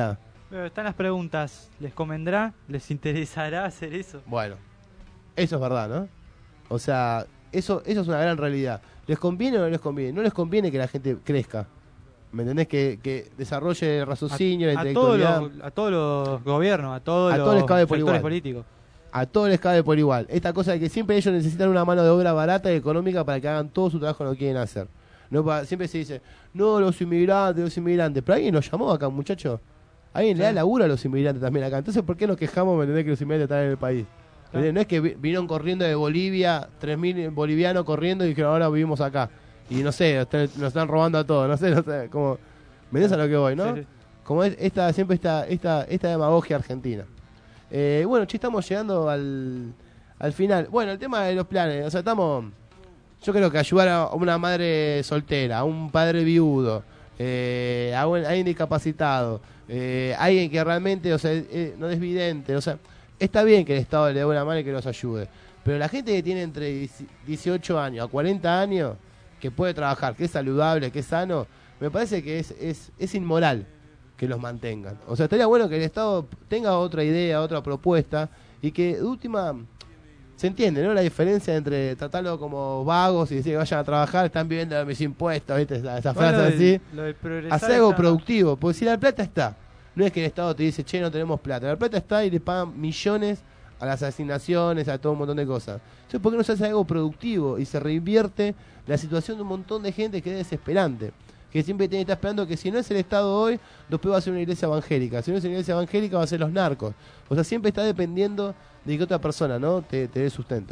S7: Pero están las preguntas. ¿Les convendrá? ¿Les interesará hacer eso?
S6: Bueno, eso es verdad, ¿no? O sea, eso, eso es una gran realidad. ¿Les conviene o no les conviene? No les conviene que la gente crezca. ¿Me entendés? Que, que desarrolle el raciocinio,
S7: a,
S6: la
S7: a
S6: intelectualidad.
S7: Todos los, a todos los gobiernos, a todos
S6: A
S7: los
S6: todos les cabe por
S7: sectores
S6: igual.
S7: políticos.
S6: A todos les cabe por igual. Esta cosa de que siempre ellos necesitan una mano de obra barata y económica para que hagan todo su trabajo lo que quieren hacer. No pa- siempre se dice, no, los inmigrantes, los inmigrantes. Pero alguien los llamó acá, muchachos. Alguien le da laburo a los inmigrantes también acá. Entonces, ¿por qué nos quejamos, me entendés, que los inmigrantes están en el país? ¿Entendés? No es que vi- vinieron corriendo de Bolivia, tres mil bolivianos corriendo y dijeron, ahora vivimos acá. Y no sé, est- nos están robando a todos. No sé, no sé, como... ¿Me entiendes a lo que voy, no?
S7: Sí, sí.
S6: Como es esta, siempre esta, esta, esta demagogia argentina. Eh, bueno, che, estamos llegando al, al final. Bueno, el tema de los planes, o sea, estamos... Yo creo que ayudar a una madre soltera, a un padre viudo, eh, a, un, a alguien discapacitado, eh, alguien que realmente, o sea, eh, no es vidente, o sea, está bien que el Estado le dé una mano y que los ayude. Pero la gente que tiene entre dieciocho años a cuarenta años, que puede trabajar, que es saludable, que es sano, me parece que es, es, es inmoral que los mantengan. O sea, estaría bueno que el Estado tenga otra idea, otra propuesta, y que de última se entiende, ¿no? La diferencia entre tratarlo como vagos y decir que vayan a trabajar, están viviendo de mis impuestos, ¿viste? Esa, esa
S7: Bueno,
S6: frase
S7: lo del-
S6: así.
S7: lo del progresar
S6: Hacer algo
S7: está-
S6: productivo, porque si la plata está, no es que el Estado te dice, che, no tenemos plata. La plata está y le pagan millones a las asignaciones, a todo un montón de cosas. Entonces, ¿por qué no se hace algo productivo y se reinvierte la situación de un montón de gente que es desesperante? Que siempre tiene que estar esperando que si no es el Estado hoy, después va a ser una iglesia evangélica. Si no es una iglesia evangélica, va a ser los narcos. O sea, siempre está dependiendo de que otra persona, ¿no? Te, te dé sustento.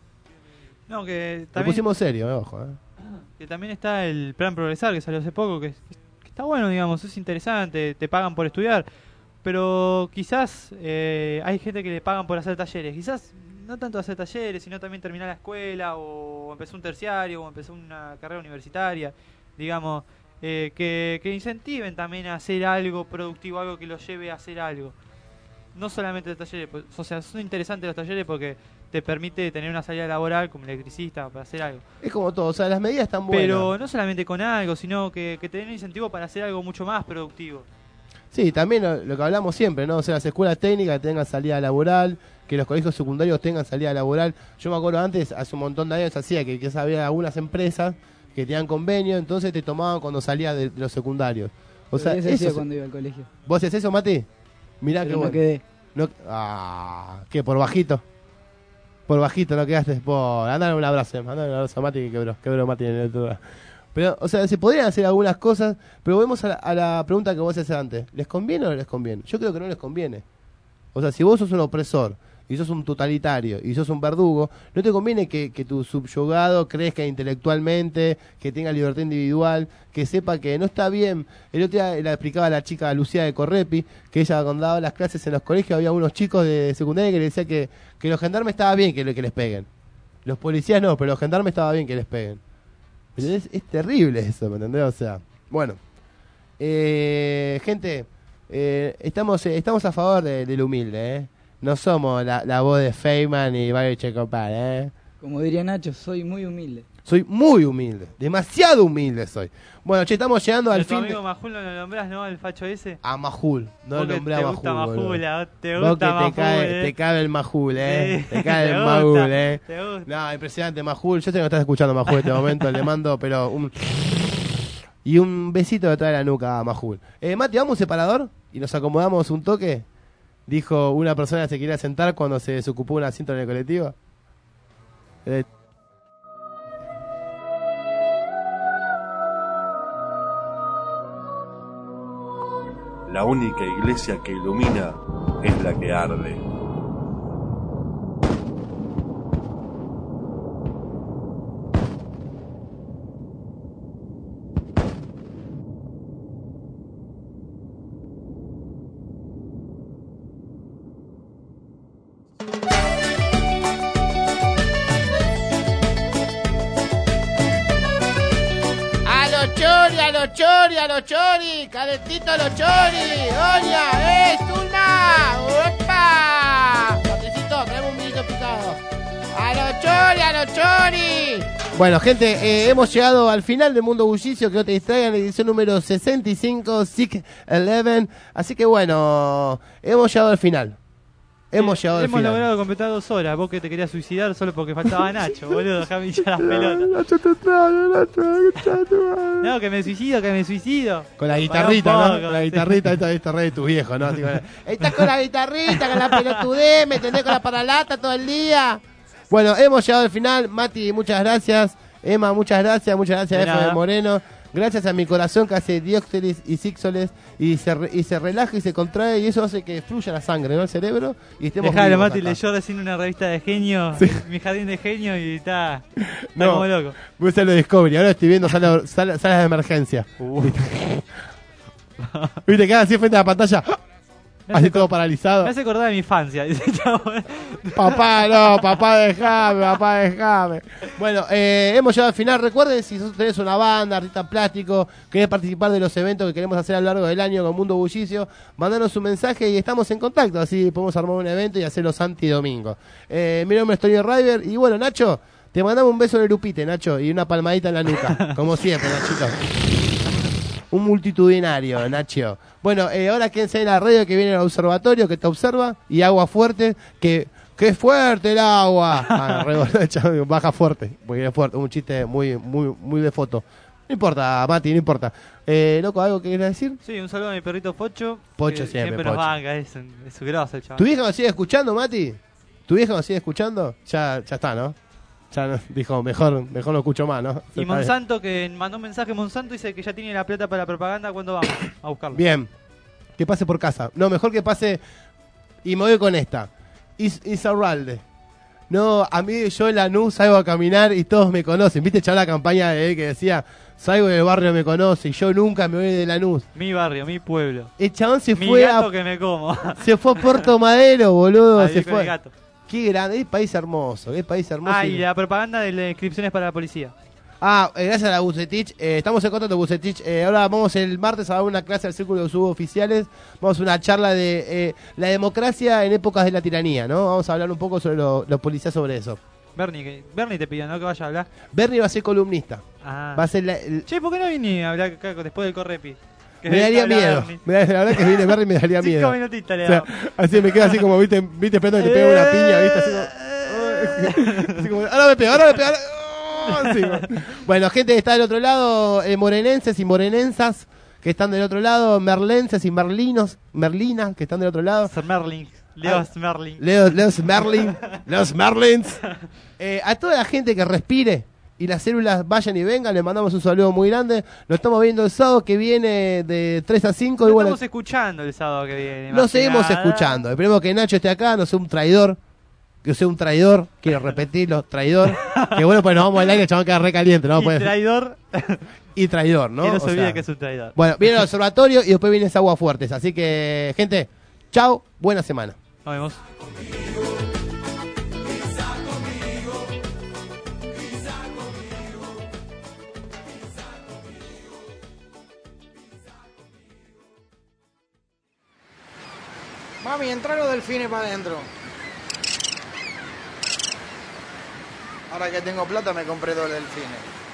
S7: No, que
S6: Lo
S7: también,
S6: pusimos serio, eh, ojo, ¿eh?
S7: que también está el plan Progresar que salió hace poco, que, que está bueno, digamos, es interesante, te pagan por estudiar, pero quizás eh, hay gente que le pagan por hacer talleres, quizás no tanto hacer talleres, sino también terminar la escuela o empezar un terciario o empezar una carrera universitaria, digamos, eh, que, que incentiven también a hacer algo productivo, algo que los lleve a hacer algo. No solamente los talleres, pues, o sea, son interesantes los talleres porque te permite tener una salida laboral como electricista para hacer algo.
S6: Es como todo, o sea, las medidas están buenas.
S7: Pero no solamente con algo, sino que, que te den un incentivo para hacer algo mucho más productivo.
S6: Sí, también lo, lo que hablamos siempre, ¿no? O sea, las escuelas técnicas tengan salida laboral, que los colegios secundarios tengan salida laboral. Yo me acuerdo antes, hace un montón de años, hacía que, que había algunas empresas que tenían convenio, entonces te tomaban cuando salías de, de los secundarios. O sea,
S12: eso
S6: eso
S12: hacía
S6: se-
S12: cuando iba al colegio.
S6: ¿Vos hacés eso, Mati? Mirá
S12: Pero
S6: que
S12: no
S6: bueno.
S12: quedé.
S6: No, ah, ¿qué? ¿Por bajito? Por bajito no quedaste. Por... Andale un abrazo, andale un abrazo a Mati que quebró, quebró Mati en el otro. Pero, o sea, se podrían hacer algunas cosas, pero volvemos a la, a la pregunta que vos haces antes. ¿Les conviene o no les conviene? Yo creo que no les conviene. O sea, si vos sos un opresor, y sos un totalitario, y sos un verdugo, no te conviene que, que tu subyugado crezca intelectualmente, que tenga libertad individual, que sepa que no está bien. El otro día le explicaba a la chica Lucía de Correpi, que ella cuando daba las clases en los colegios, había unos chicos de secundaria que le decía que, que los gendarmes estaba bien que, que les peguen. Los policías no, pero los gendarmes estaba bien que les peguen. Es, es terrible eso, ¿me entendés? O sea, bueno. Eh, gente, eh, estamos eh, estamos a favor de- del humilde, ¿eh? No somos la, la voz de Feynman y Mario Checopar, ¿eh?
S12: Como diría Nacho, soy muy humilde.
S6: Soy muy humilde, demasiado humilde soy. Bueno, che, estamos llegando al
S7: ¿A tu
S6: fin.
S7: amigo
S6: de-
S7: Majul no lo nombrás, no? El facho ese.
S6: A Majul, no
S7: Vos
S6: lo
S7: que
S6: nombré
S7: te
S6: a
S7: gusta
S6: Majul.
S7: Majul,
S6: boludo.
S7: a vos te
S6: Vos
S7: gusta
S6: que te
S7: Majul,
S6: cae,
S7: eh.
S6: te cabe el Majul, ¿eh?
S7: Sí,
S6: Te cae
S7: te
S6: el
S7: gusta,
S6: Majul, ¿eh?
S7: te gusta.
S6: No, impresionante Majul. Yo sé que no estás escuchando Majul en este momento, le mando, pero un... Y un besito detrás de la nuca a Majul. Eh, Mati, ¿vamos a un separador? Y nos acomodamos un toque. Dijo una persona que se quería sentar cuando se desocupó un asiento en el colectivo. Eh,
S18: La única iglesia que ilumina es la que arde.
S6: ¡A los chori, a los chori, a los chori! ¡Calentito a los chori! ¡Oña, es una! ¡Opa! Patricito, traemos un vinito picado. ¡A los chori, a los chori! Bueno, gente, eh, hemos llegado al final del Mundo Bullicio, que no te distraigan, edición número sesenta y cinco, Sick once. Así que bueno, hemos llegado al final. Hemos llegado al
S7: Hemos
S6: final.
S7: logrado completar dos horas. Vos que te querías suicidar solo porque faltaba Nacho, boludo. Dejame hinchar las pelotas.
S6: Nacho te trae, Nacho,
S7: No, que me suicido, que me suicido.
S6: Con la guitarrita, ¿no?
S7: Poco,
S6: Con la
S7: sí.
S6: guitarrita, esta es re de tu viejo, ¿no? Así con la- Estás con la guitarrita, con la pelotudez, me tenés con la paralata todo el día. Bueno, hemos llegado al final. Mati, muchas gracias. Emma, muchas gracias. Muchas gracias a
S7: De
S6: F de
S7: nada.
S6: Moreno. Gracias a mi corazón que hace dióxeles y síxoles y se, re- y se relaja y se contrae y eso hace que fluya la sangre, ¿no? El cerebro y estemos
S7: Dejalo,
S6: vivos
S7: Mati,
S6: acá.
S7: leyó recién una revista de genio, mi jardín de genio, y está, está
S6: No,
S7: como loco.
S6: voy a hacer lo de Discovery. Ahora estoy viendo salas sala, salas de emergencia.
S7: Uh.
S6: ¿Viste? Queda así frente a la pantalla.
S7: Me
S6: Así
S7: hace
S6: todo
S7: co-
S6: paralizado.
S7: Me hace acordar de mi infancia. Dice, chabón.
S6: Papá, no, papá, dejame, papá, dejame. Bueno, eh, hemos llegado al final. Recuerden, si tenés una banda, artista plástico, querés participar de los eventos que queremos hacer a lo largo del año con Mundo Bullicio, mandanos un mensaje y estamos en contacto. Así podemos armar un evento y hacerlo Santi domingo. Eh, mi nombre es Tony River. Y bueno, Nacho, te mandamos un beso en el upite, Nacho, y una palmadita en la nuca. Como siempre, Nachito. Un multitudinario, Nacho. Bueno, eh, ahora quédense en la radio que viene al observatorio, que te observa, y agua fuerte, que que es fuerte el agua. Ah, re- chabón, baja fuerte, porque es fuerte, un chiste muy muy muy de foto. No importa, Mati, no importa. Eh, loco, ¿algo que quieras decir?
S7: Sí, un saludo a mi perrito Pocho.
S6: Pocho
S7: que
S6: siempre,
S7: Siempre
S6: Pocho.
S7: nos banca, es, un- es su grosso el chaval.
S6: ¿Tu vieja nos sigue escuchando, Mati? ¿Tu vieja nos sigue escuchando? Ya, ya está, ¿no? Ya no- dijo, mejor, mejor no escucho más, ¿no?
S7: Y
S6: Está bien.
S7: Monsanto, que mandó un mensaje, Monsanto dice que ya tiene la plata para la propaganda. ¿Cuándo vamos a buscarlo?
S6: Bien, que pase por casa. No, mejor que pase. Y me voy con esta. Is Isarralde. No, a mí yo en Lanús salgo a caminar y todos me conocen. ¿Viste, chaval, la campaña de él que decía, salgo del barrio me conoce y yo nunca me voy de Lanús?
S7: Mi barrio, mi pueblo.
S6: El chabón se
S7: Mi
S6: fue
S7: gato
S6: a,
S7: que me como.
S6: se fue a Puerto Madero, boludo.
S7: Ahí
S6: se
S7: con
S6: fue.
S7: el gato.
S6: Qué grande, qué país hermoso, qué país hermoso.
S7: Ah, y la propaganda de las inscripciones para la policía.
S6: Ah, eh, gracias a la Bucetich. Eh, estamos en contacto con Bucetich. Eh, ahora vamos el martes a dar una clase al Círculo de Suboficiales. Vamos a una charla de eh, la democracia en épocas de la tiranía, ¿no? Vamos a hablar un poco sobre lo- los policías sobre eso.
S7: Bernie, que, Bernie te pidió, ¿no? Que vaya a hablar.
S6: Bernie va a ser columnista.
S7: Ah.
S6: Va a ser la- el-
S7: Che, ¿por qué no vine a hablar acá después del Correpi? Que
S6: me daría
S7: habla
S6: miedo.
S7: Bernie.
S6: Me da- la verdad que viene Bernie me daría
S7: Cinco
S6: miedo.
S7: minutitos le
S6: O sea,
S7: damos.
S6: así me quedo así como, viste, viste esperando que te pegue una piña, viste, así como, así como, ahora me pego, ahora me pego. ahora- oh, así como. Bueno, gente que está del otro lado, eh, morenenses y morenensas que están del otro lado, merlenses y merlinos, merlinas que están del otro lado.
S7: Merlin, Leo Merlin.
S6: Leo, Leos Merlin, Leos Merlins. Eh, a toda la gente que respire y las células vayan y vengan, le mandamos un saludo muy grande. Lo estamos viendo el sábado que viene de tres a cinco.
S7: Lo
S6: Y bueno,
S7: estamos escuchando el sábado que viene.
S6: nos
S7: más que
S6: seguimos
S7: nada.
S6: escuchando. Esperemos que Nacho esté acá, no sea un traidor. Que sea un traidor, quiero repetirlo, traidor. Que bueno, pues nos vamos al aire, el chabón queda re caliente, ¿no?
S7: Y
S6: Pues-
S7: traidor.
S6: y traidor, ¿no?
S7: Que no
S6: O
S7: se olvide
S6: sea,
S7: que es un traidor.
S6: Bueno, viene el observatorio y después viene esa agua fuertes. Así que, gente, chao, buena semana.
S7: Nos vemos.
S3: Mami, entra los delfines para adentro. Ahora que tengo plata me compré dos delfines.